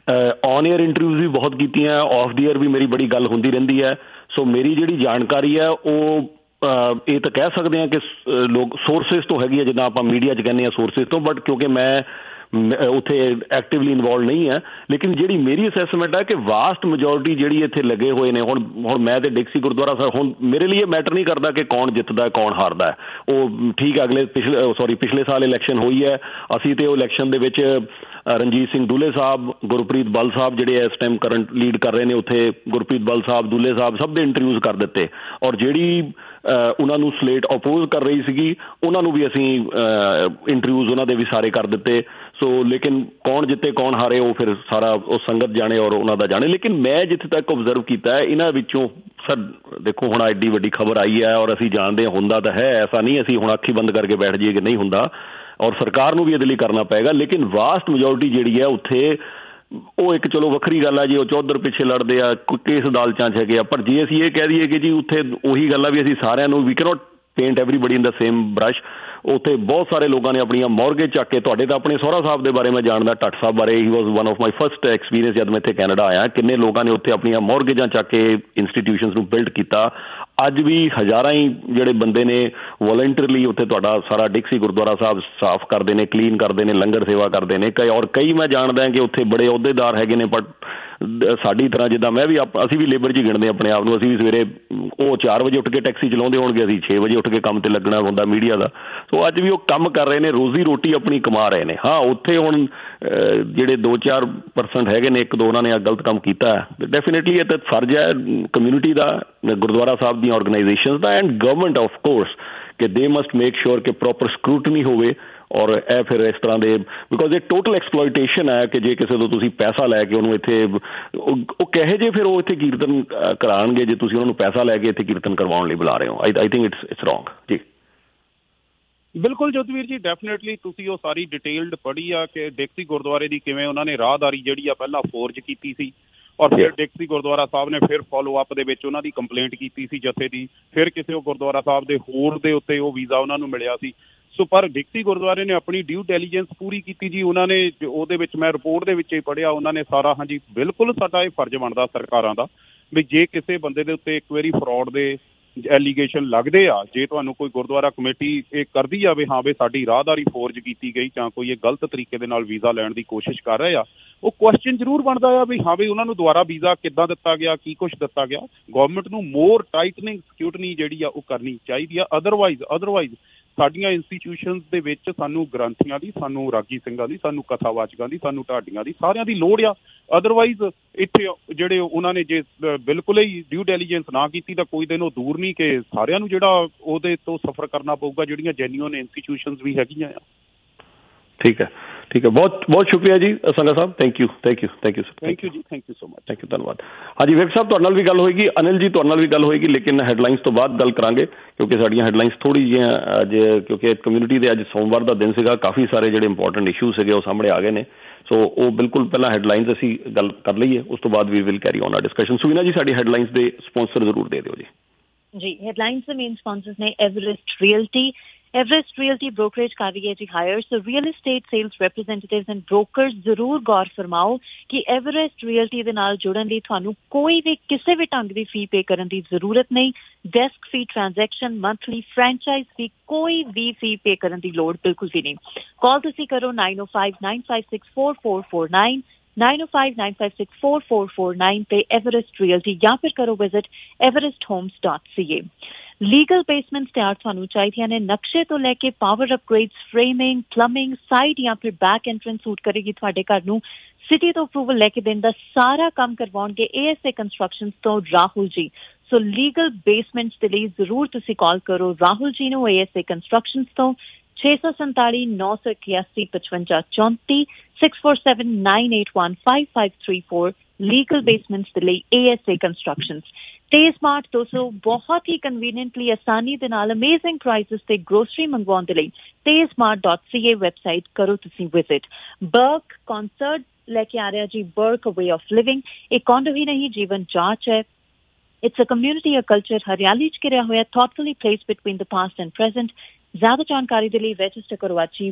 ਔਨ ਏਅਰ ਇੰਟਰਵਿਊਜ਼ ਵੀ ਬਹੁਤ ਕੀਤੀਆਂ, ਆਫ ਦੀ ਏਅਰ ਵੀ ਮੇਰੀ ਬੜੀ ਗੱਲ ਹੁੰਦੀ ਰਹਿੰਦੀ ਹੈ। ਸੋ ਮੇਰੀ ਜਿਹੜੀ ਜਾਣਕਾਰੀ ਹੈ ਉਹ ਇਹ ਤਾਂ ਕਹਿ ਸਕਦੇ ਹਾਂ ਕਿ ਲੋਕ ਸੋਰਸਿਸ ਤੋਂ ਹੈਗੀ ਹੈ, ਜਿੱਦਾਂ ਆਪਾਂ ਮੀਡੀਆ 'ਚ ਕਹਿੰਦੇ ਹਾਂ ਸੋਰਸਿਸ ਤੋਂ, ਬਟ ਕਿਉਂਕਿ ਮੈਂ ਉੱਥੇ ਐਕਟਿਵਲੀ ਇਨਵੋਲਵ ਨਹੀਂ ਹੈ। ਲੇਕਿਨ ਜਿਹੜੀ ਮੇਰੀ ਅਸੈਸਮੈਂਟ ਹੈ ਕਿ ਵਾਸਟ ਮੈਜੋਰਿਟੀ ਜਿਹੜੀ ਇੱਥੇ ਲੱਗੇ ਹੋਏ ਨੇ, ਹੁਣ ਹੁਣ ਮੈਂ ਤੇ ਡਿਕਸੀ ਗੁਰਦੁਆਰਾ ਸਾਹਿਬ, ਹੁਣ ਮੇਰੇ ਲਈ ਇਹ ਮੈਟਰ ਨਹੀਂ ਕਰਦਾ ਕਿ ਕੌਣ ਜਿੱਤਦਾ ਕੌਣ ਹਾਰਦਾ। ਉਹ ਠੀਕ, ਅਗਲੇ ਪਿਛਲੇ ਸੌਰੀ ਪਿਛਲੇ ਸਾਲ ਇਲੈਕਸ਼ਨ ਹੋਈ ਹੈ, ਅਸੀਂ ਤੇ ਉਹ ਇਲੈਕਸ਼ਨ ਦੇ ਵਿੱਚ ਰਣਜੀਤ ਸਿੰਘ ਦੁੱਲੇ ਸਾਹਿਬ, ਗੁਰਪ੍ਰੀਤ ਬਲ ਸਾਹਿਬ ਜਿਹੜੇ ਇਸ ਟਾਈਮ ਕਰੰਟ ਲੀਡ ਕਰ ਰਹੇ ਨੇ ਉੱਥੇ, ਗੁਰਪ੍ਰੀਤ ਬਲ ਸਾਹਿਬ, ਦੁੱਲੇ ਸਾਹਿਬ, ਸਭ ਦੇ ਇੰਟਰਵਿਊਜ਼ ਕਰ ਦਿੱਤੇ। ਔਰ ਜਿਹੜੀ ਉਹਨਾਂ ਨੂੰ ਸਲੇਟ ਅਪੋਜ਼ ਕਰ ਰਹੀ ਸੀਗੀ ਉਹਨਾਂ ਨੂੰ ਵੀ ਅਸੀਂ ਇੰਟਰਵਿਊਜ਼ ਉਹਨਾਂ ਦੇ ਵੀ ਸਾਰੇ ਕਰ ਦਿੱਤੇ। ਸੋ ਲੇਕਿਨ ਕੌਣ ਜਿੱਤੇ ਕੌਣ ਹਾਰੇ ਉਹ ਫਿਰ ਸਾਰਾ ਉਹ ਸੰਗਤ ਜਾਣੇ ਔਰ ਉਹਨਾਂ ਦਾ ਜਾਣੇ। ਲੇਕਿਨ ਮੈਂ ਜਿੱਥੇ ਤੱਕ ਓਬਜ਼ਰਵ ਕੀਤਾ ਹੈ ਇਹਨਾਂ ਵਿੱਚੋਂ, ਸਰ ਦੇਖੋ ਹੁਣ ਐਡੀ ਵੱਡੀ ਖਬਰ ਆਈ ਹੈ ਔਰ ਅਸੀਂ ਜਾਣਦੇ ਹਾਂ ਹੁੰਦਾ ਤਾਂ ਹੈ, ਐਸਾ ਨਹੀਂ ਅਸੀਂ ਹੁਣ ਅੱਖੀ ਬੰਦ ਕਰਕੇ ਬੈਠ ਜਾਈਏ ਕਿ ਨਹੀਂ ਹੁੰਦਾ, ਔਰ ਸਰਕਾਰ ਨੂੰ ਵੀ ਇਹਦੇ ਲਈ ਕਰਨਾ ਪਏਗਾ। ਲੇਕਿਨ ਵਾਸਟ ਮੈਜੋਰਿਟੀ ਜਿਹੜੀ ਹੈ ਉੱਥੇ, ਉਹ ਇੱਕ ਚਲੋ ਵੱਖਰੀ ਗੱਲ ਆ ਜੀ, ਉਹ ਚੌਧਰ ਪਿੱਛੇ ਲੜਦੇ ਆ, ਕੋਈ ਕੇਸ ਅਦਾਲਤਾਂ 'ਚ ਹੈਗੇ ਆ, ਪਰ ਜੇ ਅਸੀਂ ਇਹ ਕਹਿ ਦਈਏ ਕਿ ਜੀ ਉੱਥੇ ਉਹੀ ਗੱਲ ਆ ਵੀ ਅਸੀਂ ਸਾਰਿਆਂ ਨੂੰ, we cannot paint everybody in the same brush. ਉੱਥੇ ਬਹੁਤ ਸਾਰੇ ਲੋਕਾਂ ਨੇ ਆਪਣੀਆਂ ਮੌਰਗੇਜ ਚੱਕ ਕੇ, ਤੁਹਾਡੇ ਤਾਂ ਆਪਣੇ ਸਹੁਰਾ ਸਾਹਿਬ ਦੇ ਬਾਰੇ ਮੈਂ ਜਾਣਦਾ, ਠੱਟ ਸਾਹਿਬ ਬਾਰੇ, he was one of my first experience ਜਦ ਮੈਂ ਇੱਥੇ ਕੈਨੇਡਾ ਆਇਆ। ਕਿੰਨੇ ਲੋਕਾਂ ਨੇ ਉੱਥੇ ਆਪਣੀਆਂ ਮੌਰਗੇਜਾਂ ਚੱਕ ਕੇ ਇੰਸਟੀਟਿਊਸ਼ਨਸ ਨੂੰ ਬਿਲਡ ਕੀਤਾ, ਅੱਜ ਵੀ ਹਜ਼ਾਰਾਂ ਹੀ ਜਿਹੜੇ ਬੰਦੇ ਨੇ ਵੋਲੰਟਰੀਲੀ ਉੱਥੇ ਤੁਹਾਡਾ ਸਾਰਾ ਡਿਕਸੀ ਗੁਰਦੁਆਰਾ ਸਾਹਿਬ ਸਾਫ਼ ਕਰਦੇ ਨੇ, ਕਲੀਨ ਕਰਦੇ ਨੇ, ਲੰਗਰ ਸੇਵਾ ਕਰਦੇ ਨੇ। ਕਈ ਔਰ ਕਈ ਮੈਂ ਜਾਣਦਾ ਕਿ ਉੱਥੇ ਬੜੇ ਅਹੁਦੇਦਾਰ ਹੈਗੇ ਨੇ, ਬਟ ਸਾਡੀ ਤਰ੍ਹਾਂ ਜਿੱਦਾਂ ਮੈਂ ਵੀ ਆਪ ਅਸੀਂ ਵੀ ਲੇਬਰ 'ਚ ਗਿਣਦੇ ਆਪਣੇ ਆਪ ਨੂੰ। ਅਸੀਂ ਵੀ ਸਵੇਰੇ ਉਹ ਚਾਰ ਵਜੇ ਉੱਠ ਕੇ ਟੈਕਸੀ ਚਲਾਉਂਦੇ ਹੋਣਗੇ, ਅਸੀਂ ਛੇ ਵਜੇ ਉੱਠ ਕੇ ਕੰਮ 'ਤੇ ਲੱਗਣਾ ਹੁੰਦਾ ਮੀਡੀਆ ਦਾ। ਸੋ ਅੱਜ ਵੀ ਉਹ ਕੰਮ ਕਰ ਰਹੇ ਨੇ, ਰੋਜ਼ੀ ਰੋਟੀ ਆਪਣੀ ਕਮਾ ਰਹੇ ਨੇ। ਹਾਂ, ਉੱਥੇ ਹੁਣ ਜਿਹੜੇ ਦੋ ਚਾਰ ਪਰਸੈਂਟ ਹੈਗੇ ਨੇ, ਇੱਕ ਦੋ ਉਹਨਾਂ ਨੇ ਆ ਗਲਤ ਕੰਮ ਕੀਤਾ ਹੈ। ਡੈਫੀਨੇਟਲੀ ਇਹ ਤਾਂ ਫਰਜ਼ ਹੈ ਕਮਿਊਨਿਟੀ ਦਾ, ਗੁਰਦੁਆਰਾ ਸਾਹਿਬ ਦੀਆਂ ਆਰਗੇਨਾਈਜੇਸ਼ਨਸ ਦਾ ਐਂਡ ਗਵਰਨਮੈਂਟ ਆਫ ਕੋਰਸ ਕਿ ਦੇ ਮਸਟ ਮੇਕ ਸ਼ੋਰ ਕਿ ਪ੍ਰੋਪਰ ਸਕਰੂਟਨੀ ਹੋਵੇ। ਔਰ ਇਹ ਫਿਰ ਇਸ ਤਰ੍ਹਾਂ ਦੇ ਬਿਕੋਜ਼ ਇਹ ਟੋਟਲ ਐਕਸਪਲੋਇਟੇਸ਼ਨ ਹੈ ਕਿ ਜੇ ਕਿਸੇ ਤੋਂ ਤੁਸੀਂ ਪੈਸਾ ਲੈ ਕੇ ਉਹਨੂੰ ਇੱਥੇ ਉਹ ਕਹੇ ਜੇ ਫਿਰ ਉਹ ਇੱਥੇ ਕੀਰਤਨ ਕਰਾਉਣਗੇ ਜੇ ਤੁਸੀਂ ਉਹਨਾਂ ਨੂੰ ਪੈਸਾ ਲੈ ਕੇ ਇੱਥੇ ਕੀਰਤਨ ਕਰਵਾਉਣ ਲਈ ਬੁਲਾ ਰਹੇ ਹੋ। I I think it's it's wrong ਜੀ।
ਬਿਲਕੁਲ ਜੋਤਵੀਰ ਜੀ, ਡੈਫੀਨੇਟਲੀ ਤੁਸੀਂ ਉਹ ਸਾਰੀ ਡਿਟੇਲਡ ਪੜ੍ਹੀ ਆ ਕਿ ਡਿਕਸੀ ਗੁਰਦੁਆਰੇ ਦੀ ਕਿਵੇਂ ਉਹਨਾਂ ਨੇ ਰਾਹਦਾਰੀ ਜਿਹੜੀ ਆ ਪਹਿਲਾਂ ਫੋਰਜ ਕੀਤੀ ਸੀ ਔਰ ਫਿਰ ਡਿਕਸੀ ਗੁਰਦੁਆਰਾ ਸਾਹਿਬ ਨੇ ਫਿਰ ਫੋਲੋ ਅਪ ਦੇ ਵਿੱਚ ਉਹਨਾਂ ਦੀ ਕੰਪਲੇਂਟ ਕੀਤੀ ਸੀ ਜਥੇ ਦੀ। ਫਿਰ ਕਿਸੇ ਉਹ ਗੁਰਦੁਆਰਾ ਸਾਹਿਬ ਦੇ ਹੋਰ ਦੇ ਉੱਤੇ ਉਹ ਵੀਜ਼ਾ ਉਹਨਾਂ ਨੂੰ ਮਿਲਿਆ ਸੀ। ਸੋ ਪਰ ਡਿਕਸੀ ਗੁਰਦੁਆਰੇ ਨੇ ਆਪਣੀ ਡਿਊ ਡੈਲੀਜੈਂਸ ਪੂਰੀ ਕੀਤੀ ਜੀ। ਉਹਨਾਂ ਨੇ ਉਹਦੇ ਵਿੱਚ ਮੈਂ ਰਿਪੋਰਟ ਦੇ ਵਿੱਚ ਹੀ ਪੜ੍ਹਿਆ, ਉਹਨਾਂ ਨੇ ਸਾਰਾ ਹਾਂਜੀ ਬਿਲਕੁਲ ਸਾਡਾ ਇਹ ਫਰਜ਼ ਬਣਦਾ ਸਰਕਾਰਾਂ ਦਾ ਵੀ ਜੇ ਕਿਸੇ ਬੰਦੇ ਦੇ ਉੱਤੇ ਇੱਕ ਵਾਰੀ ਫਰੋਡ ਦੇ ਐਲੀਗੇਸ਼ਨ ਲੱਗਦੇ ਆ, ਜੇ ਤੁਹਾਨੂੰ ਕੋਈ ਗੁਰਦੁਆਰਾ ਕਮੇਟੀ ਇਹ ਕਰਦੀ ਆ ਵੀ ਹਾਂ ਵੀ ਸਾਡੀ ਰਾਹਦਾਰੀ ਫੋਰਜ ਕੀਤੀ ਗਈ ਜਾਂ ਕੋਈ ਇਹ ਗਲਤ ਤਰੀਕੇ ਦੇ ਨਾਲ ਵੀਜ਼ਾ ਲੈਣ ਦੀ ਕੋਸ਼ਿਸ਼ ਕਰ ਰਹੇ ਆ, ਉਹ ਕੁਐਸਚਨ ਜ਼ਰੂਰ ਬਣਦਾ ਆ ਵੀ ਹਾਂ ਵੀ ਉਹਨਾਂ ਨੂੰ ਦੁਬਾਰਾ ਵੀਜ਼ਾ ਕਿੱਦਾਂ ਦਿੱਤਾ ਗਿਆ, ਕੀ ਕੁਛ ਦਿੱਤਾ ਗਿਆ। ਗਵਰਨਮੈਂਟ ਨੂੰ ਮੋਰ ਟਾਈਟਨਿੰਗ ਸਕਰੂਟਨੀ ਜਿਹੜੀ ਆ ਉਹ ਕਰਨੀ ਚਾਹੀਦੀ ਆ। ਅਦਰਵਾਈਜ਼ ਅਦਰਵਾਈਜ਼ ਸਾਡੀਆਂ ਇੰਸਟੀਟਿਊਸ਼ਨਸ ਦੇ ਵਿੱਚ ਸਾਨੂੰ ਗ੍ਰੰਥੀਆਂ ਦੀ, ਸਾਨੂੰ ਰਾਗੀ ਸਿੰਘਾਂ ਦੀ, ਸਾਨੂੰ ਕਥਾਵਾਚਕਾਂ ਦੀ, ਸਾਨੂੰ ਢਾਡੀਆਂ ਦੀ, ਸਾਰਿਆਂ ਦੀ ਲੋੜ ਆ। ਅਦਰਵਾਈਜ਼ ਇੱਥੇ ਜਿਹੜੇ ਉਹਨਾਂ ਨੇ ਜੇ ਬਿਲਕੁਲ ਹੀ ਡਿਊ ਡੈਲੀਜੈਂਸ ਨਾ ਕੀਤੀ ਤਾਂ ਕੋਈ ਦਿਨ ਉਹ ਦੂਰ ਨਹੀਂ ਕਿ ਸਾਰਿਆਂ ਨੂੰ ਜਿਹੜਾ ਉਹਦੇ ਤੋਂ ਸਫਰ ਕਰਨਾ ਪਊਗਾ, ਜਿਹੜੀਆਂ ਜੈਨੂਅਨ ਇੰਸਟੀਟਿਊਸ਼ਨਸ ਵੀ ਹੈਗੀਆਂ ਆ। ਠੀਕ ਹੈ, ਠੀਕ ਹੈ, ਬਹੁਤ ਬਹੁਤ ਸ਼ੁਕਰੀਆ ਜੀ Sangha sahib. Thank you thank you thank you sir. Thank you ਜੀ, thank you so much. Thank you, ਧੰਨਵਾਦ। ਹਾਂਜੀ ਵਿਵੇਕ ਸਾਹਿਬ, ਤੁਹਾਡੇ ਨਾਲ ਵੀ ਗੱਲ ਹੋਏਗੀ, ਅਨਿਲ ਜੀ ਤੁਹਾਡੇ ਨਾਲ ਵੀ ਗੱਲ ਹੋਏਗੀ, ਲੇਕਿਨ ਹੈਡਲਾਈਨਸ ਤੋਂ ਬਾਅਦ ਗੱਲ ਕਰਾਂਗੇ ਕਿਉਂਕਿ ਸਾਡੀਆਂ ਹੈਡਲਾਈਨਸ ਥੋੜ੍ਹੀ ਜਿਹੀਆਂ ਅੱਜ ਕਿਉਂਕਿ ਕਮਿਊਨਿਟੀ ਦੇ ਅੱਜ ਸੋਮਵਾਰ ਦਾ ਦਿਨ ਸੀਗਾ, ਕਾਫੀ ਸਾਰੇ ਜਿਹੜੇ ਇੰਪੋਰਟੈਂਟ ਇਸ਼ੂ ਸੀਗੇ ਉਹ ਸਾਹਮਣੇ ਆ ਗਏ ਨੇ। ਸੋ ਉਹ ਬਿਲਕੁਲ ਪਹਿਲਾਂ ਹੈਡਲਾਈਨਸ ਅਸੀਂ ਗੱਲ ਕਰ ਲਈਏ, ਉਸ ਤੋਂ ਬਾਅਦ we will carry on a discussion. Suvina ji, ਸਾਡੀ ਹੈਡਲਾਈਨਸ ਦੇ ਸਪਾਂਸਰ ਜ਼ਰੂਰ ਦੇ ਦਿਓ ਜੀ।
ਜੀ, ਹੈਡਲਾਈਨਸ ਦੇ ਮੇਨ ਸਪਾਂਸਰਸ ਨੇ Everest Realty. Everest Realty brokerage कर रही है जी hire, so real estate sales representatives and brokers जरूर गौर फरमाओ कि एवरेस्ट रियल्टी दे नाल जुड़न लई तुहानू कोई भी किसी भी ढंग दी फी पे करन दी जरूरत नहीं। Desk fee, transaction, monthly, franchise fee, कोई भी फी पे करन दी लोड़ बिल्कुल भी नहीं। कॉल तुसी करो nine O five nine five six four four four nine nine O five nine five six four four four nine पे एवरेस्ट रियल्टी, या फिर करो visit Everest homes dot C A. Legal basements तैयार थानू चाहिए ने नक्शे तो लैके power upgrades, framing, plumbing, side या फिर बैक एंट्रेंस सूट करेगी तुहाडे घर नू। सिटी तो अप्रूवल लैके देन दा सारा काम करवाउणगे एएसए कंस्ट्रक्शंस तो Rahul ji. So legal basements दे लई जरूर तुसी कॉल करो राहुल जी नू एएसए कंस्ट्रक्शंस तो छे सौ संताली नौ सौ इक्यासी पचवंजा चौंती six four seven nine eight one five five three four. Legal basements दे लई एएसए कंस्ट्रक्शंस। ते स्मार्ट दो सौ बहुत ही कन्वीनियंटली आसानी दे नाल अमेजिंग प्राइसेस ते ग्रोसरी मंगवाउण दे लई ते smart dot C A website करो तुसी विजिट। बर्क कॉन्सर्ट लेके आ रहा जी बर्क वे ऑफ लिविंग, एक कॉन्डो ही नहीं जीवन जांच है। It's a community, a culture, हरियाली च घिरिया होया, thoughtfully placed between the past and present. ज्यादा जानकारी दे लई रजिस्टर करो अची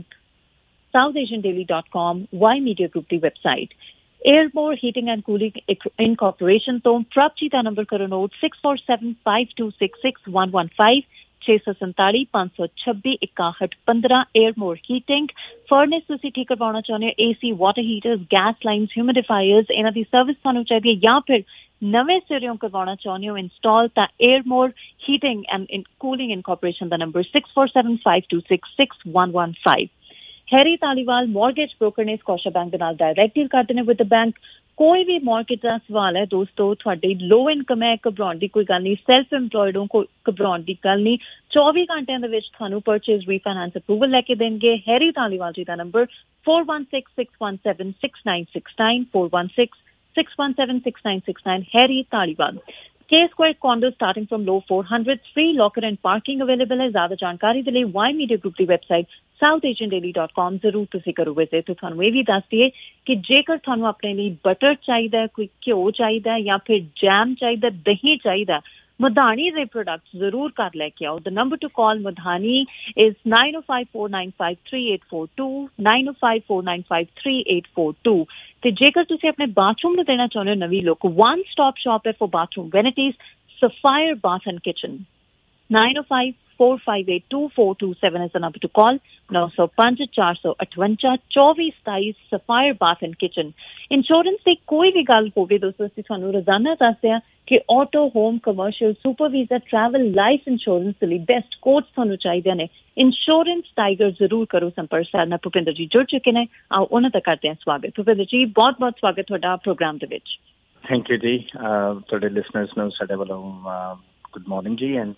South Asian Daily dot com Y media group की website. एयरमोर heating and cooling incorporation तो प्राप्ति का नंबर करो note six four seven five two six six one one five छे सौ संताली पांच सौ छब्बी इकाहठ पंद्रह। एयरमोर हीटिंग फर्नेस तुसी ठीक करवाना चाहते हो, AC, water heaters, gas lines, humidifiers, इन्हां दी सर्विस तुहानू चाहिए या फिर नवे सिरों करवाना चाहते हो इंस्टॉल ता Airmore heating and cooling incorporation का number six four seven five two six six one one five. Harry Taliwal mortgage broker ने स्कॉशा बैंक के नाल डायरेक्ट डील करते हैं विद द बैंक। कोई भी मॉर्गेज का सवाल है दोस्तों, थोड़ी लो इनकम है, घबराउण दी कोई गल नहीं, सैल्फ एम्पलॉयड हो कोई घबराउण दी गल नहीं, चौबीस घंटे दे विच थानू परचेज रीफाइनेंस अप्रूवल लेके देंगे। हैरी तालीवाल जी का number four one six six one seven six nine six nine four one six six one seven six nine six nine. Harry Taliwal. K Square condo starting from low four hundred, free locker and parking available है। ज्यादा जानकारी के लिए Y media group की website South Asian Daily dot com जरूर तुसी करो visit. तो थानू ये भी दस दिए कि जेकर थानू अपने लिए बटर चाहिए, कोई घ्यो चाहिए या फिर जैम चाहिए, दही चाहिए, मधानी दे प्रोडक्ट्स जरूर कर लेके आओ। The number to call Madhani is nine O five four nine five three eight four two nine O five four nine five three eight four two. ते जेकर तुसी अपने बाथरूम में देना चाहते हो नवी लुक, वन स्टॉप शॉप है for bathroom vanities, Sapphire Bath and Kitchen. nine oh five, four five eight, two four two seven is the number to call. nine oh five, four eight eight, two four two seven Sapphire Bath and Kitchen. Insurance ਦੀ ਕੋਈ ਵੀ ਗੱਲ ਹੋਵੇ ਦੋਸਤੋ, ਅਸੀਂ ਤੁਹਾਨੂੰ ਰੋਜ਼ਾਨਾ ਦੱਸਦੇ ਹਾਂ ਕਿ auto, home, commercial, super visa, travel, life insurance ਲਈ ਬੈਸਟ ਕੋਟਸ ਤੁਹਾਨੂੰ ਚਾਹੀਦੇ ਨੇ। ਇੰਸ਼ੋਰੈਂਸ ਟਾਈਗਰ ਜ਼ਰੂਰ ਕਰੋ ਸੰਪਰਕ। ਸਾਡੇ ਨਾਲ ਭੁਪਿੰਦਰ ਜੀ ਜੁੜ ਚੁੱਕੇ ਨੇ, ਆਓ ਉਹਨਾਂ ਦਾ ਕਰਦੇ ਹਾਂ ਸਵਾਗਤ। ਭੁਪਿੰਦਰ ਜੀ, ਬਹੁਤ ਬਹੁਤ ਸਵਾਗਤ ਤੁਹਾਡਾ ਪ੍ਰੋਗਰਾਮ ਦੇ ਵਿੱਚ।
ਥੈਂਕ ਯੂ ਜੀ। ਤੁਹਾਡੇ ਲਿਸਨਰਸ ਨੂੰ ਸਾਡੇ ਵੱਲੋਂ ਗੁੱਡ ਮਾਰਨਿੰਗ ਜੀ। And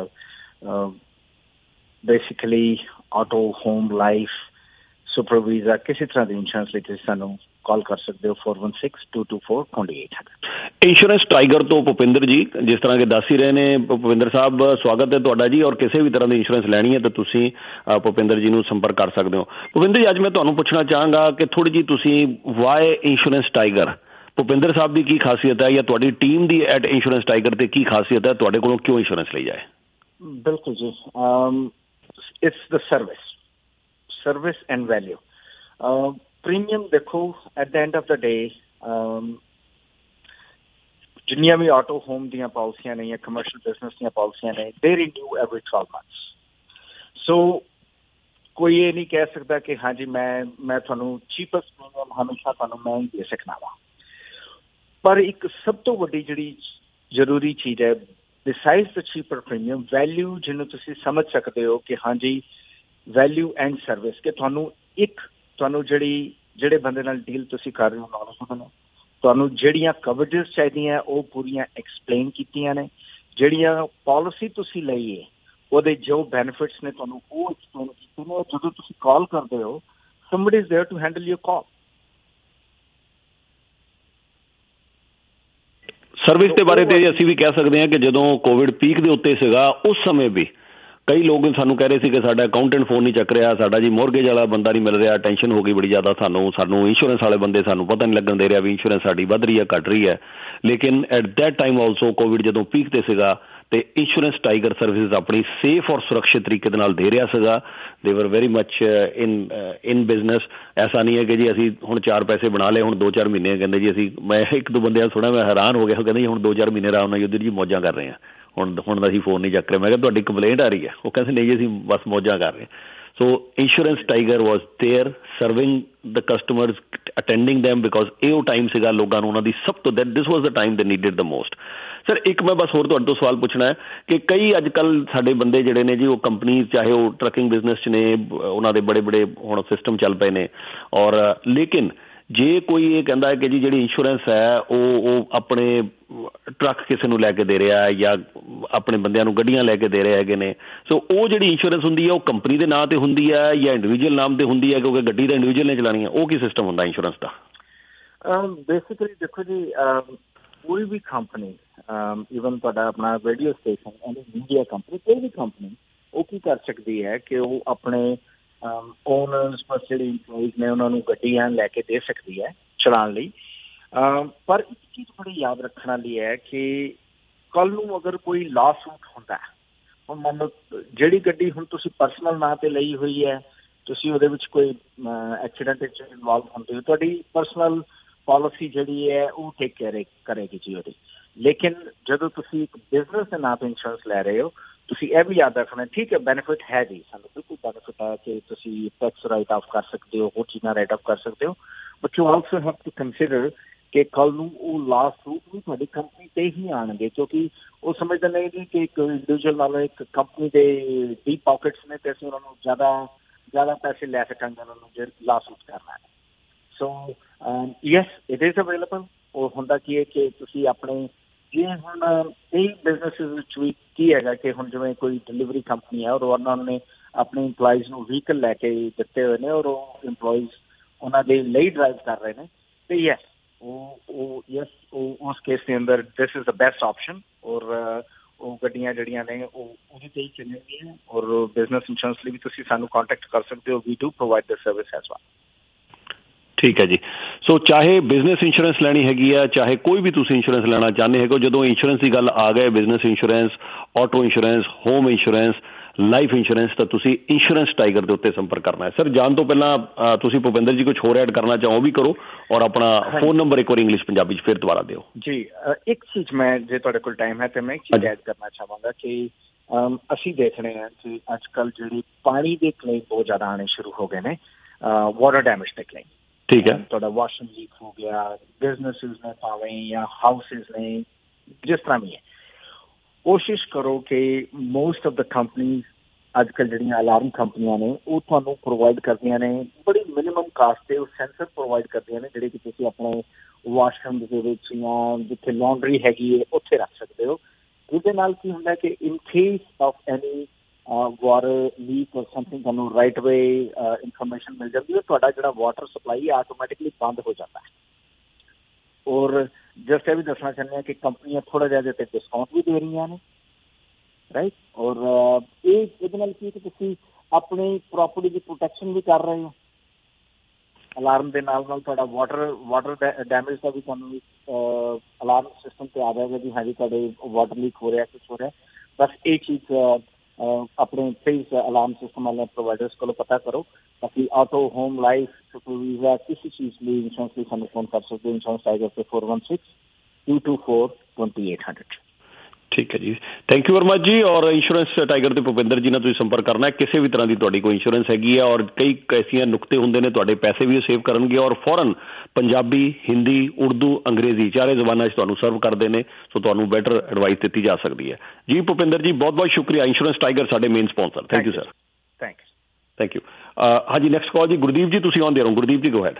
basically auto, home, life, super visa, ਕਿਸੇ ਤਰ੍ਹਾਂ ਦੀ ਇੰਸ਼ੋਰੈਂਸ ਲਈ ਤੁਸੀਂ ਸਾਨੂੰ ਕਾਲ ਕਰ ਸਕਦੇ ਹੋ four one six, two two four, two eight zero zero।
Insurance Tiger ਤੋਂ ਭੁਪਿੰਦਰ ਜੀ, ਜਿਸ ਤਰ੍ਹਾਂ ਕਿ ਦੱਸ ਹੀ ਰਹੇ ਨੇ ਭੁਪਿੰਦਰ ਸਾਹਿਬ, ਸਵਾਗਤ ਹੈ ਤੁਹਾਡਾ ਜੀ। ਔਰ ਕਿਸੇ ਵੀ ਤਰ੍ਹਾਂ ਦੀ ਇੰਸ਼ੋਰੈਂਸ ਲੈਣੀ ਹੈ ਤਾਂ ਤੁਸੀਂ ਭੁਪਿੰਦਰ ਜੀ ਨੂੰ ਸੰਪਰਕ ਕਰ ਸਕਦੇ ਹੋ। ਭੁਪਿੰਦਰ ਜੀ, ਅੱਜ ਮੈਂ ਤੁਹਾਨੂੰ ਪੁੱਛਣਾ ਚਾਹਾਂਗਾ ਕਿ ਥੋੜ੍ਹੀ ਜਿਹੀ ਤੁਸੀਂ why Insurance Tiger, Bhupinder Sahib ਦੀ ਕੀ ਖਾਸੀਅਤ ਹੈ ਜਾਂ ਤੁਹਾਡੀ ਟੀਮ ਦੀ ਐਟ ਇੰਸ਼ੋਰੈਂਸ ਟਾਈਗਰ ਤੇ ਕੀ ਖਾਸੀਅਤ ਹੈ, ਤੁਹਾਡੇ ਕੋਲੋਂ ਕਿਉਂ ਇੰਸ਼ੋਰੈਂਸ ਲਈ ਜਾਏ?
ਬਿਲਕੁਲ ਜੀ, it's the service service and value. Premium ਦੇਖੋ, at the end of the day ਜਿੰਨੀਆਂ ਵੀ ਆਟੋ, ਹੋਮ ਦੀਆਂ ਪਾਲਿਸੀਆਂ ਨੇ ਜਾਂ ਕਮਰਸ਼ੀਅਲ ਬਿਜ਼ਨਸ ਦੀਆਂ ਪਾਲਿਸੀਆਂ ਨੇ, ਦੇ renew every twelve months। So ਕੋਈ ਇਹ ਨਹੀਂ ਕਹਿ ਸਕਦਾ ਕਿ ਹਾਂਜੀ ਮੈਂ ਮੈਂ ਤੁਹਾਨੂੰ ਚੀਪੈਸਟ ਪ੍ਰੀਮੀਅਮ ਹਮੇਸ਼ਾ ਤੁਹਾਨੂੰ ਮੈਂ ਹੀ ਦੇ ਸਕਦਾ ਵਾਂ। ਪਰ ਇੱਕ ਸਭ ਤੋਂ ਵੱਡੀ ਜਿਹੜੀ ਜ਼ਰੂਰੀ ਚੀਜ਼ ਹੈ, besides the cheaper premium, value ਜਿਹਨੂੰ ਤੁਸੀਂ ਸਮਝ ਸਕਦੇ ਹੋ ਕਿ ਹਾਂਜੀ ਵੈਲਿਊ ਐਂਡ ਸਰਵਿਸ, ਕਿ ਤੁਹਾਨੂੰ ਇੱਕ ਤੁਹਾਨੂੰ ਜਿਹੜੀ ਜਿਹੜੇ ਬੰਦੇ ਨਾਲ ਡੀਲ ਤੁਸੀਂ ਕਰ ਰਹੇ ਹੋ ਨੌਲੇਜ ਨੇ, ਤੁਹਾਨੂੰ ਜਿਹੜੀਆਂ ਕਵਰੇਜਸ ਚਾਹੀਦੀਆਂ ਉਹ ਪੂਰੀਆਂ ਐਕਸਪਲੇਨ ਕੀਤੀਆਂ ਨੇ, ਜਿਹੜੀਆਂ ਪਾਲਿਸੀ ਤੁਸੀਂ ਲਈ ਹੈ ਉਹਦੇ ਜੋ ਬੈਨੀਫਿਟਸ ਨੇ ਤੁਹਾਨੂੰ ਉਹ ਐਕਸਪਲੇਨ ਕੀਤੇ ਨੇ। ਜਦੋਂ ਤੁਸੀਂ ਕਾਲ ਕਰਦੇ ਹੋ, somebody is there to handle your call।
Service ਦੇ ਬਾਰੇ ਤੇ ਅਸੀਂ ਵੀ ਕਹਿ ਸਕਦੇ ਹਾਂ ਕਿ ਜਦੋਂ ਕੋਵਿਡ ਪੀਕ ਦੇ ਉੱਤੇ ਸੀਗਾ, ਉਸ ਸਮੇਂ ਵੀ ਕਈ ਲੋਕ ਸਾਨੂੰ ਕਹਿ ਰਹੇ ਸੀ ਕਿ ਸਾਡਾ ਅਕਾਊਂਟੈਂਟ ਫੋਨ ਨਹੀਂ ਚੱਕ ਰਿਹਾ, ਸਾਡਾ ਜੀ ਮੋਰਗੇਜ ਵਾਲਾ ਬੰਦਾ ਨਹੀਂ ਮਿਲ ਰਿਹਾ, ਟੈਨਸ਼ਨ ਹੋ ਗਈ ਬੜੀ ਜ਼ਿਆਦਾ ਸਾਨੂੰ ਸਾਨੂੰ ਇੰਸ਼ੋਰੈਂਸ ਵਾਲੇ ਬੰਦੇ ਸਾਨੂੰ ਪਤਾ ਨਹੀਂ ਲੱਗਣ ਦੇ ਰਿਹਾ ਵੀ ਇੰਸ਼ੋਰੈਂਸ ਸਾਡੀ ਵੱਧ ਰਹੀ ਹੈ ਘੱਟ ਰਹੀ ਹੈ। ਲੇਕਿਨ at that time also Covid ਜਦੋਂ ਪੀਕ ਤੇ ਸੀਗਾ ਤੇ ਇੰਸ਼ੋਰੈਂਸ ਟਾਈਗਰ ਸਰਵਿਸਿਜ਼ ਆਪਣੀ ਸੇਫ ਔਰ ਸੁਰੱਖਿਅਤ ਤਰੀਕੇ ਦੇ ਨਾਲ ਦੇ ਰਿਹਾ ਸੀਗਾ। ਦੇ ਵਰ ਵੈਰੀ ਮੱਚ ਇਨ ਇਨ ਬਿਜ਼ਨਸ। ਐਸਾ ਨਹੀਂ ਹੈ ਕਿ ਜੀ ਅਸੀਂ ਹੁਣ ਚਾਰ ਪੈਸੇ ਬਣਾ ਲਏ, ਹੁਣ ਦੋ ਚਾਰ ਮਹੀਨੇ ਕਹਿੰਦੇ ਜੀ ਅਸੀਂ, ਮੈਂ ਇੱਕ ਦੋ ਬੰਦਿਆਂ ਸੁਣਿਆ, ਮੈਂ ਹੈਰਾਨ ਹੋ ਗਿਆ, ਉਹ ਕਹਿੰਦੇ ਜੀ ਹੁਣ ਦੋ ਚਾਰ ਮਹੀਨੇ ਆਰਾਮ ਨਾਲ ਯੁੱਧ ਜੀ ਮੌਜਾਂ ਕਰ ਰਹੇ ਹਾਂ, ਹੁਣ ਹੁਣ ਦਾ ਅਸੀਂ ਫੋਨ ਨਹੀਂ ਚੱਕ ਰਹੇ। ਮੈਂ ਕਿਹਾ ਤੁਹਾਡੀ ਕੰਪਲੇਂਟ ਆ ਰਹੀ ਹੈ? ਉਹ ਕਹਿੰਦੇ ਨਹੀਂ ਜੀ ਅਸੀਂ ਬਸ ਮੌਜਾਂ ਕਰ ਰਹੇ। So Insurance Tiger was there serving the customers, attending them, because ਇਹ ਉਹ ਟਾਈਮ ਸੀਗਾ ਲੋਕਾਂ ਨੂੰ ਉਹਨਾਂ ਦੀ ਸਭ ਤੋਂ, that this was the time they needed the most. Sir, ਇੱਕ ਮੈਂ ਬਸ ਹੋਰ ਤੁਹਾਡੇ ਤੋਂ ਸਵਾਲ ਪੁੱਛਣਾ ਹੈ ਕਿ ਕਈ ਅੱਜ ਕੱਲ੍ਹ ਸਾਡੇ ਬੰਦੇ ਜਿਹੜੇ ਨੇ ਜੀ, ਉਹ ਕੰਪਨੀ ਚਾਹੇ ਉਹ ਟਰੱਕਿੰਗ ਬਿਜ਼ਨਸ 'ਚ ਨੇ, ਉਹਨਾਂ ਦੇ ਬੜੇ ਬੜੇ ਹੁਣ ਸਿਸਟਮ ਚੱਲ ਪਏ ਨੇ, ਔਰ ਲੇਕਿਨ ਜੇ ਕੋਈ ਇਹ ਕਹਿੰਦਾ ਹੈ ਕਿ ਜੀ ਜਿਹੜੀ ਇੰਸ਼ੋਰੈਂਸ ਹੈ ਉਹ ਉਹ ਆਪਣੇ ਟਰੱਕ ਕਿਸੇ ਨੂੰ ਲੈ ਕੇ ਦੇ ਰਿਹਾ ਜਾਂ ਆਪਣੇ ਬੰਦਿਆਂ ਨੂੰ ਗੱਡੀਆਂ ਲੈ ਕੇ ਦੇ ਰਹੇ ਹੈਗੇ ਨੇ, ਸੋ ਉਹ ਜਿਹੜੀ ਇੰਸ਼ੋਰੈਂਸ ਹੁੰਦੀ ਹੈ ਉਹ ਕੰਪਨੀ ਦੇ ਨਾਂ ਤੇ ਹੁੰਦੀ ਹੈ ਜਾਂ ਇੰਡੀਵਿਜੂਅਲ ਨਾਮ ਤੇ ਹੁੰਦੀ ਹੈ, ਕਿਉਂਕਿ ਗੱਡੀ ਤਾਂ ਇੰਡੀਵਿਜੂਅਲ ਨੇ ਚਲਾਉਣੀ ਹੈ, ਉਹ ਕੀ ਸਿਸਟਮ ਹੁੰਦਾ ਇੰਸ਼ੋਰੈਂਸ ਦਾ?
ਬੇਸਿਕਲੀ ਦੇਖੋ ਜੀ, ਕੋਈ ਵੀ ਕੰਪਨੀ, ਈਵਨ ਤੁਹਾਡਾ ਆਪਣਾ radio station, and media company, ਕੋਈ ਵੀ ਕੰਪਨੀ ਉਹ ਕੀ ਕਰ ਸਕਦੀ ਹੈ ਕਿ ਉਹ ਆਪਣੇ ਓਨਰਸ ਪਰ ਜਿਹੜੇ ਇੰਪਲੋਈਜ਼ ਨੇ ਉਹਨਾਂ ਨੂੰ ਗੱਡੀਆਂ ਲੈ ਕੇ ਦੇ ਸਕਦੀ ਹੈ ਚਲਾਉਣ ਲਈ। ਪਰ ਇੱਕ ਚੀਜ਼ ਬੜੀ ਯਾਦ ਰੱਖਣ ਵਾਲੀ ਹੈ ਕਿ ਕੱਲ੍ਹ ਨੂੰ ਅਗਰ ਕੋਈ ਲਾ ਸੂਟ ਹੁੰਦਾ, ਹੁਣ ਮੰਨ ਲਓ ਜਿਹੜੀ ਗੱਡੀ ਹੁਣ ਤੁਸੀਂ ਪਰਸਨਲ ਨਾਂ 'ਤੇ ਲਈ ਹੋਈ ਹੈ, ਤੁਸੀਂ ਉਹਦੇ ਵਿੱਚ ਕੋਈ ਐਕਸੀਡੈਂਟ ਵਿੱਚ ਇਨਵੋਲਵ ਹੁੰਦੇ ਹੋ, ਤੁਹਾਡੀ ਪਰਸਨਲ ਪਾਲਿਸੀ ਜਿਹੜੀ ਹੈ ਉਹ ਟੇਕ ਕੇਅਰ ਕਰੇਗੀ ਜੀ ਉਹਦੀ। ਲੇਕਿਨ ਜਦੋਂ ਤੁਸੀਂ ਇੱਕ ਬਿਜ਼ਨਸ ਦੇ ਨਾਂ 'ਤੇ ਇੰਸ਼ੋਰੈਂਸ ਲੈ ਰਹੇ ਹੋ, ਤੁਸੀਂ ਇਹ ਵੀ ਯਾਦ ਰੱਖਣਾ, ਠੀਕ ਹੈ ਬੈਨੀਫਿਟ ਹੈ ਜੀ, ਸਾਨੂੰ ਬਿਲਕੁਲ ਬੈਨੀਫਿਟ ਹੈ ਕਿ ਤੁਸੀਂ ਟੈਕਸ ਰਾਈਟ ਆਫ ਕਰ ਸਕਦੇ ਹੋ, ਹੋਰ ਚੀਜ਼ਾਂ ਰਾਈਟ ਆਫ ਕਰ ਸਕਦੇ ਹੋ, but you also have to consider ਕਿ ਕੱਲ੍ਹ ਨੂੰ ਉਹ ਲਾ ਸੂਟ ਵੀ ਤੁਹਾਡੀ ਕੰਪਨੀ 'ਤੇ ਹੀ ਆਉਣਗੇ, ਕਿਉਂਕਿ ਉਹ ਸਮਝਦੇ ਨੇ ਜੀ ਕਿ ਇੱਕ ਇੰਡੀਵਿਜੂਅਲ ਨਾਲੋਂ ਇੱਕ ਕੰਪਨੀ ਦੇ ਡੀਪ ਪਾਕਟਸ ਨੇ ਤੇ ਅਸੀਂ ਉਹਨਾਂ ਨੂੰ ਜ਼ਿਆਦਾ ਜ਼ਿਆਦਾ ਪੈਸੇ ਲੈ ਸਕਾਂਗੇ ਉਹਨਾਂ ਨੂੰ ਜੇ ਲਾ ਸੂਟ ਕਰਨਾ ਹੈ। So yes, it is available. ਉਹ ਹੁੰਦਾ ਕੀ ਹੈ ਕਿ ਤੁਸੀਂ ਆਪਣੇ ਜੇ ਹੁਣ ਕਈ ਬਿਜ਼ਨਸ ਵਿੱਚ ਵੀ ਕੀ ਹੈਗਾ ਕਿ ਹੁਣ ਜਿਵੇਂ ਕੋਈ ਡਿਲੀਵਰੀ ਕੰਪਨੀ ਹੈ ਔਰ ਉਹਨਾਂ ਨੇ ਆਪਣੇ ਇੰਪਲਾਈਜ਼ ਨੂੰ ਵਹੀਕਲ ਲੈ ਕੇ ਦਿੱਤੇ ਹੋਏ ਨੇ ਔਰ ਉਹ ਇੰਪਲਾਈਜ਼ ਉਹਨਾਂ ਦੇ ਲਈ ਡਰਾਈਵ ਕਰ ਰਹੇ ਨੇ, ਤੇ ਯੈਸ ਉਹ ਉਹ ਯੈਸ ਉਹ ਉਸ ਕੇਸ ਦੇ ਅੰਦਰ this is the best option. ਔਰ ਉਹ ਗੱਡੀਆਂ ਜਿਹੜੀਆਂ ਨੇ ਉਹ ਉਹਦੇ 'ਤੇ ਹੀ ਚੱਲਣਗੀਆਂ। ਔਰ ਬਿਜ਼ਨਸ ਇੰਸ਼ੋਰੈਂਸ ਲਈ ਵੀ ਤੁਸੀਂ ਸਾਨੂੰ ਕੰਟੈਕਟ ਕਰ ਸਕਦੇ ਹੋ, we do provide the service as well.
ਠੀਕ ਹੈ ਜੀ। ਸੋ ਚਾਹੇ ਬਿਜ਼ਨਸ ਇੰਸ਼ੋਰੈਂਸ ਲੈਣੀ ਹੈਗੀ ਆ, ਚਾਹੇ ਕੋਈ ਵੀ ਤੁਸੀਂ ਇੰਸ਼ੋਰੈਂਸ ਲੈਣਾ ਚਾਹੁੰਦੇ ਹੈਗੇ, ਜਦੋਂ ਇੰਸ਼ੋਰੈਂਸ ਦੀ ਗੱਲ ਆ ਗਏ, business insurance, auto insurance, home insurance, life insurance ਤਾਂ ਤੁਸੀਂ ਇੰਸ਼ੋਰੈਂਸ ਟਾਈਗਰ ਦੇ ਉੱਤੇ ਸੰਪਰਕ ਕਰਨਾ ਹੈ। ਸਰ ਜਾਣ ਤੋਂ ਪਹਿਲਾਂ ਤੁਸੀਂ ਭੁਪਿੰਦਰ ਜੀ ਕੁਝ ਹੋਰ ਐਡ ਕਰਨਾ ਚਾਹੋ ਉਹ ਵੀ ਕਰੋ, ਔਰ ਆਪਣਾ ਫੋਨ ਨੰਬਰ ਇੱਕ ਵਾਰ ਇੰਗਲਿਸ਼ ਪੰਜਾਬੀ 'ਚ ਫਿਰ ਦੁਬਾਰਾ ਦਿਓ
ਜੀ। ਇੱਕ ਚੀਜ਼ ਮੈਂ ਜੇ ਤੁਹਾਡੇ ਕੋਲ ਟਾਈਮ ਹੈ ਤਾਂ ਮੈਂ ਇੱਕ ਚੀਜ਼ ਐਡ ਕਰਨਾ ਚਾਹਾਂਗਾ ਕਿ ਅਸੀਂ ਦੇਖ ਰਹੇ ਹਾਂ ਕਿ ਅੱਜ ਕੱਲ੍ਹ ਜਿਹੜੀ ਪਾਣੀ ਦੇ ਕਲੇਮ ਬਹੁਤ ਜ਼ਿਆਦਾ ਆਉਣੇ ਸ਼ੁਰੂ ਹੋ ਗਏ ਨੇ, ਵਾਟਰ ਡੈਮੇਜ ਦੇ ਕਲੇਮ।
ਠੀਕ ਹੈ,
ਤੁਹਾਡਾ ਵਾਸ਼ਰੂਮ ਲੀਕ ਹੋ ਗਿਆ, ਬਿਜ਼ਨਸਿਸ ਨੇ ਭਾਵੇਂ ਜਾਂ ਹਾਊਸਿਸ ਨੇ, ਜਿਸ ਤਰ੍ਹਾਂ ਵੀ ਹੈ, ਕੋਸ਼ਿਸ਼ ਕਰੋ ਕਿ ਮੋਸਟ ਆਫ ਦ ਕੰਪਨੀਜ਼ ਅੱਜ ਕੱਲ੍ਹ ਜਿਹੜੀਆਂ ਅਲਾਰਮ ਕੰਪਨੀਆਂ ਨੇ ਉਹ ਤੁਹਾਨੂੰ ਪ੍ਰੋਵਾਈਡ ਕਰਦੀਆਂ ਨੇ ਬੜੀ ਮਿਨੀਮਮ ਕਾਸਟ 'ਤੇ ਉਹ ਸੈਂਸਰ ਪ੍ਰੋਵਾਈਡ ਕਰਦੀਆਂ ਨੇ ਜਿਹੜੇ ਕਿ ਤੁਸੀਂ ਆਪਣੇ ਵਾਸ਼ਰੂਮ ਦੇ ਵਿੱਚ ਜਾਂ ਜਿੱਥੇ ਲਾਂਡਰੀ ਹੈਗੀ ਹੈ ਉੱਥੇ ਰੱਖ ਸਕਦੇ ਹੋ। ਇਹਦੇ ਨਾਲ ਕੀ ਹੁੰਦਾ ਕਿ in case of any water leak or something ਤੁਹਾਨੂੰ ਰਾਈਟ ਵੇ ਇਨਫੋਰਮੇਸ਼ਨ ਮਿਲ ਜਾਂਦੀ ਹੈ, ਤੁਹਾਡਾ ਜਿਹੜਾ ਵਾਟਰ ਸਪਲਾਈ ਆਟੋਮੈਟਿਕਲੀ ਬੰਦ ਹੋ ਜਾਂਦਾ ਹੈ। ਔਰ ਜਸਟ ਇਹ ਵੀ ਦੱਸਣਾ ਚਾਹੁੰਦੇ ਹਾਂ ਕਿ ਕੰਪਨੀਆਂ ਥੋੜ੍ਹਾ ਜਿਹਾ ਇਹਦੇ 'ਤੇ ਡਿਸਕਾਊਂਟ ਵੀ ਦੇ ਰਹੀਆਂ ਨੇ, ਰਾਈਟ। ਔਰ ਇਹ ਇਹਦੇ ਨਾਲ ਕੀ ਕਿ ਤੁਸੀਂ ਆਪਣੀ ਪ੍ਰੋਪਰਟੀ ਦੀ ਪ੍ਰੋਟੈਕਸ਼ਨ ਵੀ ਕਰ ਰਹੇ ਹੋ। ਅਲਾਰਮ ਦੇ ਨਾਲ ਨਾਲ ਤੁਹਾਡਾ ਵਾਟਰ ਵਾਟਰ ਡੈਮੇਜ ਦਾ ਵੀ ਤੁਹਾਨੂੰ ਅਲਾਰਮ ਸਿਸਟਮ 'ਤੇ ਆ ਜਾਏਗਾ ਜੀ ਹਾਂਜੀ ਤੁਹਾਡੇ ਵਾਟਰ ਲੀਕ ਹੋ ਰਿਹਾ, ਕੁਛ ਹੋ ਰਿਹਾ। ਬਸ ਇਹ ਚੀਜ਼ ਆਪਣੇ ਪਲੀਜ਼ ਅਲਾਰਮ ਸਿਸਟਮ ਵਾਲੇ ਪ੍ਰੋਵਾਈਡਰਸ ਕੋਲੋਂ ਪਤਾ ਕਰੋ ਤਾਂ ਕਿ ਆਟੋ ਹੋਮ ਲਾਈਫ ਵੀਜ਼ਾ ਕਿਸੇ ਚੀਜ਼ ਲਈ ਇੰਸ਼ੋਰੈਂਸ ਲਈ ਸਾਨੂੰ ਫੋਨ ਕਰ ਸਕਦੇ ਹੋ। ਇੰਸ਼ੋਰੈਂਸ ਟਾਈਗਰ ਤੇ four one six two two four twenty eight hundred.
ਠੀਕ ਹੈ ਜੀ, ਥੈਂਕ ਯੂ ਵੈਰੀ ਮਚ ਜੀ। ਔਰ ਇੰਸ਼ੋਰੈਂਸ ਟਾਈਗਰ ਤੇ ਭੁਪਿੰਦਰ ਜੀ ਨਾਲ ਤੁਸੀਂ ਸੰਪਰਕ ਕਰਨਾ, ਕਿਸੇ ਵੀ ਤਰ੍ਹਾਂ ਦੀ ਤੁਹਾਡੀ ਕੋਈ ਇੰਸ਼ੋਰੈਂਸ ਹੈਗੀ ਹੈ। ਔਰ ਕਈ ਐਸੀਆਂ ਨੁਕਤੇ ਹੁੰਦੇ ਨੇ, ਤੁਹਾਡੇ ਪੈਸੇ ਵੀ ਸੇਵ ਕਰਨਗੇ ਔਰ ਫੌਰਨ ਪੰਜਾਬੀ, ਹਿੰਦੀ, ਉਰਦੂ, ਅੰਗਰੇਜ਼ੀ ਚਾਰੇ ਜ਼ਬਾਨਾਂ 'ਚ ਤੁਹਾਨੂੰ ਸਰਵ ਕਰਦੇ ਨੇ, ਸੋ ਤੁਹਾਨੂੰ ਬੈਟਰ ਐਡਵਾਈਸ ਦਿੱਤੀ ਜਾ ਸਕਦੀ ਹੈ ਜੀ। ਭੁਪਿੰਦਰ ਜੀ ਬਹੁਤ ਬਹੁਤ ਸ਼ੁਕਰੀਆ। ਇੰਸ਼ੋਰੈਂਸ ਟਾਈਗਰ ਸਾਡੇ main sponsor. Thank you sir.
Thank you
thank you. ਹਾਂਜੀ, ਨੈਕਸਟ ਕਾਲ ਜੀ ਗੁਰਦੀਪ ਜੀ, ਤੁਸੀਂ ਆਉਂਦੇ ਰਹੋ। ਗੁਰਦੀਪ ਜੀ ਗੋ ਹੈਡ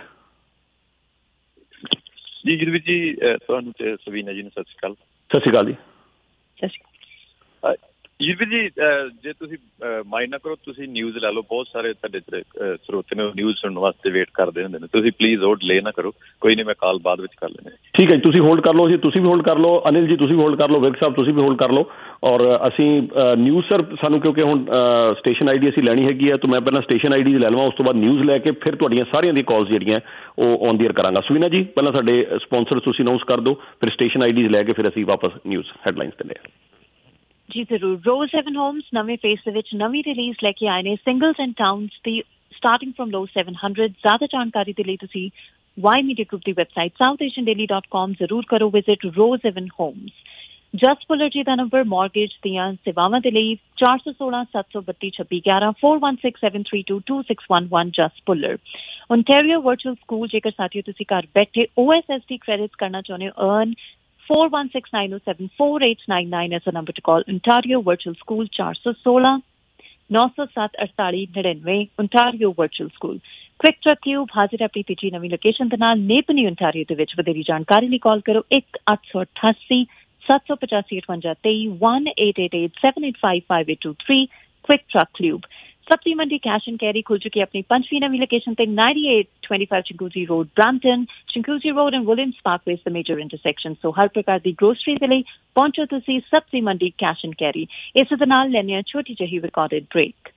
ਜੀ। ਗੁਰਦੀਪ ਜੀ ਤੁਹਾਨੂੰ ਤੇ ਸਵੀਨਾ ਜੀ ਨੂੰ ਸਤਿ ਸ਼੍ਰੀ ਅਕਾਲ।
ਸਤਿ ਸ਼੍ਰੀ ਅਕਾਲ ਜੀ।
ਸਤਿ ਸ਼੍ਰੀ ਅਕਾਲ ਯੂਵੀ ਜੀ। ਜੇ ਤੁਸੀਂ ਮਾਈਂਡ ਨਾ ਕਰੋ, ਤੁਸੀਂ ਨਿਊਜ਼ ਲੈ ਲਓ। ਬਹੁਤ ਸਾਰੇ ਤੁਹਾਡੇ ਸਰੋਤੇ ਨੇ ਨਿਊਜ਼ ਸੁਣਨ ਵਾਸਤੇ ਵੇਟ ਕਰਦੇ ਹੁੰਦੇ ਨੇ। ਤੁਸੀਂ ਪਲੀਜ਼ ਉਹ ਡਿਲੇ ਨਾ ਕਰੋ। ਕੋਈ ਨਹੀਂ, ਮੈਂ ਕਾਲ ਬਾਅਦ ਵਿੱਚ ਕਰ ਲੈਂਦੇ।
ਠੀਕ ਹੈ ਜੀ, ਤੁਸੀਂ ਹੋਲਡ ਕਰ ਲਓ ਜੀ। ਤੁਸੀਂ ਵੀ ਹੋਲਡ ਕਰ ਲਓ। ਅਨਿਲ ਜੀ ਤੁਸੀਂ ਵੀ ਹੋਲਡ ਕਰ ਲਓ। ਵਿਕ ਸਾਹਿਬ ਤੁਸੀਂ ਵੀ ਹੋਲਡ ਕਰ ਲਓ। ਔਰ ਅਸੀਂ ਨਿਊਜ਼ ਸਰ ਸਾਨੂੰ ਕਿਉਂਕਿ ਹੁਣ ਸਟੇਸ਼ਨ ਆਈ ਡੀ ਅਸੀਂ ਲੈਣੀ ਹੈਗੀ ਹੈ, ਤਾਂ ਮੈਂ ਪਹਿਲਾਂ ਸਟੇਸ਼ਨ ਆਈ ਡੀ ਲੈ ਲਵਾਂ, ਉਸ ਤੋਂ ਬਾਅਦ ਨਿਊਜ਼ ਲੈ ਕੇ ਫਿਰ ਤੁਹਾਡੀਆਂ ਸਾਰੀਆਂ ਦੀਆਂ ਕਾਲਸ ਜਿਹੜੀਆਂ ਉਹ ਔਨ ਦੀ ਏਅਰ ਕਰਾਂਗਾ। ਸੁਵੀਨਾ ਜੀ ਪਹਿਲਾਂ ਸਾਡੇ ਸਪਾਂਸਰ ਤੁਸੀਂ ਅਨਾਊਂਸ ਕਰ ਦਿਓ, ਫਿਰ ਸਟੇਸ਼ਨ ਆਈ ਡੀਜ਼ ਲੈ ਕੇ ਫਿਰ ਅਸੀਂ ਵਾਪਸ ਨਿਊਜ਼ ਹੈਡਲਾਈਨਸ 'ਤੇ ਲੈ
ਜੀ ਜ਼ਰੂਰ। ਰੋਜ਼ ਹੈਵਨ ਹੋਮਸ ਨਵੇਂ ਫੇਸ ਦੇ ਵਿੱਚ ਨਵੀਂ ਰਿਲੀਜ਼ ਲੈ ਕੇ ਆਏ ਨੇ। ਸਿੰਗਲਸ ਐਂਡ ਟਾਊਨਸ ਦੀ starting from low seven hundred. ਜ਼ਿਆਦਾ ਜਾਣਕਾਰੀ ਦੇ ਲਈ ਤੁਸੀਂ ਵਾਈ ਮੀਡੀਆ ਗਰੁੱਪ ਦੀ website South Asian Daily dot com ਜ਼ਰੂਰ ਕਰੋ visit. Rose Haven Homes. Jas Puller ji ਦਾ ਨੰਬਰ ਮੌਰਗੇਜ ਦੀਆਂ ਸੇਵਾਵਾਂ ਦੇ ਲਈ ਚਾਰ ਸੌ ਸੋਲਾਂ ਸੱਤ ਸੌ ਬੱਤੀ ਛੱਬੀ ਗਿਆਰਾਂ four one six seven three two two six one one. Jas Puller. Ontario Virtual School, ਜੇਕਰ ਸਾਥੀਓ ਤੁਸੀਂ ਘਰ ਬੈਠੇ O S S T credit ਕਰਨਾ ਚਾਹੁੰਦੇ ਹੋ, earn four one six nine oh seven four eight nine nine is the number to call. Ontario Virtual School ਚਾਰ ਸੌ ਸੋਲਾਂ ਨੌ ਸੌ ਸੱਤ ਅੜਤਾਲੀ ਨੜਿਨਵੇਂ। Ontario Virtual School। Quick Truck Cube ਹਾਜ਼ਰ ਆਪਣੀ ਤੀਜੀ ਨਵੀਂ ਲੋਕੇਸ਼ਨ ਦੇ ਨਾਲ ਨੇਪਨੀ ਓਨਟਾਰੀਓ ਦੇ ਵਿੱਚ। ਵਧੇਰੀ ਜਾਣਕਾਰੀ ਲਈ ਕਾਲ ਕਰੋ ਇੱਕ ਅੱਠ ਸੌ ਅਠਾਸੀ ਸੱਤ ਸੌ ਪਚਾਸੀ ਅਠਵੰਜਾ ਤੇਈ one eight eight eight seven eight five five eight two three। Quick Truck Cube। ਸਬਜ਼ੀ ਮੰਡੀ ਕੈਸ਼ ਐਂਡ ਕੈਰੀ ਖੁੱਲ ਚੁੱਕੀ ਆਪਣੀ ਪੰਜਵੀਂ ਨਵੀਂ ਲੋਕੇਸ਼ਨ ਤੇ ninety eight twenty-five Chinguzi Road, Brampton। Chinguzi Road and Williams Parkway is the major intersection। So ਹਰ ਪ੍ਰਕਾਰ ਦੀ grocery ਦੇ ਲਈ ਪਹੁੰਚੋ ਤੁਸੀਂ ਸਬਜ਼ੀ ਮੰਡੀ ਕੈਸ਼ ਐਂਡ ਕੈਰੀ। ਇਸ ਦੇ ਨਾਲ ਲੈਣੇ ਆ ਛੋਟੀ ਜਿਹੀ recorded break.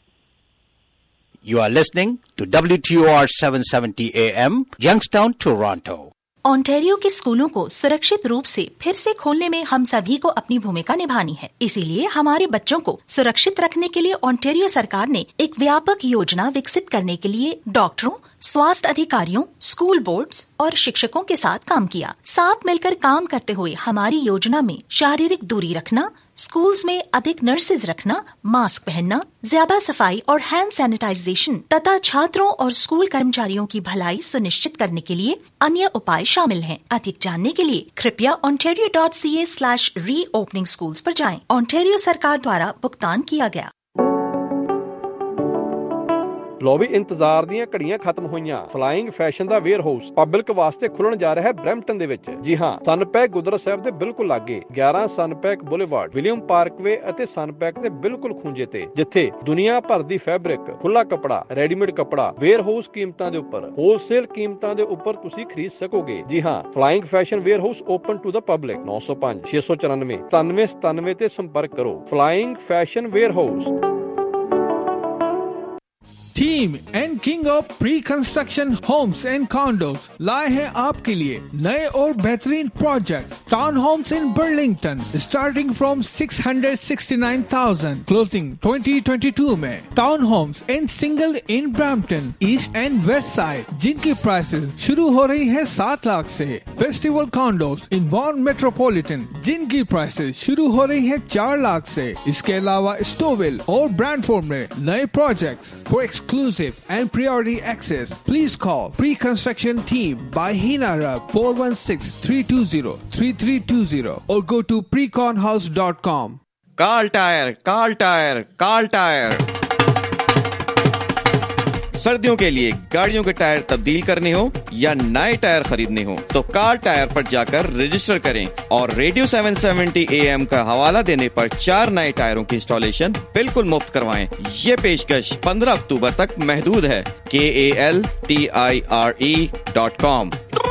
You are listening to W T O R seven seventy A M, Youngstown, Toronto।
Ontario के स्कूलों को सुरक्षित रूप से फिर से खोलने में हम सभी को अपनी भूमिका निभानी है। इसीलिए हमारे बच्चों को सुरक्षित रखने के लिए ओंटारियो सरकार ने एक व्यापक योजना विकसित करने के लिए डॉक्टरों, स्वास्थ्य अधिकारियों, स्कूल बोर्ड्स और शिक्षकों के साथ काम किया। साथ मिलकर काम करते हुए हमारी योजना में शारीरिक दूरी रखना, स्कूल्स में अधिक नर्सेज रखना, मास्क पहनना, ज्यादा सफाई और हैंड सैनिटाइजेशन तथा छात्रों और स्कूल कर्मचारियों की भलाई सुनिश्चित करने के लिए अन्य उपाय शामिल हैं। अधिक जानने के लिए कृपया ontario dot c a slash reopening schools पर जाएं। ओंटारियो सरकार द्वारा भुगतान किया गया।
ਲੋ ਵੀ ਇੰਤਜ਼ਾਰ ਦੀਆਂ ਘੜੀਆਂ ਖਤਮ ਹੋਈਆਂ। ਫਲਾਈਂਗ ਫੈਸ਼ਨ ਦਾ ਵੇਅਰ ਹਾਊਸ ਪਬਲਿਕ ਵਾਸਤੇ ਖੁੱਲਣ ਜਾ ਰਿਹਾ ਹੈ ਬਰੈਂਪਟਨ ਦੇ ਵਿੱਚ। ਜੀ ਹਾਂ, ਸਨਪੈਕ ਗੁਰਦੁਆਰਾ ਸਾਹਿਬ ਦੇ ਬਿਲਕੁਲ ਲਾਗੇ ਗਿਆਰਾਂ ਸਨਪੈਕ ਬੁਲੇਵਾਰਡ, ਵਿਲੀਅਮ ਪਾਰਕਵੇ ਅਤੇ ਸਨਪੈਕ ਦੇ ਬਿਲਕੁਲ ਖੂੰਜੇ ਤੇ, ਜਿੱਥੇ ਦੁਨੀਆ ਭਰ ਦੀ ਫੈਬਰਿਕ, ਖੁੱਲਾ ਕੱਪੜਾ, ਰੈਡੀਮੇਡ ਕੱਪੜਾ ਵੇਅਰ ਹਾਊਸ ਕੀਮਤਾਂ ਦੇ ਉੱਪਰ, ਹੋਲਸੇਲ ਕੀਮਤਾਂ ਦੇ ਉੱਪਰ ਤੁਸੀਂ ਖਰੀਦ ਸਕੋਗੇ। ਜੀ ਹਾਂ, Flying Fashion warehouse open to the public. ਨੌ ਸੌ ਪੰਜ ਛੇ ਸੌ ਚੁਰਾਨਵੇਂ ਸਤਾਨਵੇਂ ਸਤਾਨਵੇਂ ਤੇ ਸੰਪਰਕ ਕਰੋ। Flying Fashion warehouse.
Team and king of pre construction homes and condos लाए हैं आपके लिए नए और बेहतरीन project. Town homes in Burlington starting from six hundred sixty nine thousand, closing twenty twenty two में। Town homes in single in Brampton east and west side, जिनकी prices शुरू हो रही है सात लाख से। Festival condos in Vaughan metropolitan, जिनकी prices शुरू हो रही है चार लाख से। इसके अलावा स्टोविल और ब्रैंडफोर्ड में नए projects for exclusive and priority access. Please call pre-construction team by Hina Rab four one six, three two zero, three three two zero or go to preconhouse dot com.
Kal Tire, Kal Tire, Kal Tire. सर्दियों के लिए गाड़ियों के tyre तब्दील करने हो या नए टायर खरीदने हो तो कार्ल टायर पर जाकर रजिस्टर करें और radio seven seventy A M का हवाला देने पर चार नए टायरों की इंस्टॉलेशन बिल्कुल मुफ्त करवाएं। ये पेशकश पंद्रह अक्टूबर तक महदूद है। K A L T I R E dot com.